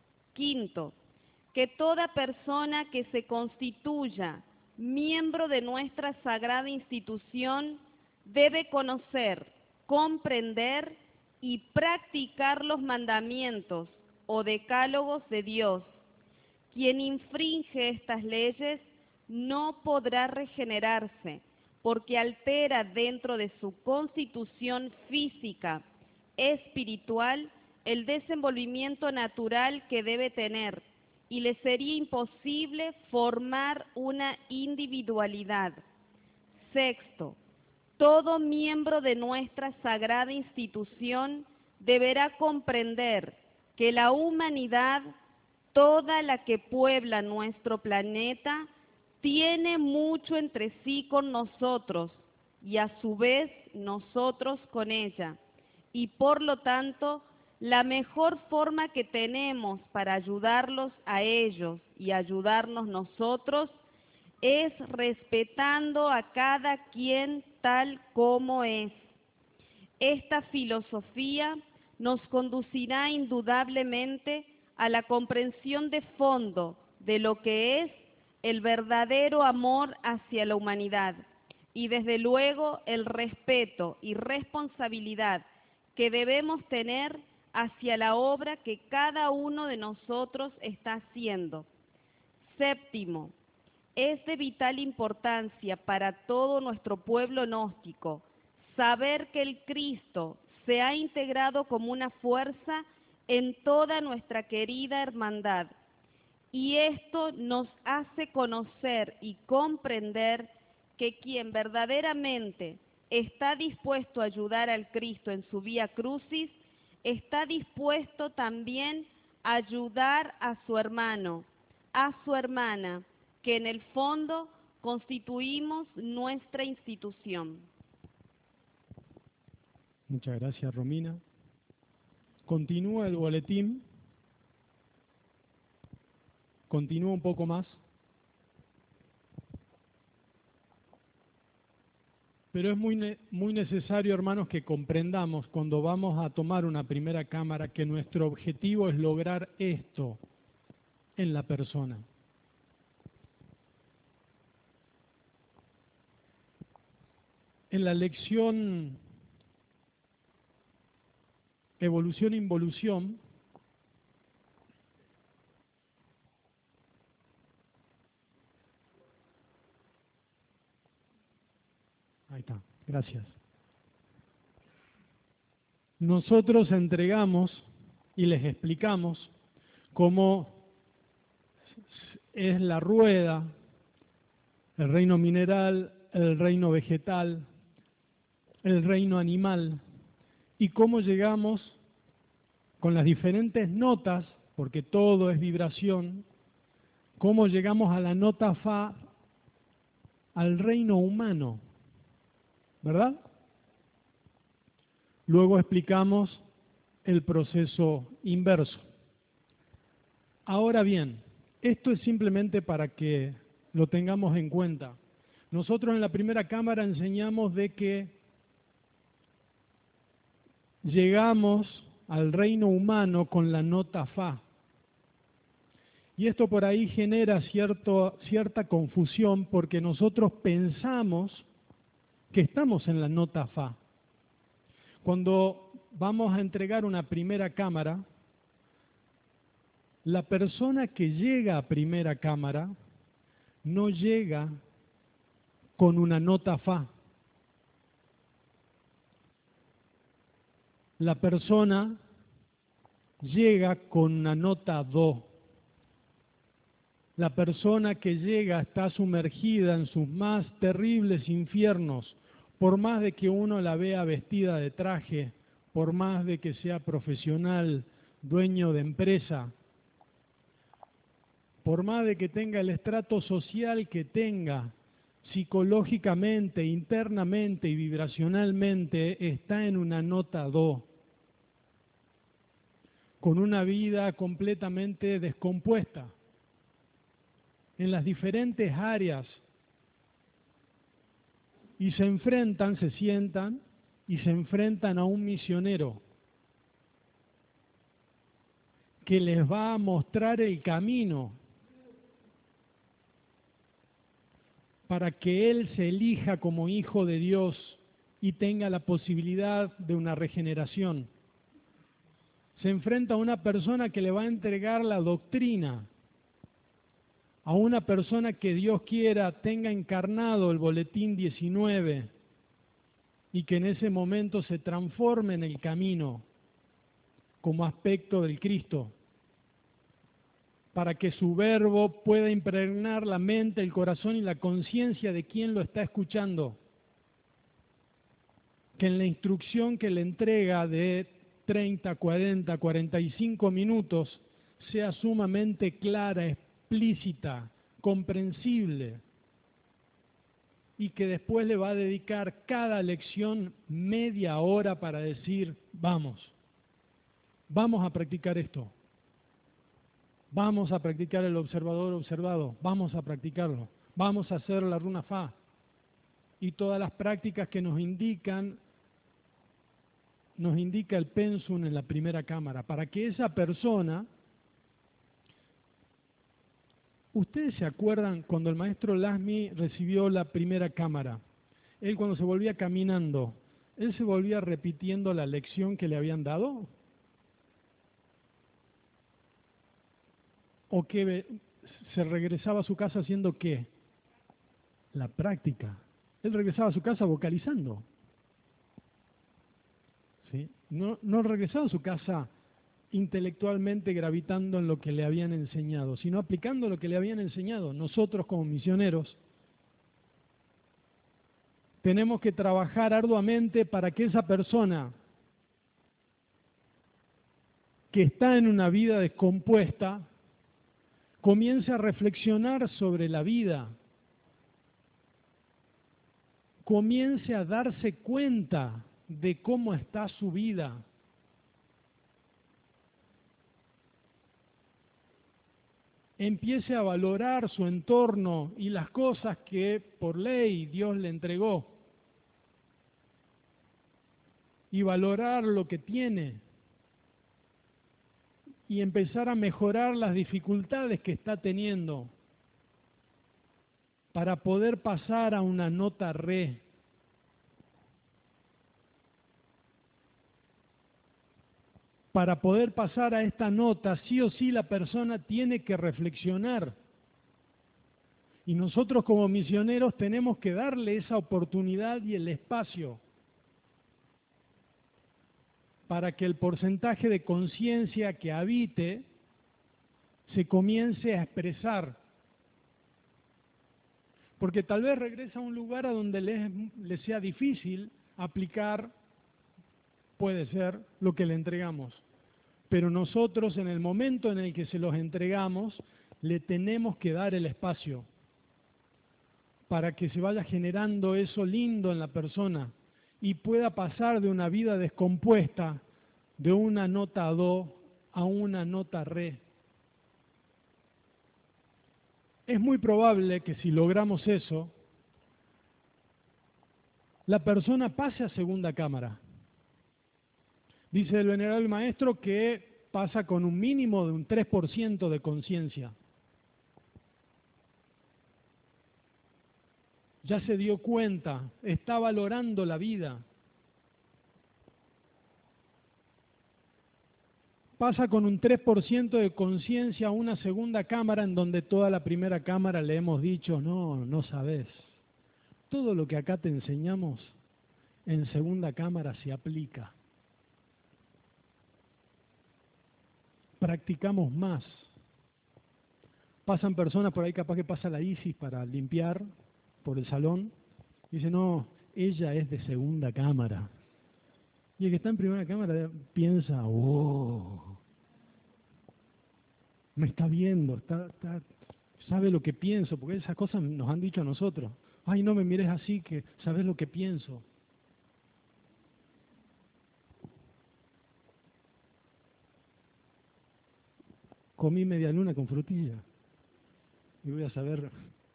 5. Que toda persona que se constituya miembro de nuestra sagrada institución debe conocer, comprender y practicar los mandamientos o decálogos de Dios. Quien infringe estas leyes no podrá regenerarse, porque altera dentro de su constitución física, espiritual, el desenvolvimiento natural que debe tener, y le sería imposible formar una individualidad. 6. Todo miembro de nuestra sagrada institución deberá comprender que la humanidad, toda la que puebla nuestro planeta, tiene mucho entre sí con nosotros y a su vez nosotros con ella. Y por lo tanto, la mejor forma que tenemos para ayudarlos a ellos y ayudarnos nosotros es respetando a cada quien tal como es. Esta filosofía nos conducirá indudablemente a la comprensión de fondo de lo que es el verdadero amor hacia la humanidad y desde luego el respeto y responsabilidad que debemos tener hacia la obra que cada uno de nosotros está haciendo. Séptimo, es de vital importancia para todo nuestro pueblo gnóstico saber que el Cristo se ha integrado como una fuerza en toda nuestra querida hermandad, y esto nos hace conocer y comprender que quien verdaderamente está dispuesto a ayudar al Cristo en su vía crucis, está dispuesto también a ayudar a su hermano, a su hermana, que en el fondo constituimos nuestra institución. Muchas gracias, Romina. Continúa el boletín. Continúa un poco más. Pero es muy necesario, hermanos, que comprendamos cuando vamos a tomar una primera cámara que nuestro objetivo es lograr esto en la persona. En la lección Evolución-Involución, ahí está, gracias. Nosotros entregamos y les explicamos cómo es la rueda, el reino mineral, el reino vegetal, el reino animal, y cómo llegamos con las diferentes notas, porque todo es vibración, cómo llegamos a la nota Fa, al reino humano, ¿verdad? Luego explicamos el proceso inverso. Ahora bien, esto es simplemente para que lo tengamos en cuenta. Nosotros en la primera cámara enseñamos de que llegamos al reino humano con la nota Fa. Y esto por ahí genera cierta confusión porque nosotros pensamos que estamos en la nota Fa. Cuando vamos a entregar una primera cámara, la persona que llega a primera cámara no llega con una nota Fa. La persona llega con una nota Do. La persona que llega está sumergida en sus más terribles infiernos, por más de que uno la vea vestida de traje, por más de que sea profesional, dueño de empresa, por más de que tenga el estrato social que tenga, psicológicamente, internamente y vibracionalmente está en una nota Do, con una vida completamente descompuesta en las diferentes áreas, y se sientan y se enfrentan a un misionero que les va a mostrar el camino para que él se elija como hijo de Dios y tenga la posibilidad de una regeneración. Se enfrenta a una persona que le va a entregar la doctrina, a una persona que Dios quiera tenga encarnado el boletín 19 y que en ese momento se transforme en el camino como aspecto del Cristo, para que su verbo pueda impregnar la mente, el corazón y la conciencia de quien lo está escuchando. Que en la instrucción que le entrega de 30, 40, 45 minutos sea sumamente clara, explícita, comprensible, y que después le va a dedicar cada lección media hora para decir, vamos a practicar esto, vamos a practicar el observador observado, vamos a practicarlo, vamos a hacer la runa Fa, y todas las prácticas que nos indica el pensum en la primera cámara, para que esa persona ¿Ustedes se acuerdan cuando el maestro Lasmi recibió la primera cámara? Él cuando se volvía caminando, ¿él se volvía repitiendo la lección que le habían dado? ¿O que se regresaba a su casa haciendo qué? La práctica. Él regresaba a su casa vocalizando. ¿Sí? No regresaba a su casa intelectualmente gravitando en lo que le habían enseñado, sino aplicando lo que le habían enseñado. Nosotros como misioneros tenemos que trabajar arduamente para que esa persona que está en una vida descompuesta comience a reflexionar sobre la vida, comience a darse cuenta de cómo está su vida. Empiece a valorar su entorno y las cosas que por ley Dios le entregó. Y valorar lo que tiene. Y empezar a mejorar las dificultades que está teniendo para poder pasar a una nota re. Para poder pasar a esta nota, sí o sí la persona tiene que reflexionar. Y nosotros como misioneros tenemos que darle esa oportunidad y el espacio para que el porcentaje de conciencia que habite se comience a expresar. Porque tal vez regresa a un lugar a donde le sea difícil aplicar, puede ser, lo que le entregamos. Pero nosotros en el momento en el que se los entregamos, le tenemos que dar el espacio para que se vaya generando eso lindo en la persona y pueda pasar de una vida descompuesta, de una nota do a una nota re. Es muy probable que si logramos eso, la persona pase a segunda cámara. Dice el venerable maestro que pasa con un mínimo de un 3% de conciencia. Ya se dio cuenta, está valorando la vida. Pasa con un 3% de conciencia a una segunda cámara en donde toda la primera cámara le hemos dicho, no sabes. Todo lo que acá te enseñamos en segunda cámara se aplica. Practicamos más. Pasan personas por ahí, capaz que pasa la Isis para limpiar por el salón. Dice, no, ella es de segunda cámara. Y el que está en primera cámara piensa, me está viendo, sabe lo que pienso, porque esas cosas nos han dicho a nosotros. Ay, no me mires así, que sabes lo que pienso. Comí media luna con frutilla. Y voy a saber.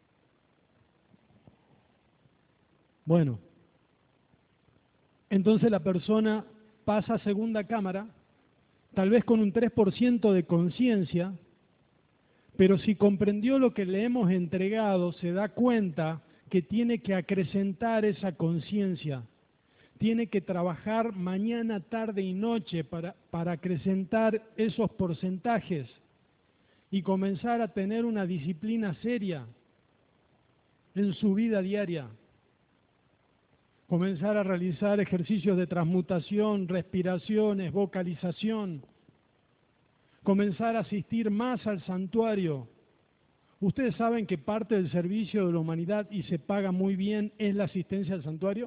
Bueno, entonces la persona pasa a segunda cámara, tal vez con un 3% de conciencia, pero si comprendió lo que le hemos entregado, se da cuenta que tiene que acrecentar esa conciencia. Tiene que trabajar mañana, tarde y noche para acrecentar esos porcentajes y comenzar a tener una disciplina seria en su vida diaria. Comenzar a realizar ejercicios de transmutación, respiraciones, vocalización. Comenzar a asistir más al santuario. ¿Ustedes saben que parte del servicio de la humanidad, y se paga muy bien, es la asistencia al santuario?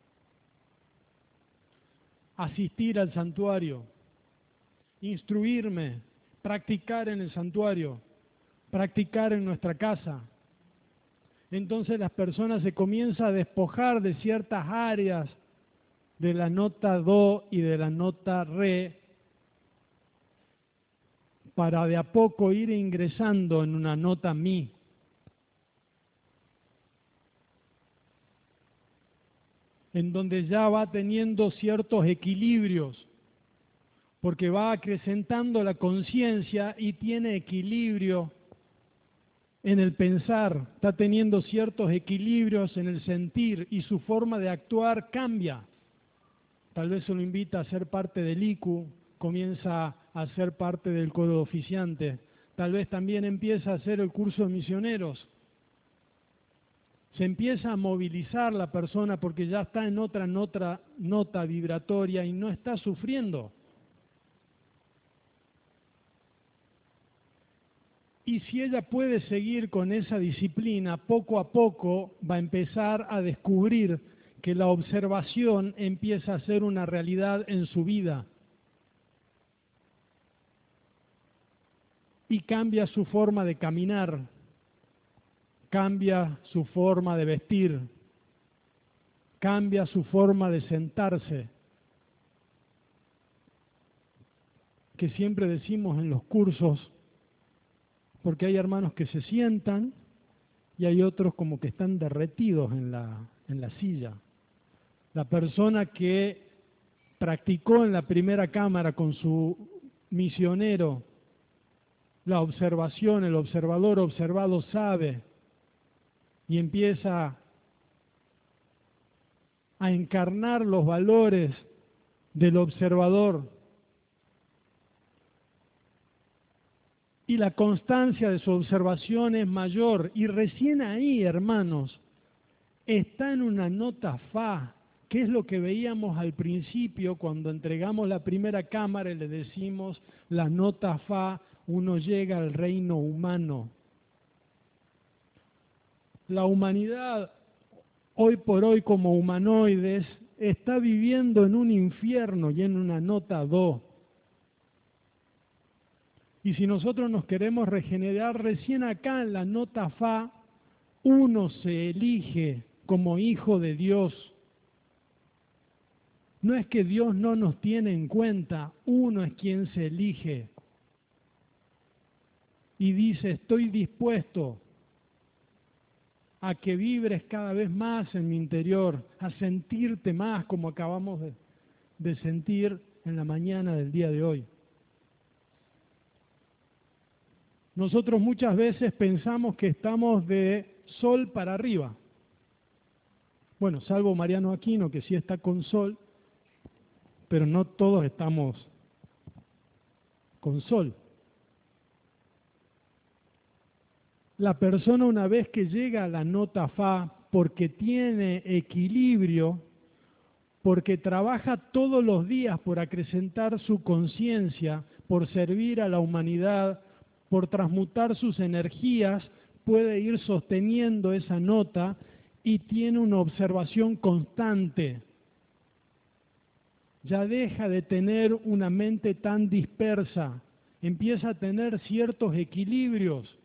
Asistir al santuario, instruirme, practicar en el santuario, practicar en nuestra casa. Entonces las personas se comienzan a despojar de ciertas áreas de la nota do y de la nota re para de a poco ir ingresando en una nota mi. En donde ya va teniendo ciertos equilibrios, porque va acrecentando la conciencia y tiene equilibrio en el pensar, está teniendo ciertos equilibrios en el sentir y su forma de actuar cambia. Tal vez se lo invita a ser parte del ICU, comienza a ser parte del coro oficiante. Tal vez también empieza a hacer el curso de misioneros. Se empieza a movilizar la persona porque ya está en otra nota vibratoria y no está sufriendo. Y si ella puede seguir con esa disciplina, poco a poco va a empezar a descubrir que la observación empieza a ser una realidad en su vida. Y cambia su forma de caminar, cambia su forma de vestir, cambia su forma de sentarse. Que siempre decimos en los cursos, porque hay hermanos que se sientan y hay otros como que están derretidos en la silla. La persona que practicó en la primera cámara con su misionero la observación, el observador observado sabe y empieza a encarnar los valores del observador. Y la constancia de su observación es mayor. Y recién ahí, hermanos, está en una nota fa, que es lo que veíamos al principio cuando entregamos la primera cámara y le decimos la nota fa, uno llega al reino humano. La humanidad, hoy por hoy como humanoides, está viviendo en un infierno y en una nota do. Y si nosotros nos queremos regenerar, recién acá en la nota fa, uno se elige como hijo de Dios. No es que Dios no nos tiene en cuenta, uno es quien se elige. Y dice, estoy dispuesto a que vibres cada vez más en mi interior, a sentirte más como acabamos de sentir en la mañana del día de hoy. Nosotros muchas veces pensamos que estamos de sol para arriba. Bueno, salvo Mariano Aquino, que sí está con sol, pero no todos estamos con sol. La persona una vez que llega a la nota fa, porque tiene equilibrio, porque trabaja todos los días por acrecentar su conciencia, por servir a la humanidad, por transmutar sus energías, puede ir sosteniendo esa nota y tiene una observación constante. Ya deja de tener una mente tan dispersa, empieza a tener ciertos equilibrios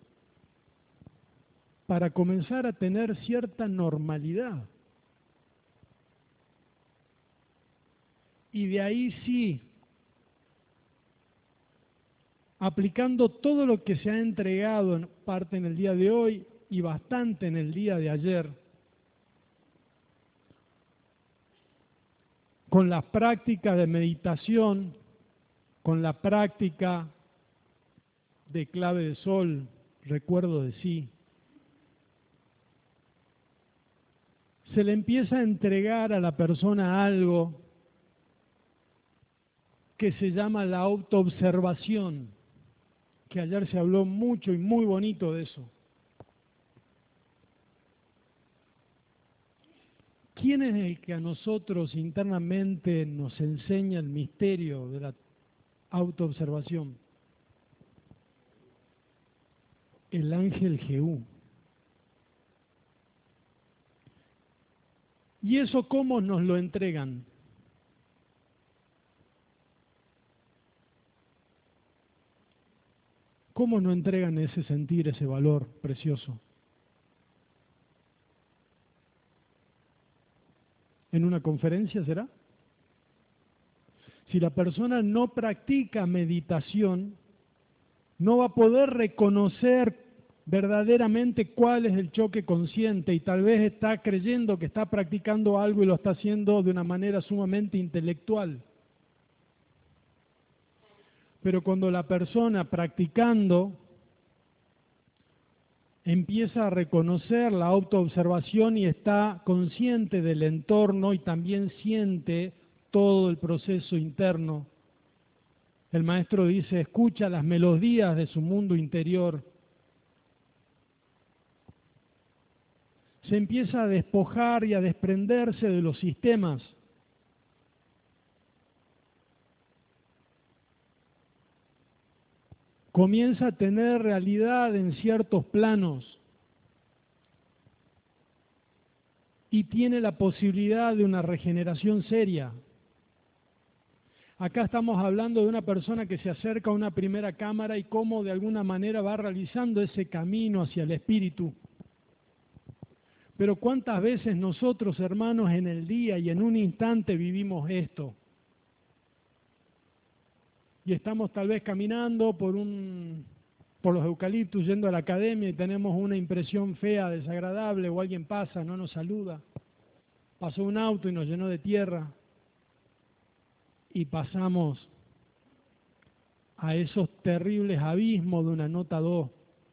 para comenzar a tener cierta normalidad. Y de ahí sí, aplicando todo lo que se ha entregado en parte en el día de hoy y bastante en el día de ayer, con la práctica de meditación, con la práctica de clave de sol, recuerdo de sí, se le empieza a entregar a la persona algo que se llama la autoobservación, que ayer se habló mucho y muy bonito de eso. ¿Quién es el que a nosotros internamente nos enseña el misterio de la autoobservación? El ángel Jehú. ¿Y eso cómo nos lo entregan? ¿Cómo nos entregan ese sentir, ese valor precioso? ¿En una conferencia será? Si la persona no practica meditación, no va a poder reconocer verdaderamente cuál es el choque consciente y tal vez está creyendo que está practicando algo y lo está haciendo de una manera sumamente intelectual. Pero cuando la persona practicando empieza a reconocer la autoobservación y está consciente del entorno y también siente todo el proceso interno. El maestro dice, escucha las melodías de su mundo interior. Se empieza a despojar y a desprenderse de los sistemas. Comienza a tener realidad en ciertos planos y tiene la posibilidad de una regeneración seria. Acá estamos hablando de una persona que se acerca a una primera cámara y cómo de alguna manera va realizando ese camino hacia el espíritu. Pero ¿cuántas veces nosotros, hermanos, en el día y en un instante vivimos esto? Y estamos tal vez caminando por los eucaliptus yendo a la academia y tenemos una impresión fea, desagradable, o alguien pasa, no nos saluda. Pasó un auto y nos llenó de tierra. Y pasamos a esos terribles abismos de una nota 2,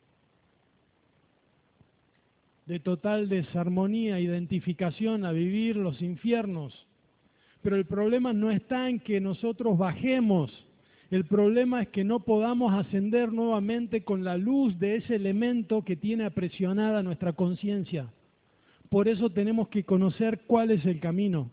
de total desarmonía, identificación, a vivir los infiernos. Pero el problema no está en que nosotros bajemos, el problema es que no podamos ascender nuevamente con la luz de ese elemento que tiene apresionada nuestra conciencia. Por eso tenemos que conocer cuál es el camino.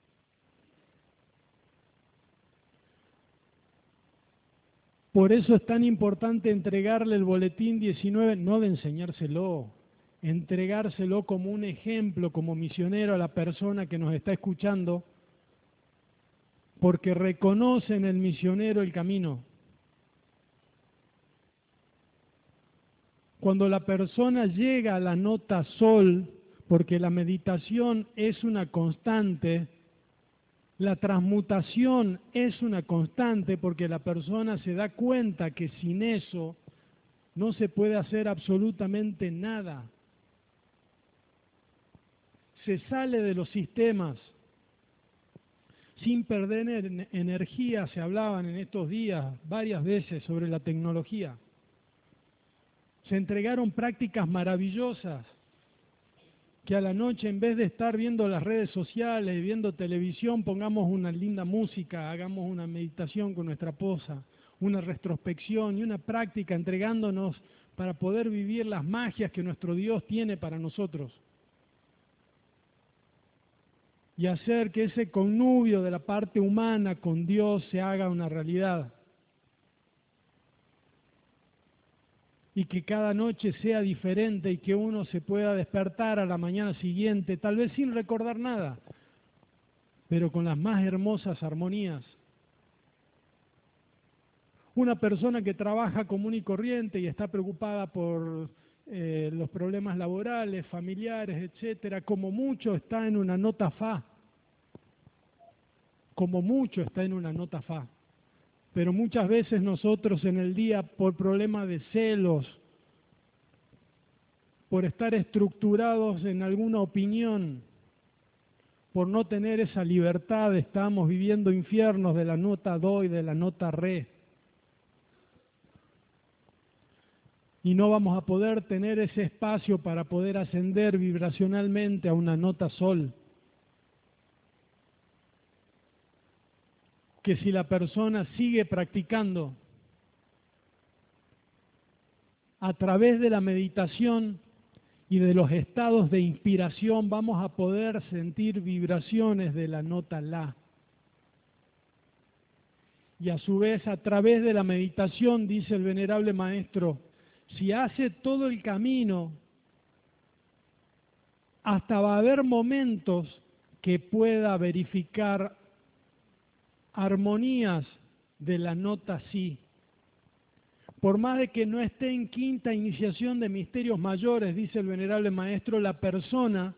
Por eso es tan importante entregarle el boletín 19, no de enseñárselo, entregárselo como un ejemplo, como misionero a la persona que nos está escuchando, porque reconoce en el misionero el camino. Cuando la persona llega a la nota sol, porque la meditación es una constante, la transmutación es una constante porque la persona se da cuenta que sin eso no se puede hacer absolutamente nada. Se sale de los sistemas sin perder energía. Se hablaban en estos días varias veces sobre la tecnología. Se entregaron prácticas maravillosas que a la noche, en vez de estar viendo las redes sociales, viendo televisión, pongamos una linda música, hagamos una meditación con nuestra esposa, una retrospección y una práctica entregándonos para poder vivir las magias que nuestro Dios tiene para nosotros. Y hacer que ese connubio de la parte humana con Dios se haga una realidad. Y que cada noche sea diferente y que uno se pueda despertar a la mañana siguiente, tal vez sin recordar nada, pero con las más hermosas armonías. Una persona que trabaja común y corriente y está preocupada por los problemas laborales, familiares, etcétera, como mucho está en una nota fa. Como mucho está en una nota fa. Pero muchas veces nosotros en el día, por problemas de celos, por estar estructurados en alguna opinión, por no tener esa libertad, estamos viviendo infiernos de la nota do y de la nota re. Y no vamos a poder tener ese espacio para poder ascender vibracionalmente a una nota sol. Que si la persona sigue practicando a través de la meditación y de los estados de inspiración, vamos a poder sentir vibraciones de la nota la. Y a su vez, a través de la meditación, dice el venerable maestro, si hace todo el camino, hasta va a haber momentos que pueda verificar armonías de la nota si. Por más de que no esté en quinta iniciación de misterios mayores, dice el venerable maestro, la persona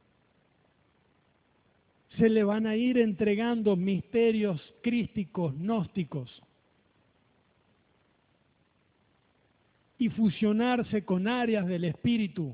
se le van a ir entregando misterios crísticos, gnósticos, y fusionarse con áreas del espíritu,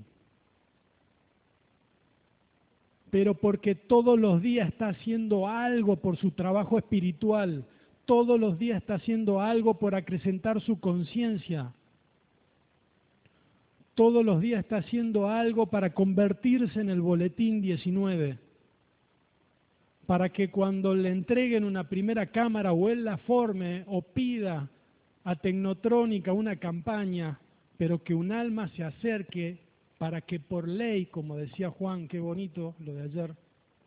pero porque todos los días está haciendo algo por su trabajo espiritual, todos los días está haciendo algo por acrecentar su conciencia, todos los días está haciendo algo para convertirse en el boletín 19, para que cuando le entreguen una primera cámara o él la forme o pida a Tecnotrónica una campaña, pero que un alma se acerque para que por ley, como decía Juan, qué bonito lo de ayer,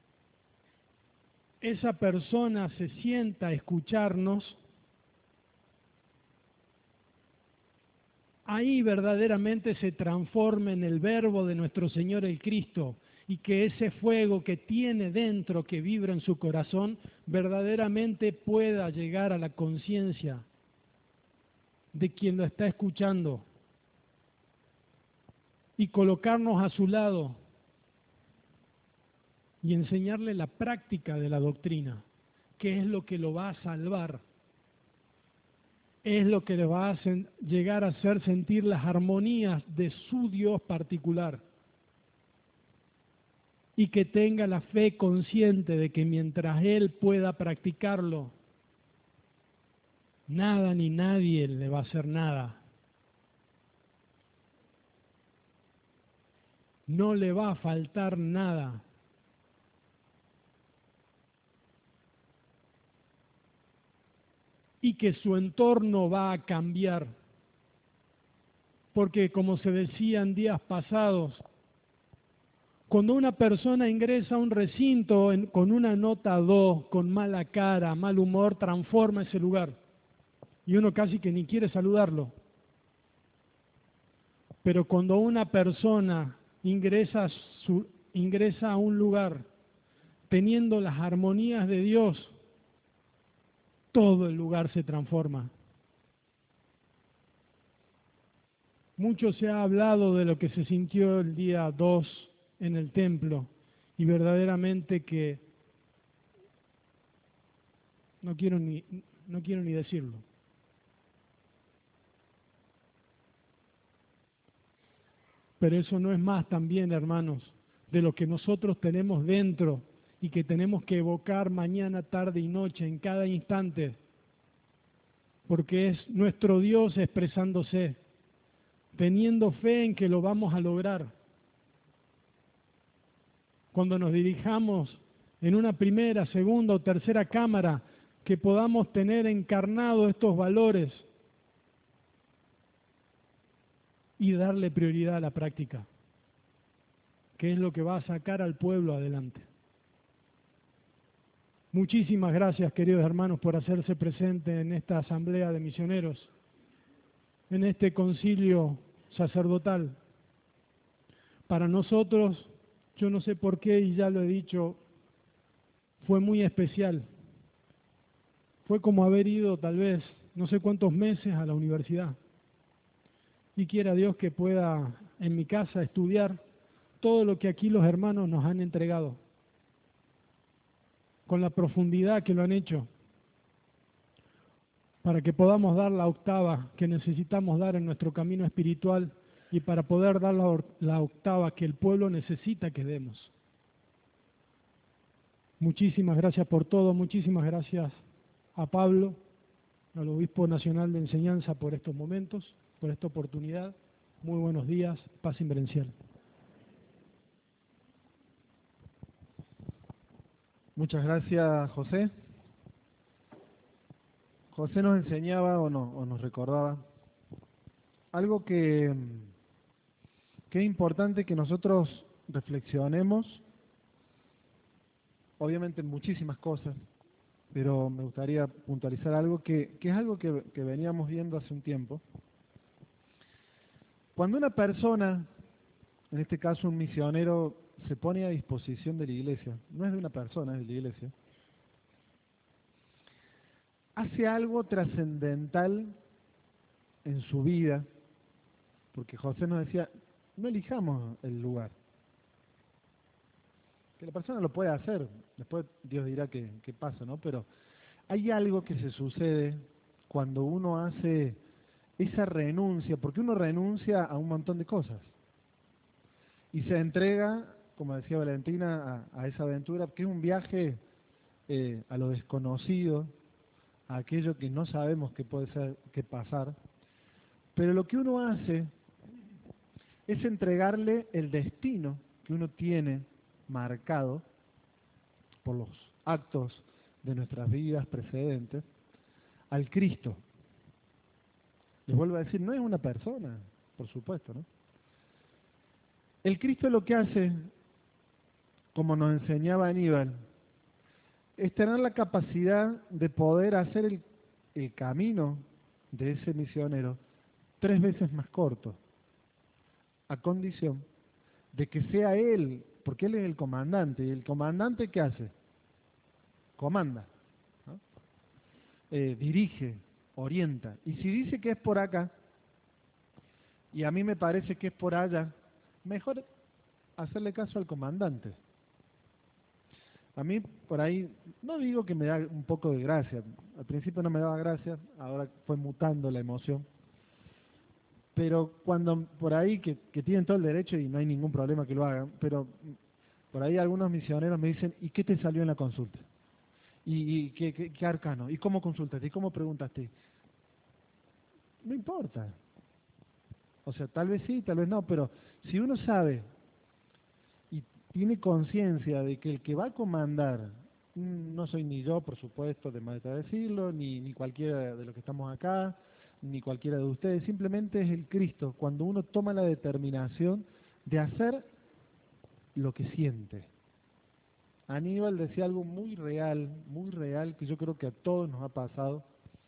esa persona se sienta a escucharnos. Ahí verdaderamente se transforma en el verbo de nuestro Señor el Cristo, y que ese fuego que tiene dentro, que vibra en su corazón, verdaderamente pueda llegar a la conciencia de quien lo está escuchando y colocarnos a su lado y enseñarle la práctica de la doctrina, que es lo que lo va a salvar, es lo que le va a llegar a hacer sentir las armonías de su Dios particular, y que tenga la fe consciente de que mientras él pueda practicarlo, nada ni nadie le va a hacer nada. No le va a faltar nada. Y que su entorno va a cambiar. Porque como se decía en días pasados, cuando una persona ingresa a un recinto con una nota 2, con mala cara, mal humor, transforma ese lugar. Y uno casi que ni quiere saludarlo. Pero cuando una persona ingresa a un lugar teniendo las armonías de Dios, todo el lugar se transforma. Mucho se ha hablado de lo que se sintió el día 2 en el templo, y verdaderamente que no quiero ni decirlo. Pero eso no es más también, hermanos, de lo que nosotros tenemos dentro y que tenemos que evocar mañana, tarde y noche, en cada instante, porque es nuestro Dios expresándose, teniendo fe en que lo vamos a lograr. Cuando nos dirijamos en una primera, segunda o tercera cámara, que podamos tener encarnados estos valores y darle prioridad a la práctica, que es lo que va a sacar al pueblo adelante. Muchísimas gracias, queridos hermanos, por hacerse presente en esta asamblea de misioneros, en este concilio sacerdotal. Para nosotros, yo no sé por qué, y ya lo he dicho, fue muy especial. Fue como haber ido tal vez no sé cuántos meses a la universidad. Y quiera Dios que pueda en mi casa estudiar todo lo que aquí los hermanos nos han entregado, con la profundidad que lo han hecho, para que podamos dar la octava que necesitamos dar en nuestro camino espiritual y para poder dar la octava que el pueblo necesita que demos. Muchísimas gracias por todo, muchísimas gracias a Pablo, al Obispo Nacional de Enseñanza, por estos momentos, por esta oportunidad. Muy buenos días, paz inverencial. Muchas gracias, José. José nos enseñaba o nos recordaba algo que es importante que nosotros reflexionemos, obviamente en muchísimas cosas, pero me gustaría puntualizar algo que es algo que veníamos viendo hace un tiempo. Cuando una persona, en este caso un misionero, se pone a disposición de la iglesia, no es de una persona, es de la iglesia, hace algo trascendental en su vida, porque José nos decía, no elijamos el lugar, que la persona lo puede hacer, después Dios dirá qué pasa, ¿no? Pero hay algo que se sucede cuando uno hace esa renuncia, porque uno renuncia a un montón de cosas y se entrega, como decía Valentina, a esa aventura, que es un viaje a lo desconocido, a aquello que no sabemos qué puede ser, qué pasar. Pero lo que uno hace es entregarle el destino que uno tiene marcado por los actos de nuestras vidas precedentes al Cristo. Les vuelvo a decir, no es una persona, por supuesto, ¿no? El Cristo lo que hace, como nos enseñaba Aníbal, es tener la capacidad de poder hacer el camino de ese misionero 3 veces más corto, a condición de que sea él, porque él es el comandante, y el comandante ¿qué hace? Comanda, ¿no? Dirige, orienta, y si dice que es por acá, y a mí me parece que es por allá, mejor hacerle caso al comandante. A mí por ahí, no digo que me da un poco de gracia, al principio no me daba gracia, ahora fue mutando la emoción, pero cuando por ahí, que tienen todo el derecho y no hay ningún problema que lo hagan, pero por ahí algunos misioneros me dicen, ¿y qué te salió en la consulta? ¿Y qué arcano? ¿Y cómo consultaste? ¿Y cómo preguntaste? No importa. O sea, tal vez sí, tal vez no, pero si uno sabe y tiene conciencia de que el que va a comandar, no soy ni yo, por supuesto, de más de decirlo, ni cualquiera de los que estamos acá, ni cualquiera de ustedes, simplemente es el Cristo, cuando uno toma la determinación de hacer lo que siente. Aníbal decía algo muy real, que yo creo que a todos nos ha pasado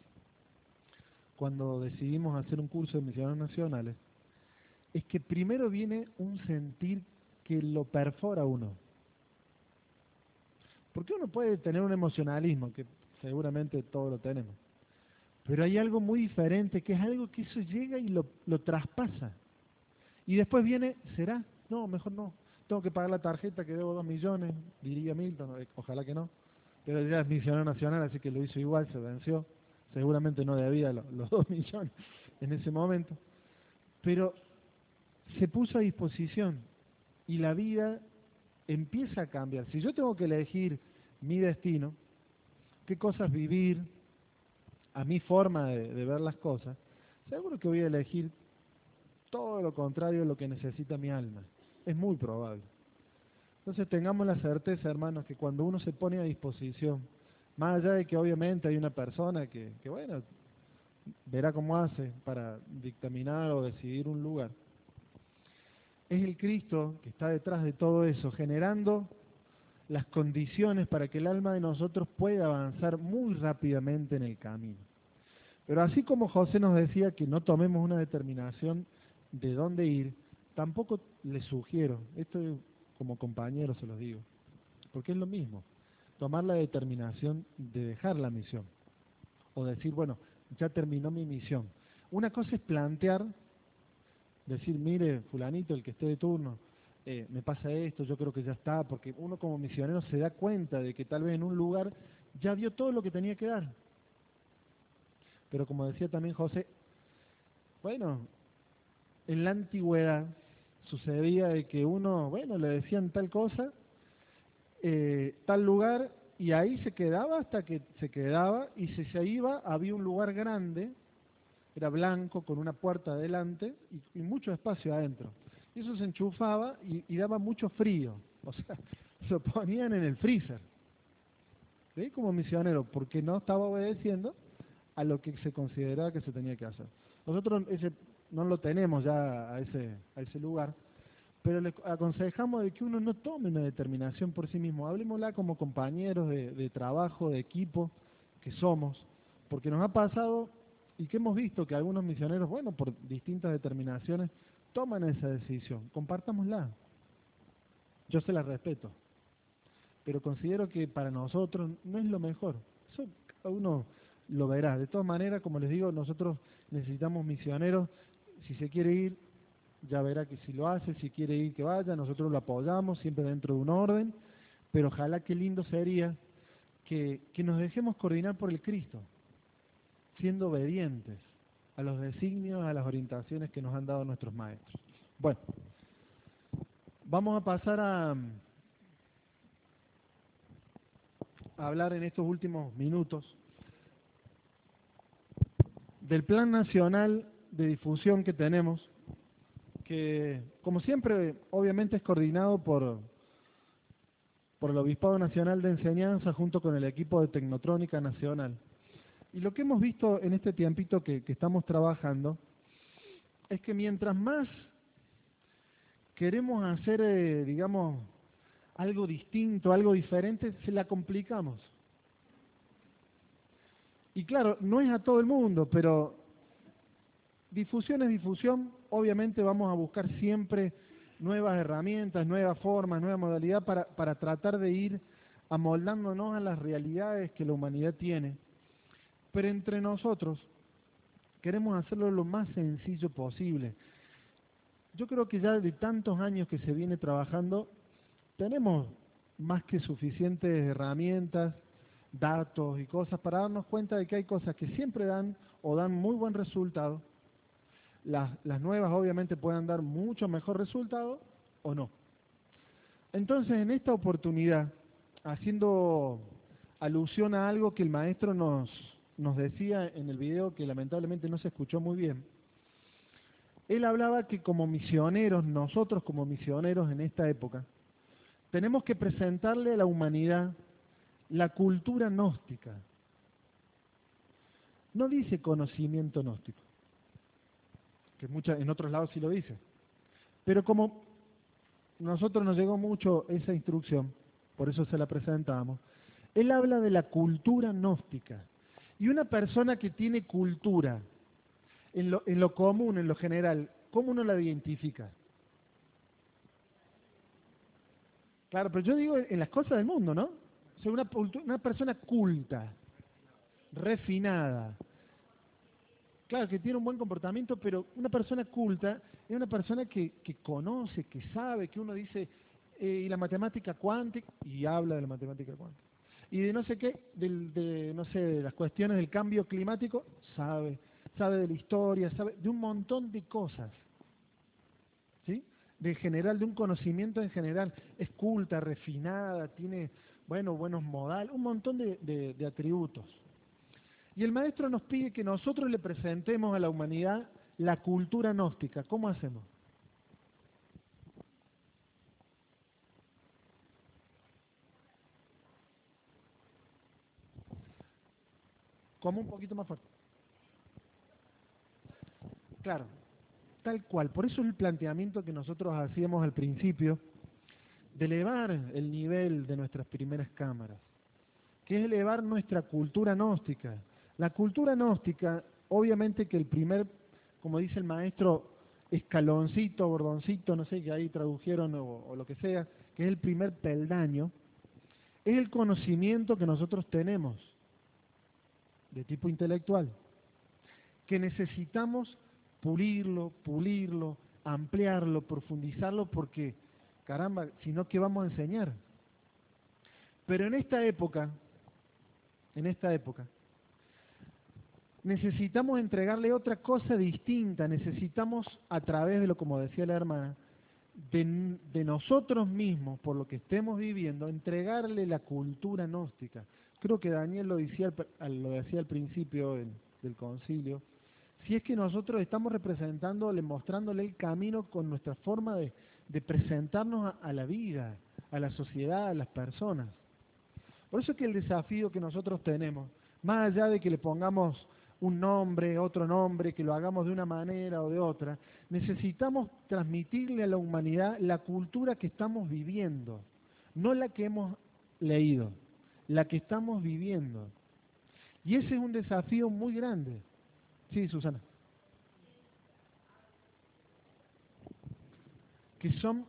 cuando decidimos hacer un curso de misioneros nacionales, es que primero viene un sentir que lo perfora uno. Porque uno puede tener un emocionalismo, que seguramente todos lo tenemos, pero hay algo muy diferente, que es algo que eso llega y lo traspasa. Y después viene, ¿será? No, mejor no. Tengo que pagar la tarjeta que debo 2 millones, diría Milton, ojalá que no. Pero ya es misionero nacional, así que lo hizo igual, se venció. Seguramente no debía los 2 millones en ese momento. Pero se puso a disposición y la vida empieza a cambiar. Si yo tengo que elegir mi destino, qué cosas vivir, a mi forma de ver las cosas, seguro que voy a elegir todo lo contrario de lo que necesita mi alma. Es muy probable. Entonces tengamos la certeza, hermanos, que cuando uno se pone a disposición, más allá de que obviamente hay una persona que bueno, verá cómo hace para dictaminar o decidir un lugar, es el Cristo que está detrás de todo eso, generando las condiciones para que el alma de nosotros pueda avanzar muy rápidamente en el camino. Pero así como José nos decía que no tomemos una determinación de dónde ir, tampoco les sugiero, esto como compañero se los digo, porque es lo mismo, tomar la determinación de dejar la misión, o decir, bueno, ya terminó mi misión. Una cosa es plantear, decir, mire, fulanito, el que esté de turno, me pasa esto, yo creo que ya está, porque uno como misionero se da cuenta de que tal vez en un lugar ya dio todo lo que tenía que dar. Pero como decía también José, bueno, en la antigüedad sucedía de que uno, bueno, le decían tal cosa, tal lugar, y ahí se quedaba hasta que se quedaba, y si se iba, había un lugar grande, era blanco, con una puerta adelante y mucho espacio adentro. Y eso se enchufaba y daba mucho frío, o sea, lo ponían en el freezer. ¿Sí? Como misionero, porque no estaba obedeciendo a lo que se consideraba que se tenía que hacer. Nosotros no lo tenemos ya a ese lugar, pero le aconsejamos de que uno no tome una determinación por sí mismo, hablemosla como compañeros de trabajo, de equipo que somos, porque nos ha pasado y que hemos visto que algunos misioneros, bueno, por distintas determinaciones, toman esa decisión, compartámosla. Yo se la respeto, pero considero que para nosotros no es lo mejor. Eso cada uno lo verá. De todas maneras, como les digo, nosotros necesitamos misioneros. Si se quiere ir, ya verá que si lo hace, si quiere ir que vaya, nosotros lo apoyamos, siempre dentro de un orden, pero ojalá qué lindo sería que nos dejemos coordinar por el Cristo, siendo obedientes a los designios, a las orientaciones que nos han dado nuestros maestros. Bueno, vamos a pasar a hablar en estos últimos minutos del Plan Nacional de Difusión que tenemos, que, como siempre, obviamente es coordinado por el Obispado Nacional de Enseñanza junto con el equipo de Tecnotrónica Nacional. Y lo que hemos visto en este tiempito que estamos trabajando es que mientras más queremos hacer, digamos, algo distinto, algo diferente, se la complicamos. Y claro, no es a todo el mundo, pero difusión es difusión. Obviamente vamos a buscar siempre nuevas herramientas, nuevas formas, nueva modalidad para tratar de ir amoldándonos a las realidades que la humanidad tiene. Pero entre nosotros queremos hacerlo lo más sencillo posible. Yo creo que ya de tantos años que se viene trabajando, tenemos más que suficientes herramientas, datos y cosas para darnos cuenta de que hay cosas que siempre dan o dan muy buen resultado. Las nuevas obviamente pueden dar mucho mejor resultado o no. Entonces, en esta oportunidad, haciendo alusión a algo que el maestro nos decía en el video que lamentablemente no se escuchó muy bien, él hablaba que como misioneros, nosotros como misioneros en esta época, tenemos que presentarle a la humanidad la cultura gnóstica. No dice conocimiento gnóstico, que en otros lados sí lo dice. Pero como nosotros nos llegó mucho esa instrucción, por eso se la presentamos, él habla de la cultura gnóstica. Y una persona que tiene cultura, en lo común, en lo general, ¿cómo uno la identifica? Claro, pero yo digo en las cosas del mundo, ¿no? O sea, una persona culta, refinada. Claro, que tiene un buen comportamiento, pero una persona culta es una persona que conoce, que sabe, que uno dice, y la matemática cuántica, y habla de la matemática cuántica. Y de no sé qué, no sé, de las cuestiones del cambio climático, sabe de la historia, sabe de un montón de cosas, ¿sí? De general, de un conocimiento en general, es culta, refinada, tiene, bueno, buenos modales, un montón de atributos. Y el maestro nos pide que nosotros le presentemos a la humanidad la cultura gnóstica. ¿Cómo hacemos? Como un poquito más fuerte. Claro, tal cual. Por eso es el planteamiento que nosotros hacíamos al principio, de elevar el nivel de nuestras primeras cámaras, que es elevar nuestra cultura gnóstica. La cultura gnóstica, obviamente que el primer, como dice el maestro, escaloncito, bordoncito, no sé, que ahí tradujeron o lo que sea, que es el primer peldaño, es el conocimiento que nosotros tenemos de tipo intelectual, que necesitamos pulirlo, ampliarlo, profundizarlo, porque, caramba, si no, ¿qué vamos a enseñar? Pero en esta época, necesitamos entregarle otra cosa distinta, necesitamos a través de lo, como decía la hermana, de nosotros mismos, por lo que estemos viviendo, entregarle la cultura gnóstica. Creo que Daniel lo decía al principio del concilio. Si es que nosotros estamos representándole, mostrándole el camino con nuestra forma de presentarnos a la vida, a la sociedad, a las personas. Por eso es que el desafío que nosotros tenemos, más allá de que le pongamos un nombre, otro nombre, que lo hagamos de una manera o de otra, necesitamos transmitirle a la humanidad la cultura que estamos viviendo, no la que hemos leído, la que estamos viviendo. Y ese es un desafío muy grande. Sí, Susana. Que son,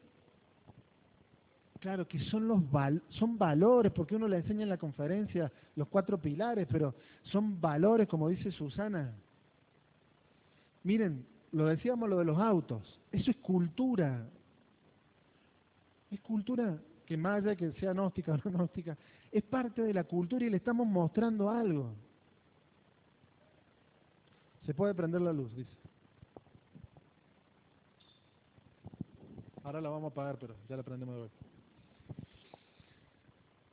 claro, que son son valores, porque uno le enseña en la conferencia los 4 pilares, pero son valores, como dice Susana. Miren, lo decíamos lo de los autos, eso es cultura. Es cultura que más allá de que sea gnóstica o no gnóstica, es parte de la cultura y le estamos mostrando algo. Se puede prender la luz, dice. Ahora la vamos a apagar, pero ya la prendemos de vuelta.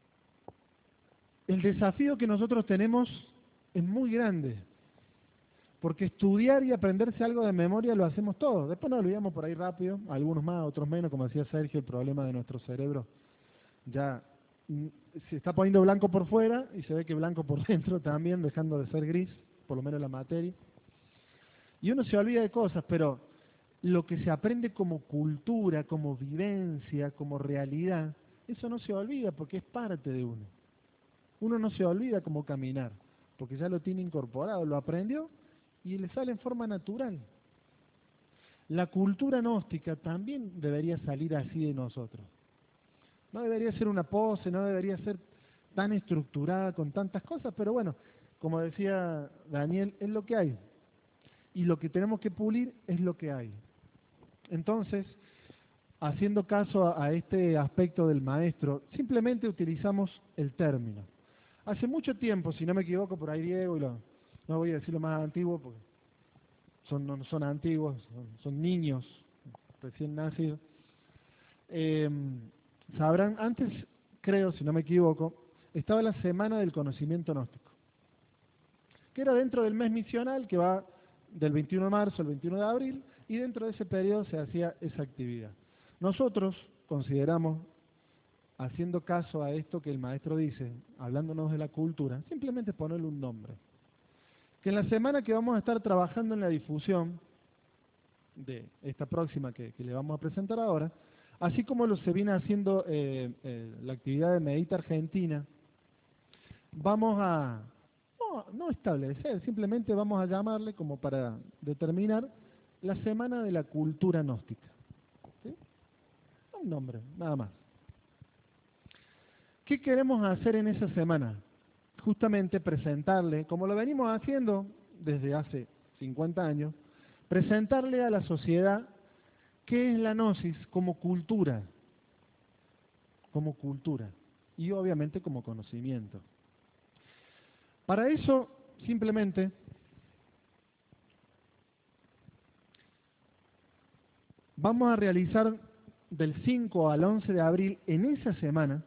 El desafío que nosotros tenemos es muy grande, Porque estudiar y aprenderse algo de memoria lo hacemos todos. Después nos olvidamos por ahí rápido, algunos más, otros menos, como decía Sergio, el problema de nuestro cerebro ya se está poniendo blanco por fuera y se ve que blanco por dentro también, dejando de ser gris, por lo menos la materia. Y uno se olvida de cosas, pero lo que se aprende como cultura, como vivencia, como realidad, eso no se olvida porque es parte de uno. Uno no se olvida cómo caminar, porque ya lo tiene incorporado, lo aprendió y le sale en forma natural. La cultura gnóstica también debería salir así de nosotros. No debería ser una pose, no debería ser tan estructurada con tantas cosas, pero bueno, como decía Daniel, es lo que hay. Y lo que tenemos que pulir es lo que hay. Entonces, haciendo caso a este aspecto del maestro, simplemente utilizamos el término. Hace mucho tiempo, si no me equivoco, por ahí Diego, no voy a decir lo más antiguo, porque no son antiguos, son niños recién nacidos. Sabrán, antes, creo, si no me equivoco, estaba la Semana del Conocimiento Gnóstico, que era dentro del mes misional que va del 21 de marzo al 21 de abril, y dentro de ese periodo se hacía esa actividad. Nosotros consideramos, haciendo caso a esto que el maestro dice, hablándonos de la cultura, simplemente ponerle un nombre. Que en la semana que vamos a estar trabajando en la difusión de esta próxima que le vamos a presentar ahora, así como se viene haciendo la actividad de Medita Argentina, vamos a, no establecer, simplemente vamos a llamarle, como para determinar, la Semana de la Cultura Gnóstica. ¿Sí? Un nombre, nada más. ¿Qué queremos hacer en esa semana? Justamente presentarle, como lo venimos haciendo desde hace 50 años, presentarle a la sociedad qué es la gnosis como cultura, y obviamente como conocimiento. Para eso, simplemente, vamos a realizar del 5 al 11 de abril, en esa semana,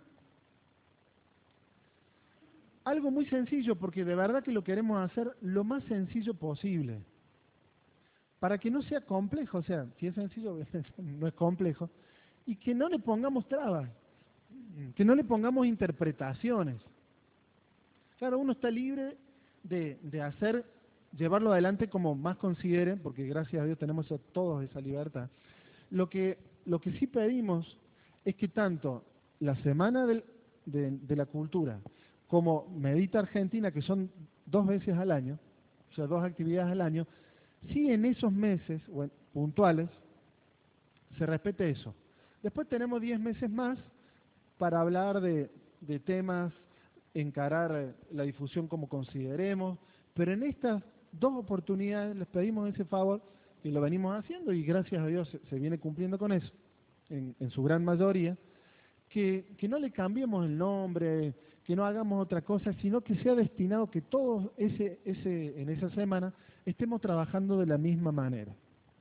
algo muy sencillo, porque de verdad que lo queremos hacer lo más sencillo posible, para que no sea complejo, o sea, si es sencillo, no es complejo, y que no le pongamos trabas, que no le pongamos interpretaciones. Claro, uno está libre de hacer, llevarlo adelante como más considere, porque gracias a Dios tenemos todos esa libertad. Lo que sí pedimos es que tanto la Semana de la Cultura como Medita Argentina, que son 2 veces al año, o sea, 2 actividades al año, sí en esos meses puntuales se respete eso. Después tenemos 10 meses más para hablar de temas, encarar la difusión como consideremos, pero en estas 2 oportunidades les pedimos ese favor, que lo venimos haciendo y gracias a Dios se viene cumpliendo con eso, en su gran mayoría, que no le cambiemos el nombre, que no hagamos otra cosa, sino que sea destinado que todos en esa semana estemos trabajando de la misma manera.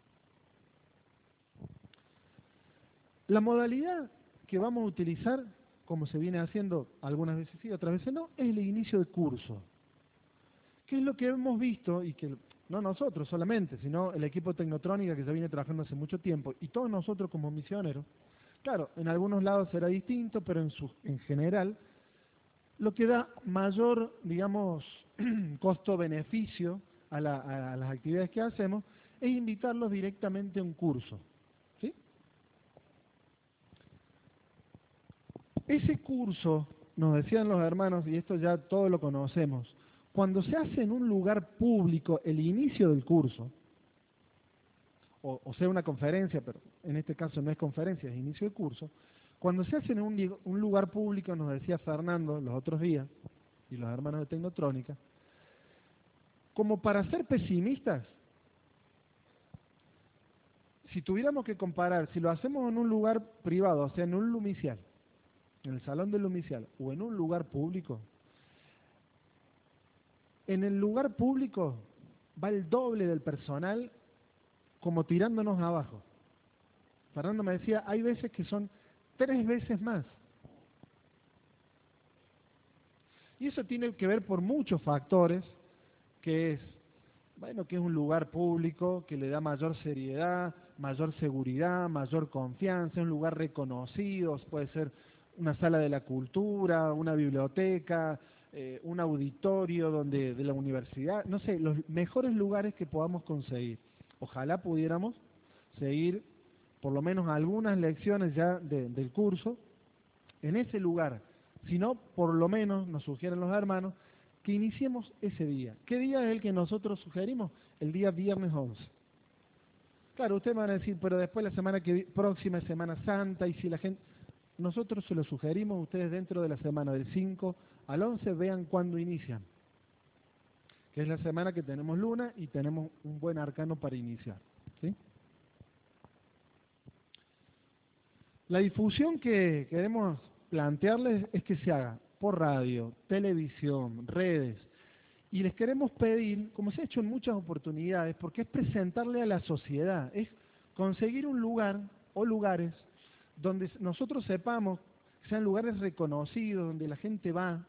La modalidad que vamos a utilizar, como se viene haciendo algunas veces sí, otras veces no, es el inicio de curso. ¿Qué es lo que hemos visto? Y que no nosotros solamente, sino el equipo Tecnotrónica que ya viene trabajando hace mucho tiempo, y todos nosotros como misioneros. Claro, en algunos lados será distinto, pero en general, lo que da mayor, digamos, costo-beneficio a las actividades que hacemos es invitarlos directamente a un curso. ¿Sí? Ese curso, nos decían los hermanos, y esto ya todos lo conocemos, cuando se hace en un lugar público el inicio del curso, o sea una conferencia, pero en este caso no es conferencia, es inicio de curso, cuando se hace en un lugar público, nos decía Fernando los otros días, y los hermanos de Tecnotrónica, como para ser pesimistas, si tuviéramos que comparar, si lo hacemos en un lugar privado, o sea, en un lumicial, en el salón del lumicial, o en un lugar público, en el lugar público va el doble del personal como tirándonos abajo. Fernando me decía, hay veces que son 3 veces más. Y eso tiene que ver por muchos factores, que es bueno, que es un lugar público, que le da mayor seriedad, mayor seguridad, mayor confianza, es un lugar reconocido, puede ser una sala de la cultura, una biblioteca, un auditorio de la universidad, no sé, los mejores lugares que podamos conseguir. Ojalá pudiéramos seguir por lo menos algunas lecciones ya del curso en ese lugar. Si no, por lo menos, nos sugieren los hermanos, que iniciemos ese día. ¿Qué día es el que nosotros sugerimos? El día viernes 11. Claro, ustedes van a decir, pero después la semana próxima es Semana Santa, y si la gente... Nosotros se lo sugerimos, ustedes dentro de la semana del 5 al 11 vean cuándo inician, que es la semana que tenemos luna y tenemos un buen arcano para iniciar, ¿sí? La difusión que queremos plantearles es que se haga por radio, televisión, redes, y les queremos pedir, como se ha hecho en muchas oportunidades, porque es presentarle a la sociedad, es conseguir un lugar o lugares donde nosotros sepamos, sean lugares reconocidos, donde la gente va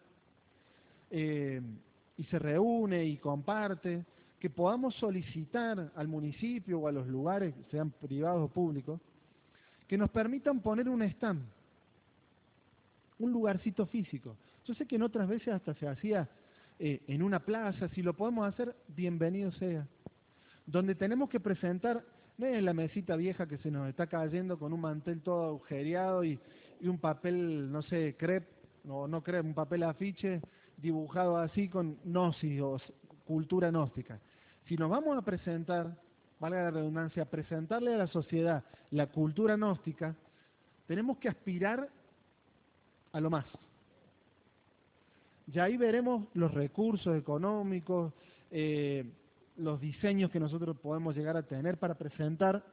y se reúne y comparte, que podamos solicitar al municipio o a los lugares, sean privados o públicos, que nos permitan poner un stand, un lugarcito físico. Yo sé que en otras veces hasta se hacía en una plaza, si lo podemos hacer, bienvenido sea. Donde tenemos que presentar, no es la mesita vieja que se nos está cayendo con un mantel todo agujereado y un papel, no sé, crepe, no crepe, un papel afiche dibujado así con gnosis o cultura gnóstica. Si nos vamos a presentar, valga la redundancia, presentarle a la sociedad la cultura gnóstica, tenemos que aspirar a lo más. Ya ahí veremos los recursos económicos, los diseños que nosotros podemos llegar a tener para presentar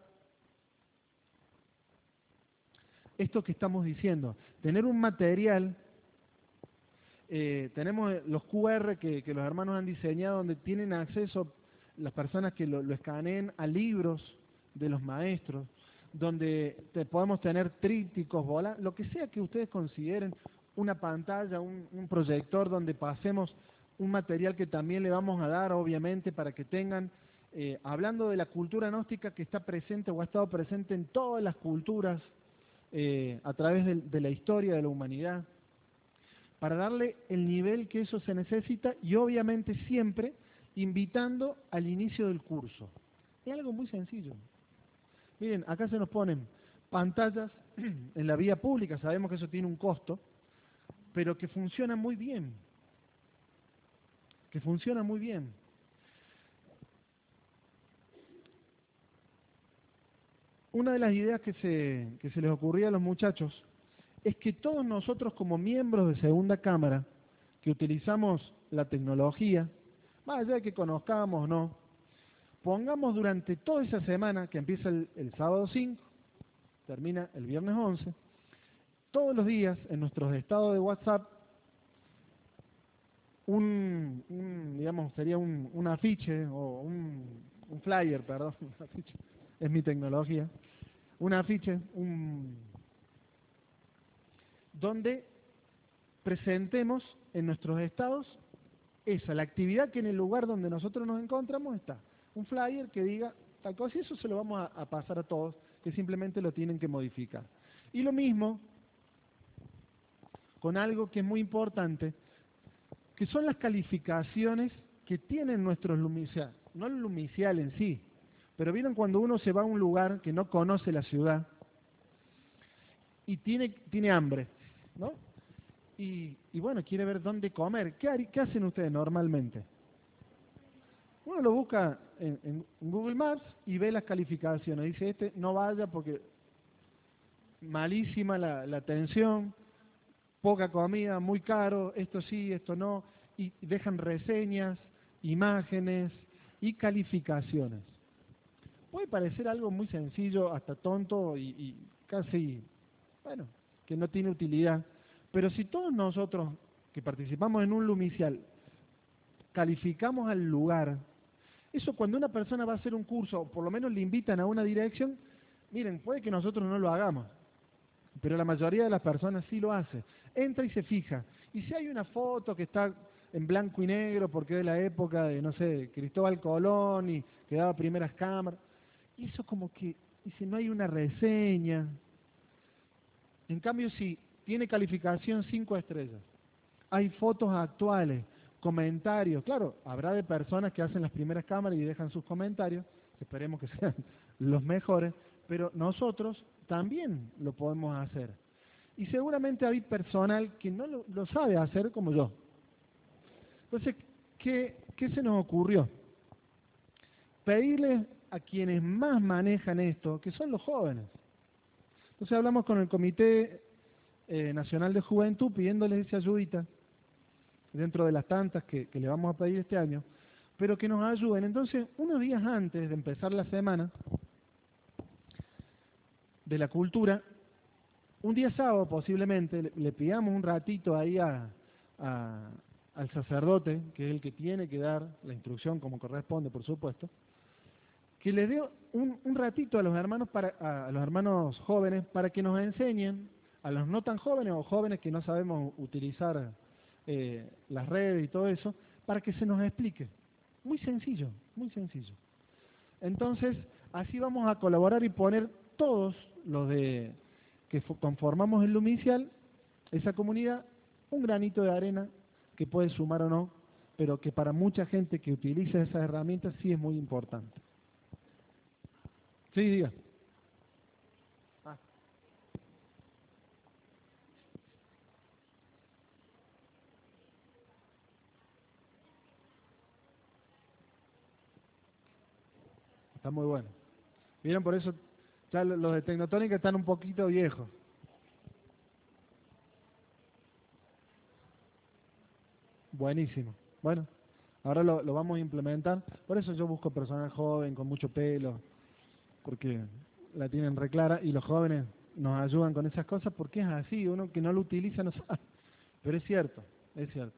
esto que estamos diciendo. Tener un material, tenemos los QR que los hermanos han diseñado, donde tienen acceso las personas que lo escaneen a libros de los maestros, donde podemos tener trípticos, bolas, lo que sea que ustedes consideren, una pantalla, un proyector donde pasemos un material que también le vamos a dar, obviamente, para que tengan, hablando de la cultura gnóstica que está presente o ha estado presente en todas las culturas a través de la historia de la humanidad, para darle el nivel que eso se necesita y obviamente siempre invitando al inicio del curso. Es algo muy sencillo. Miren, acá se nos ponen pantallas en la vía pública, sabemos que eso tiene un costo, pero que funciona muy bien. Que funciona muy bien. Una de las ideas que se les ocurría a los muchachos es que todos nosotros como miembros de Segunda Cámara, que utilizamos la tecnología, más allá de que conozcamos o no, pongamos durante toda esa semana, que empieza el sábado 5, termina el viernes 11, todos los días en nuestros estados de WhatsApp, digamos, sería un afiche o un flyer, perdón, un afiche, es mi tecnología, un afiche, donde presentemos en nuestros estados la actividad que en el lugar donde nosotros nos encontramos está. Un flyer que diga tal cosa, y eso se lo vamos a pasar a todos, que simplemente lo tienen que modificar. Y lo mismo con algo que es muy importante, que son las calificaciones que tienen nuestros lumiciales, no el lumicial en sí, pero vieron cuando uno se va a un lugar que no conoce la ciudad y tiene hambre, ¿no? Y bueno, quiere ver dónde comer. ¿Qué hacen ustedes normalmente? Uno lo busca en Google Maps y ve las calificaciones. Dice, no vaya porque malísima la atención, poca comida, muy caro, esto sí, esto no. Y dejan reseñas, imágenes y calificaciones. Puede parecer algo muy sencillo, hasta tonto y casi, bueno, que no tiene utilidad. Pero si todos nosotros que participamos en un lumicial calificamos al lugar, eso cuando una persona va a hacer un curso, o por lo menos le invitan a una dirección, miren, puede que nosotros no lo hagamos, pero la mayoría de las personas sí lo hace. Entra y se fija. Y si hay una foto que está en blanco y negro porque es de la época de, no sé, Cristóbal Colón y que daba primeras cámaras. Y eso como que, dice, no hay una reseña. En cambio, si tiene calificación 5 estrellas, hay fotos actuales, comentarios, claro, habrá de personas que hacen las primeras cámaras y dejan sus comentarios, esperemos que sean los mejores, pero nosotros también lo podemos hacer. Y seguramente hay personal que no lo sabe hacer como yo. Entonces, ¿qué se nos ocurrió? Pedirles a quienes más manejan esto, que son los jóvenes. Entonces hablamos con el Comité Nacional de Juventud pidiéndoles esa ayudita, dentro de las tantas que le vamos a pedir este año, pero que nos ayuden. Entonces, unos días antes de empezar la semana de la cultura, un día sábado posiblemente, le pidamos un ratito ahí al sacerdote, que es el que tiene que dar la instrucción como corresponde, por supuesto, que les dé un ratito a los hermanos jóvenes para que nos enseñen, a los no tan jóvenes o jóvenes que no sabemos utilizar las redes y todo eso, para que se nos explique. Muy sencillo, muy sencillo. Entonces, así vamos a colaborar y poner todos los que conformamos el Lumicial, esa comunidad, un granito de arena que puede sumar o no, pero que para mucha gente que utiliza esas herramientas sí es muy importante. Sí, diga. Está muy bueno. Vieron, por eso ya los de Tecnotónica están un poquito viejos. Buenísimo. Bueno, ahora lo vamos a implementar. Por eso yo busco personal joven, con mucho pelo, porque la tienen reclara y los jóvenes nos ayudan con esas cosas porque es así, uno que no lo utiliza no sabe. Pero es cierto, es cierto.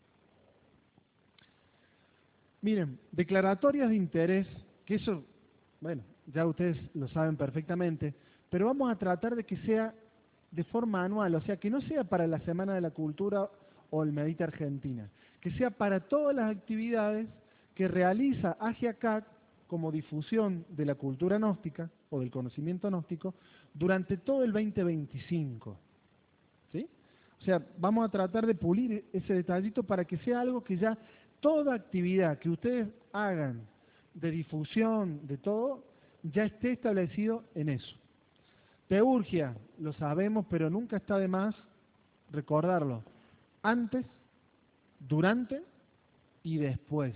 Miren, declaratorias de interés, que eso, bueno, ya ustedes lo saben perfectamente, pero vamos a tratar de que sea de forma anual, o sea, que no sea para la Semana de la Cultura o el Medita Argentina, que sea para todas las actividades que realiza AGIACAC como difusión de la cultura gnóstica o del conocimiento gnóstico durante todo el 2025. ¿Sí? O sea, vamos a tratar de pulir ese detallito para que sea algo que ya toda actividad que ustedes hagan de difusión, de todo, ya esté establecido en eso. Teurgia, lo sabemos, pero nunca está de más recordarlo. Antes, durante y después.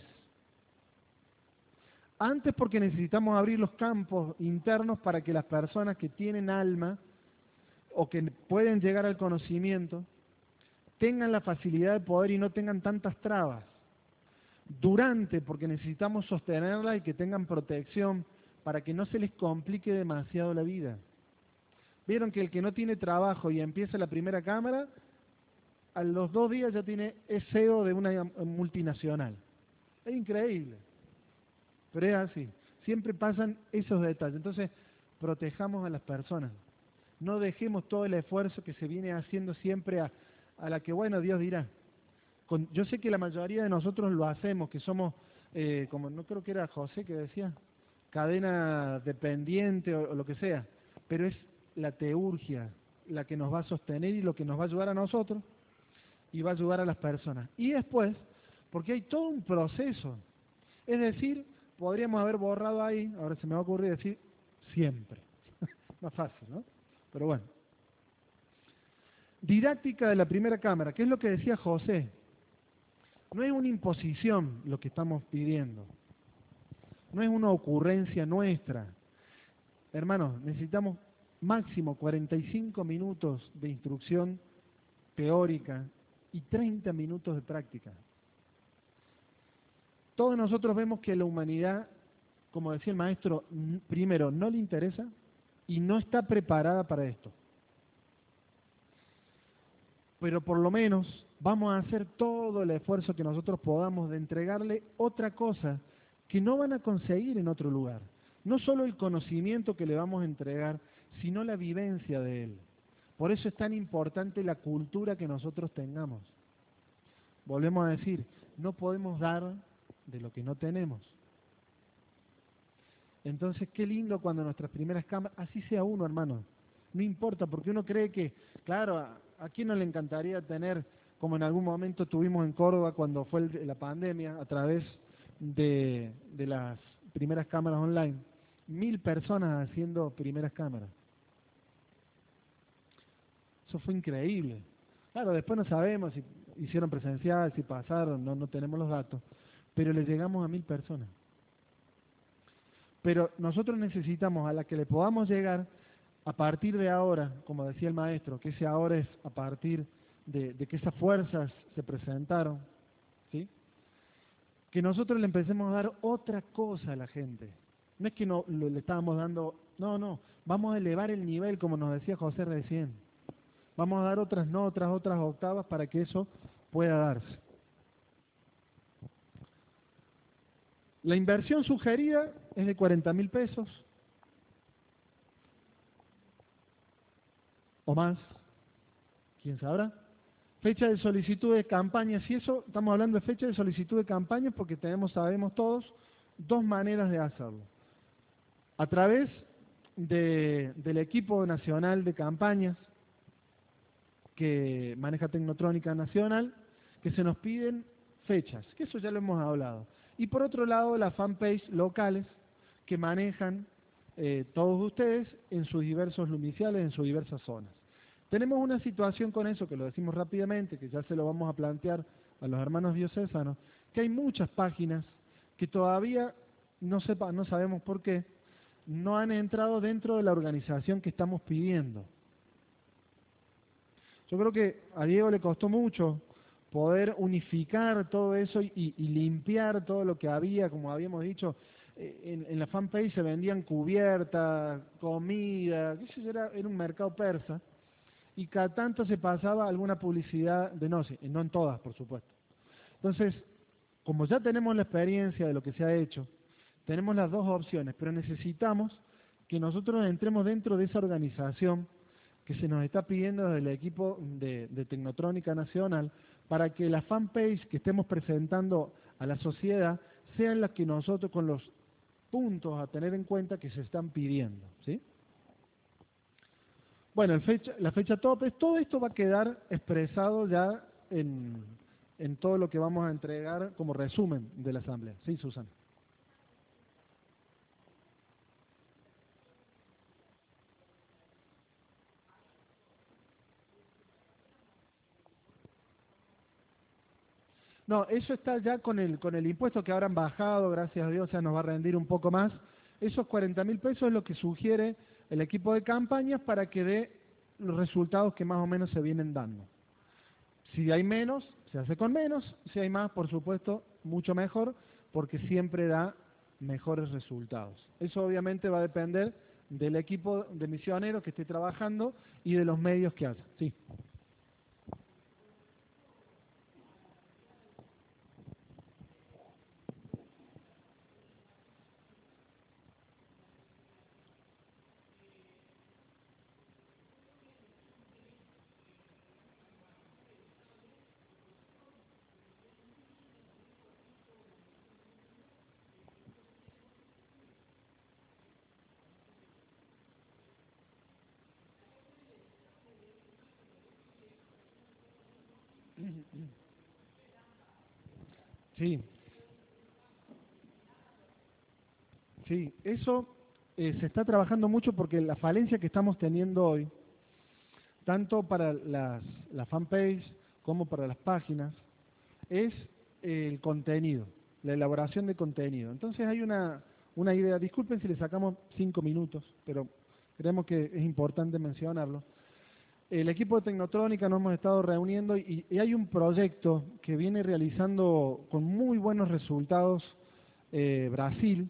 Antes porque necesitamos abrir los campos internos para que las personas que tienen alma o que pueden llegar al conocimiento tengan la facilidad de poder y no tengan tantas trabas. Durante porque necesitamos sostenerla y que tengan protección para que no se les complique demasiado la vida. Vieron que el que no tiene trabajo y empieza la primera cámara, a los 2 días ya tiene CEO de una multinacional. Es increíble. Pero es así. Siempre pasan esos detalles. Entonces, protejamos a las personas. No dejemos todo el esfuerzo que se viene haciendo siempre a la que, bueno, Dios dirá. Yo sé que la mayoría de nosotros lo hacemos, que somos, como no creo que era José que decía, cadena dependiente o lo que sea, pero es la teurgia la que nos va a sostener y lo que nos va a ayudar a nosotros y va a ayudar a las personas. Y después, porque hay todo un proceso, es decir, podríamos haber borrado ahí, ahora se me va a ocurrir decir siempre, más fácil, ¿no? Pero bueno. Didáctica de la primera cámara, ¿qué es lo que decía José? No es una imposición lo que estamos pidiendo, no es una ocurrencia nuestra. Hermanos, necesitamos máximo 45 minutos de instrucción teórica y 30 minutos de práctica. Todos nosotros vemos que la humanidad, como decía el maestro, primero no le interesa y no está preparada para esto. Pero por lo menos vamos a hacer todo el esfuerzo que nosotros podamos de entregarle otra cosa que no van a conseguir en otro lugar. No solo el conocimiento que le vamos a entregar, sino la vivencia de él. Por eso es tan importante la cultura que nosotros tengamos. volvemos a decir, no podemos dar de lo que no tenemos. Entonces, qué lindo cuando nuestras primeras cámaras, así sea uno, hermano, no importa, porque uno cree que, claro, ¿a quién no le encantaría tener, como en algún momento tuvimos en Córdoba cuando fue la pandemia, a través de las primeras cámaras online, 1000 personas haciendo primeras cámaras? Eso fue increíble. Claro, después no sabemos si hicieron presencial, si pasaron, no tenemos los datos, pero le llegamos a 1000 personas. Pero nosotros necesitamos a la que le podamos llegar a partir de ahora, como decía el maestro, que ese ahora es a partir de que esas fuerzas se presentaron, ¿sí? Que nosotros le empecemos a dar otra cosa a la gente. No es que le estábamos dando, no, vamos a elevar el nivel, como nos decía José recién. Vamos a dar otras notas, otras octavas para que eso pueda darse. La inversión sugerida es de 40.000 pesos o más, ¿quién sabrá? Fecha de solicitud de campañas, y eso estamos hablando de fecha de solicitud de campañas porque sabemos todos, dos maneras de hacerlo. A través del equipo nacional de campañas que maneja Tecnotrónica Nacional, que se nos piden fechas, que eso ya lo hemos hablado. Y por otro lado, las fanpage locales que manejan todos ustedes en sus diversos lumiciales, en sus diversas zonas. Tenemos una situación con eso, que lo decimos rápidamente, que ya se lo vamos a plantear a los hermanos diocesanos, que hay muchas páginas que todavía no sabemos por qué, no han entrado dentro de la organización que estamos pidiendo. Yo creo que a Diego le costó mucho poder unificar todo eso y limpiar todo lo que había, como habíamos dicho, en la fanpage se vendían cubiertas, comida, qué sé yo, era un mercado persa, y cada tanto se pasaba alguna publicidad de no en todas, por supuesto. Entonces, como ya tenemos la experiencia de lo que se ha hecho, tenemos las dos opciones, pero necesitamos que nosotros entremos dentro de esa organización que se nos está pidiendo desde el equipo de Tecnotrónica Nacional, para que la fanpage que estemos presentando a la sociedad sean las que nosotros, con los puntos a tener en cuenta que se están pidiendo, ¿sí? Bueno, la fecha tope, todo esto va a quedar expresado ya en todo lo que vamos a entregar como resumen de la asamblea. Sí, Susana. No, eso está ya con el impuesto que ahora han bajado, gracias a Dios, ya nos va a rendir un poco más. Esos 40.000 pesos es lo que sugiere el equipo de campañas para que dé los resultados que más o menos se vienen dando. Si hay menos, se hace con menos. Si hay más, por supuesto, mucho mejor, porque siempre da mejores resultados. Eso obviamente va a depender del equipo de misioneros que esté trabajando y de los medios que haya. Sí. Sí, eso se está trabajando mucho porque la falencia que estamos teniendo hoy, tanto para la fanpage como para las páginas, es el contenido, la elaboración de contenido. Entonces hay una idea, disculpen si le sacamos 5 minutos, pero creemos que es importante mencionarlo. El equipo de Tecnotrónica nos hemos estado reuniendo y hay un proyecto que viene realizando con muy buenos resultados Brasil,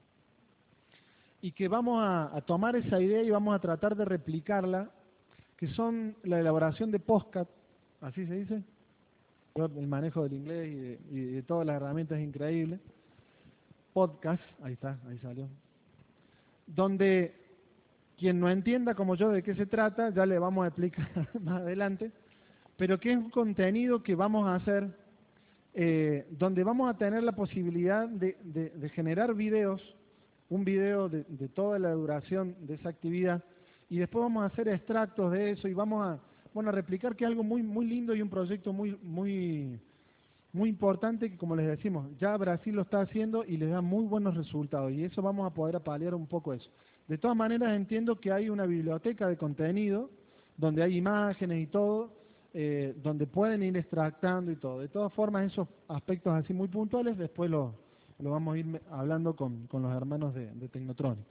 y que vamos a tomar esa idea y vamos a tratar de replicarla, que son la elaboración de podcast, ¿así se dice? El manejo del inglés y de todas las herramientas es increíble. Podcast, ahí está, ahí salió. Donde quien no entienda como yo de qué se trata, ya le vamos a explicar más adelante, pero que es un contenido que vamos a hacer donde vamos a tener la posibilidad de generar videos, un video de toda la duración de esa actividad, y después vamos a hacer extractos de eso y vamos a, bueno, a replicar, que es algo muy, muy lindo y un proyecto muy importante que, como les decimos, ya Brasil lo está haciendo y les da muy buenos resultados, y eso vamos a poder paliar un poco eso. De todas maneras, entiendo que hay una biblioteca de contenido donde hay imágenes y todo, donde pueden ir extractando y todo. De todas formas, esos aspectos así muy puntuales después lo vamos a ir hablando con los hermanos de Tecnotrónica.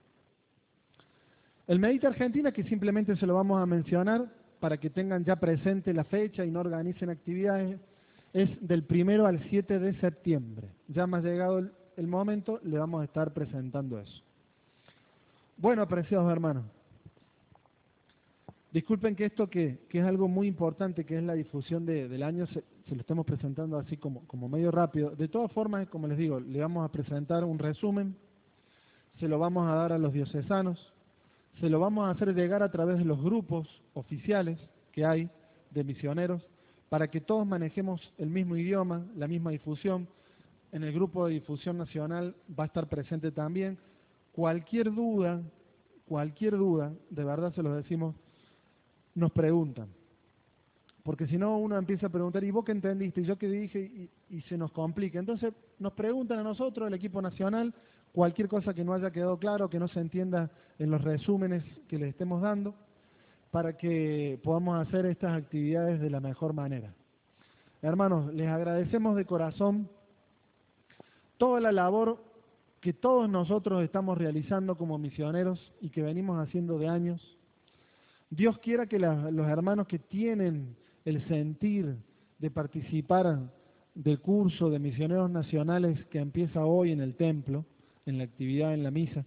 El Medita Argentina, que simplemente se lo vamos a mencionar para que tengan ya presente la fecha y no organicen actividades, es del 1 al 7 de septiembre. Ya más llegado el momento, le vamos a estar presentando eso. Bueno, apreciados hermanos, disculpen que esto que es algo muy importante, que es la difusión del año, se lo estamos presentando así como medio rápido. De todas formas, como les digo, le vamos a presentar un resumen, se lo vamos a dar a los diocesanos, se lo vamos a hacer llegar a través de los grupos oficiales que hay de misioneros, para que todos manejemos el mismo idioma, la misma difusión. En el grupo de difusión nacional va a estar presente también. Cualquier duda, de verdad se los decimos, nos preguntan. Porque si no, uno empieza a preguntar, ¿y vos qué entendiste? ¿Y yo qué dije? Y se nos complica. Entonces nos preguntan a nosotros, el equipo nacional, cualquier cosa que no haya quedado claro, que no se entienda en los resúmenes que les estemos dando, para que podamos hacer estas actividades de la mejor manera. Hermanos, les agradecemos de corazón toda la labor que todos nosotros estamos realizando como misioneros y que venimos haciendo de años. Dios quiera que los hermanos que tienen el sentir de participar del curso de misioneros nacionales que empieza hoy en el templo, en la actividad, en la misa,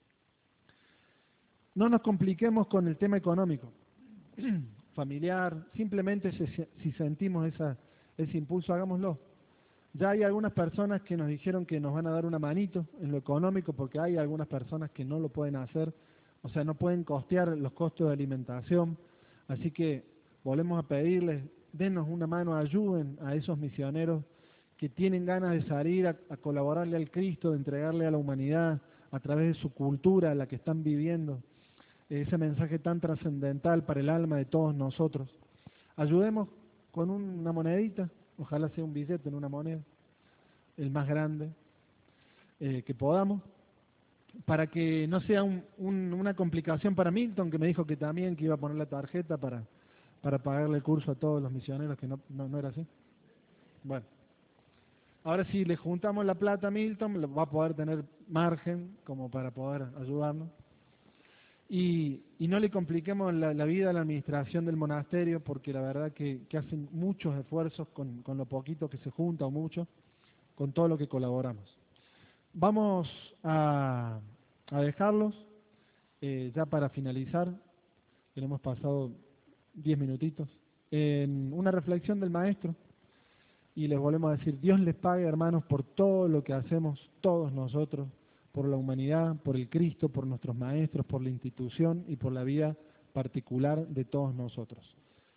no nos compliquemos con el tema económico, familiar, simplemente si sentimos ese impulso, hagámoslo. Ya hay algunas personas que nos dijeron que nos van a dar una manito en lo económico, porque hay algunas personas que no lo pueden hacer, o sea, no pueden costear los costos de alimentación, así que volvemos a pedirles, denos una mano, ayuden a esos misioneros que tienen ganas de salir a colaborarle al Cristo, de entregarle a la humanidad a través de su cultura, la que están viviendo, ese mensaje tan trascendental para el alma de todos nosotros. Ayudemos con una monedita, ojalá sea un billete en una moneda, el más grande que podamos, para que no sea una complicación para Milton, que me dijo que también que iba a poner la tarjeta para pagarle el curso a todos los misioneros, que no era así. Bueno, ahora si le juntamos la plata a Milton, va a poder tener margen como para poder ayudarnos. Y no le compliquemos la vida a la administración del monasterio, porque la verdad que hacen muchos esfuerzos con lo poquito que se junta o mucho, con todo lo que colaboramos. Vamos a dejarlos ya para finalizar, que hemos pasado 10 minutitos, en una reflexión del maestro, y les volvemos a decir, Dios les pague, hermanos, por todo lo que hacemos todos nosotros, por la humanidad, por el Cristo, por nuestros maestros, por la institución y por la vida particular de todos nosotros.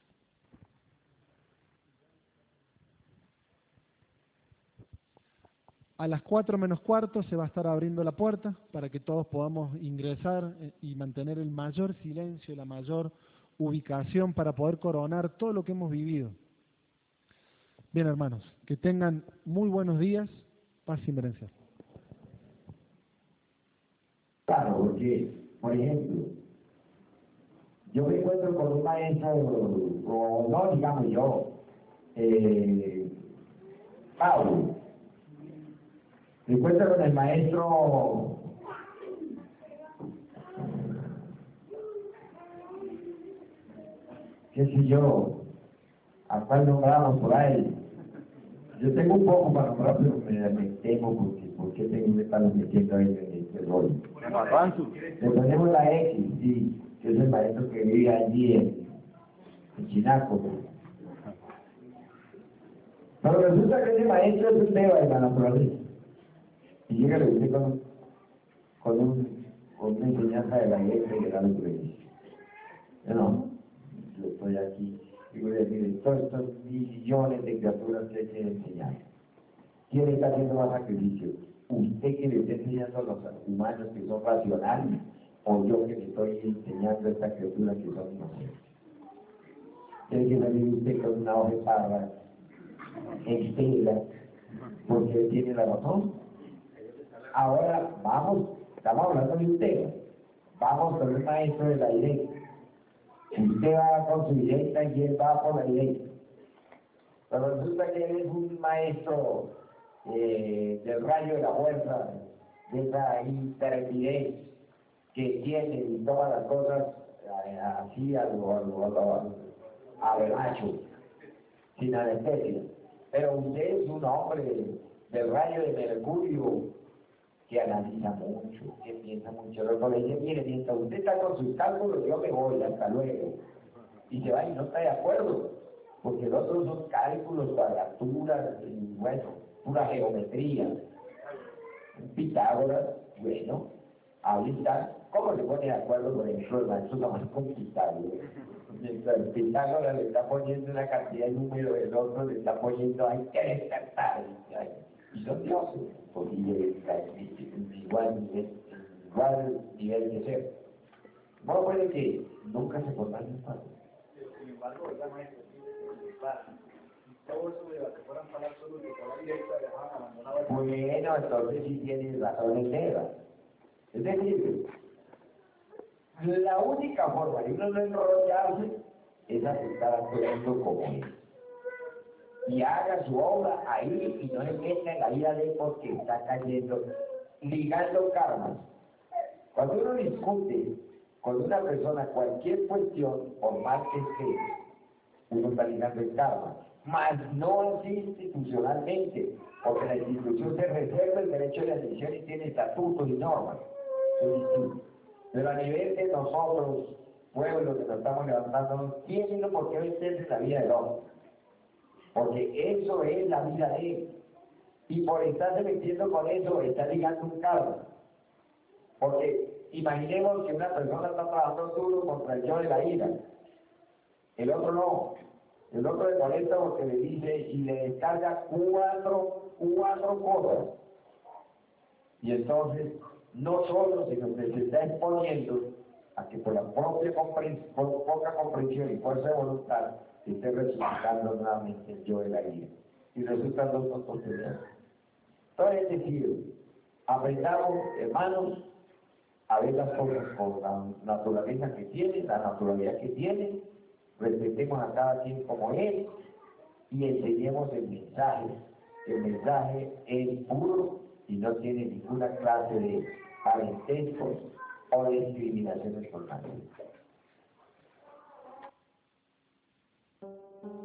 A las 4 menos cuarto se va a estar abriendo la puerta para que todos podamos ingresar y mantener el mayor silencio, la mayor ubicación para poder coronar todo lo que hemos vivido. Bien, hermanos, que tengan muy buenos días, paz y beneficio. Claro, porque, por ejemplo, yo me encuentro con un maestro, o no digamos yo, Pablo. Me encuentro con el maestro qué sé yo, a cuál nombramos por ahí. Yo tengo un poco para nombrar, pero me temo porque tengo que estar metiendo ahí en este rollo. Le ponemos la X, sí, que es el maestro que vive allí en Chinaco. Pero resulta que ese maestro es un teba de la naturaleza. Y llega a usted con una enseñanza de la iglesia que da la iglesia. No, yo estoy aquí Y voy a decir, todos estos millones de criaturas que hay que enseñar. ¿Quién está haciendo más sacrificio? ¿Usted que le está enseñando a los humanos que son racionales? ¿O yo que le estoy enseñando a estas criaturas que son inocentes? Tiene que salir usted con una hoja de parra entera, porque él tiene la razón. Ahora vamos, estamos hablando de usted. Vamos con el maestro de la ley. Usted va con su directa y él va por la ley. Pero resulta que él es un maestro del rayo de la fuerza, de esa intrepidez que tiene y toma las cosas así a vergacho, sin anestesia. Pero usted es un hombre del rayo de Mercurio que analiza mucho, que piensa mucho. Luego le dice, mire, mientras usted está con sus cálculos, yo me voy, hasta luego. Y se va y no está de acuerdo, porque los otros son cálculos, cuadraturas, y bueno, pura geometría. Pitágoras, bueno, ahí está. ¿Cómo se pone de acuerdo, por ejemplo, el maestro Damasco con Pitágoras? Mientras Pitágoras le está poniendo una cantidad de números, el otro le está poniendo, hay que descartar. Y son dioses, porque igual nivel de ser. No puede que nunca se contagie el padre. Sin embargo, ¿verdad, maestro? Todo eso de que fueran para solo que por la directa dejaban abandonado. Bueno, entonces sí tienes razón en Eva. Es decir, la única forma de uno no enrollarse es aceptar actuando como es. Y haga su obra ahí y no se meta en la vida de él porque está cayendo, ligando karmas. Cuando uno discute con una persona cualquier cuestión, por más que esté, uno está ligando el karma. Mas no así institucionalmente, porque la institución se reserva el derecho de la decisión y tiene estatutos y normas. Pero a nivel de nosotros, pueblos que nos estamos levantando, no tienen por qué meterse en la vida del hombre. Porque eso es la vida de él. Y por estarse metiendo con eso, está ligando un karma. Porque imaginemos que una persona está trabajando duro contra el yo de la ira. El otro no. El otro le molesta porque le dice y le descarga cuatro cosas. Y entonces, no solo, sino que se está exponiendo a que por la propia poca comprensión y fuerza de voluntad, se esté resucitando nuevamente el yo de la ira. Y resultan dos tonterías. Entonces, es decir, aprendamos, hermanos, a ver las cosas con la naturaleza que tienen, la naturalidad que tienen, respetemos a cada quien como es y enseñemos el mensaje. El mensaje es puro y no tiene ninguna clase de parentescos o de discriminaciones por nadie.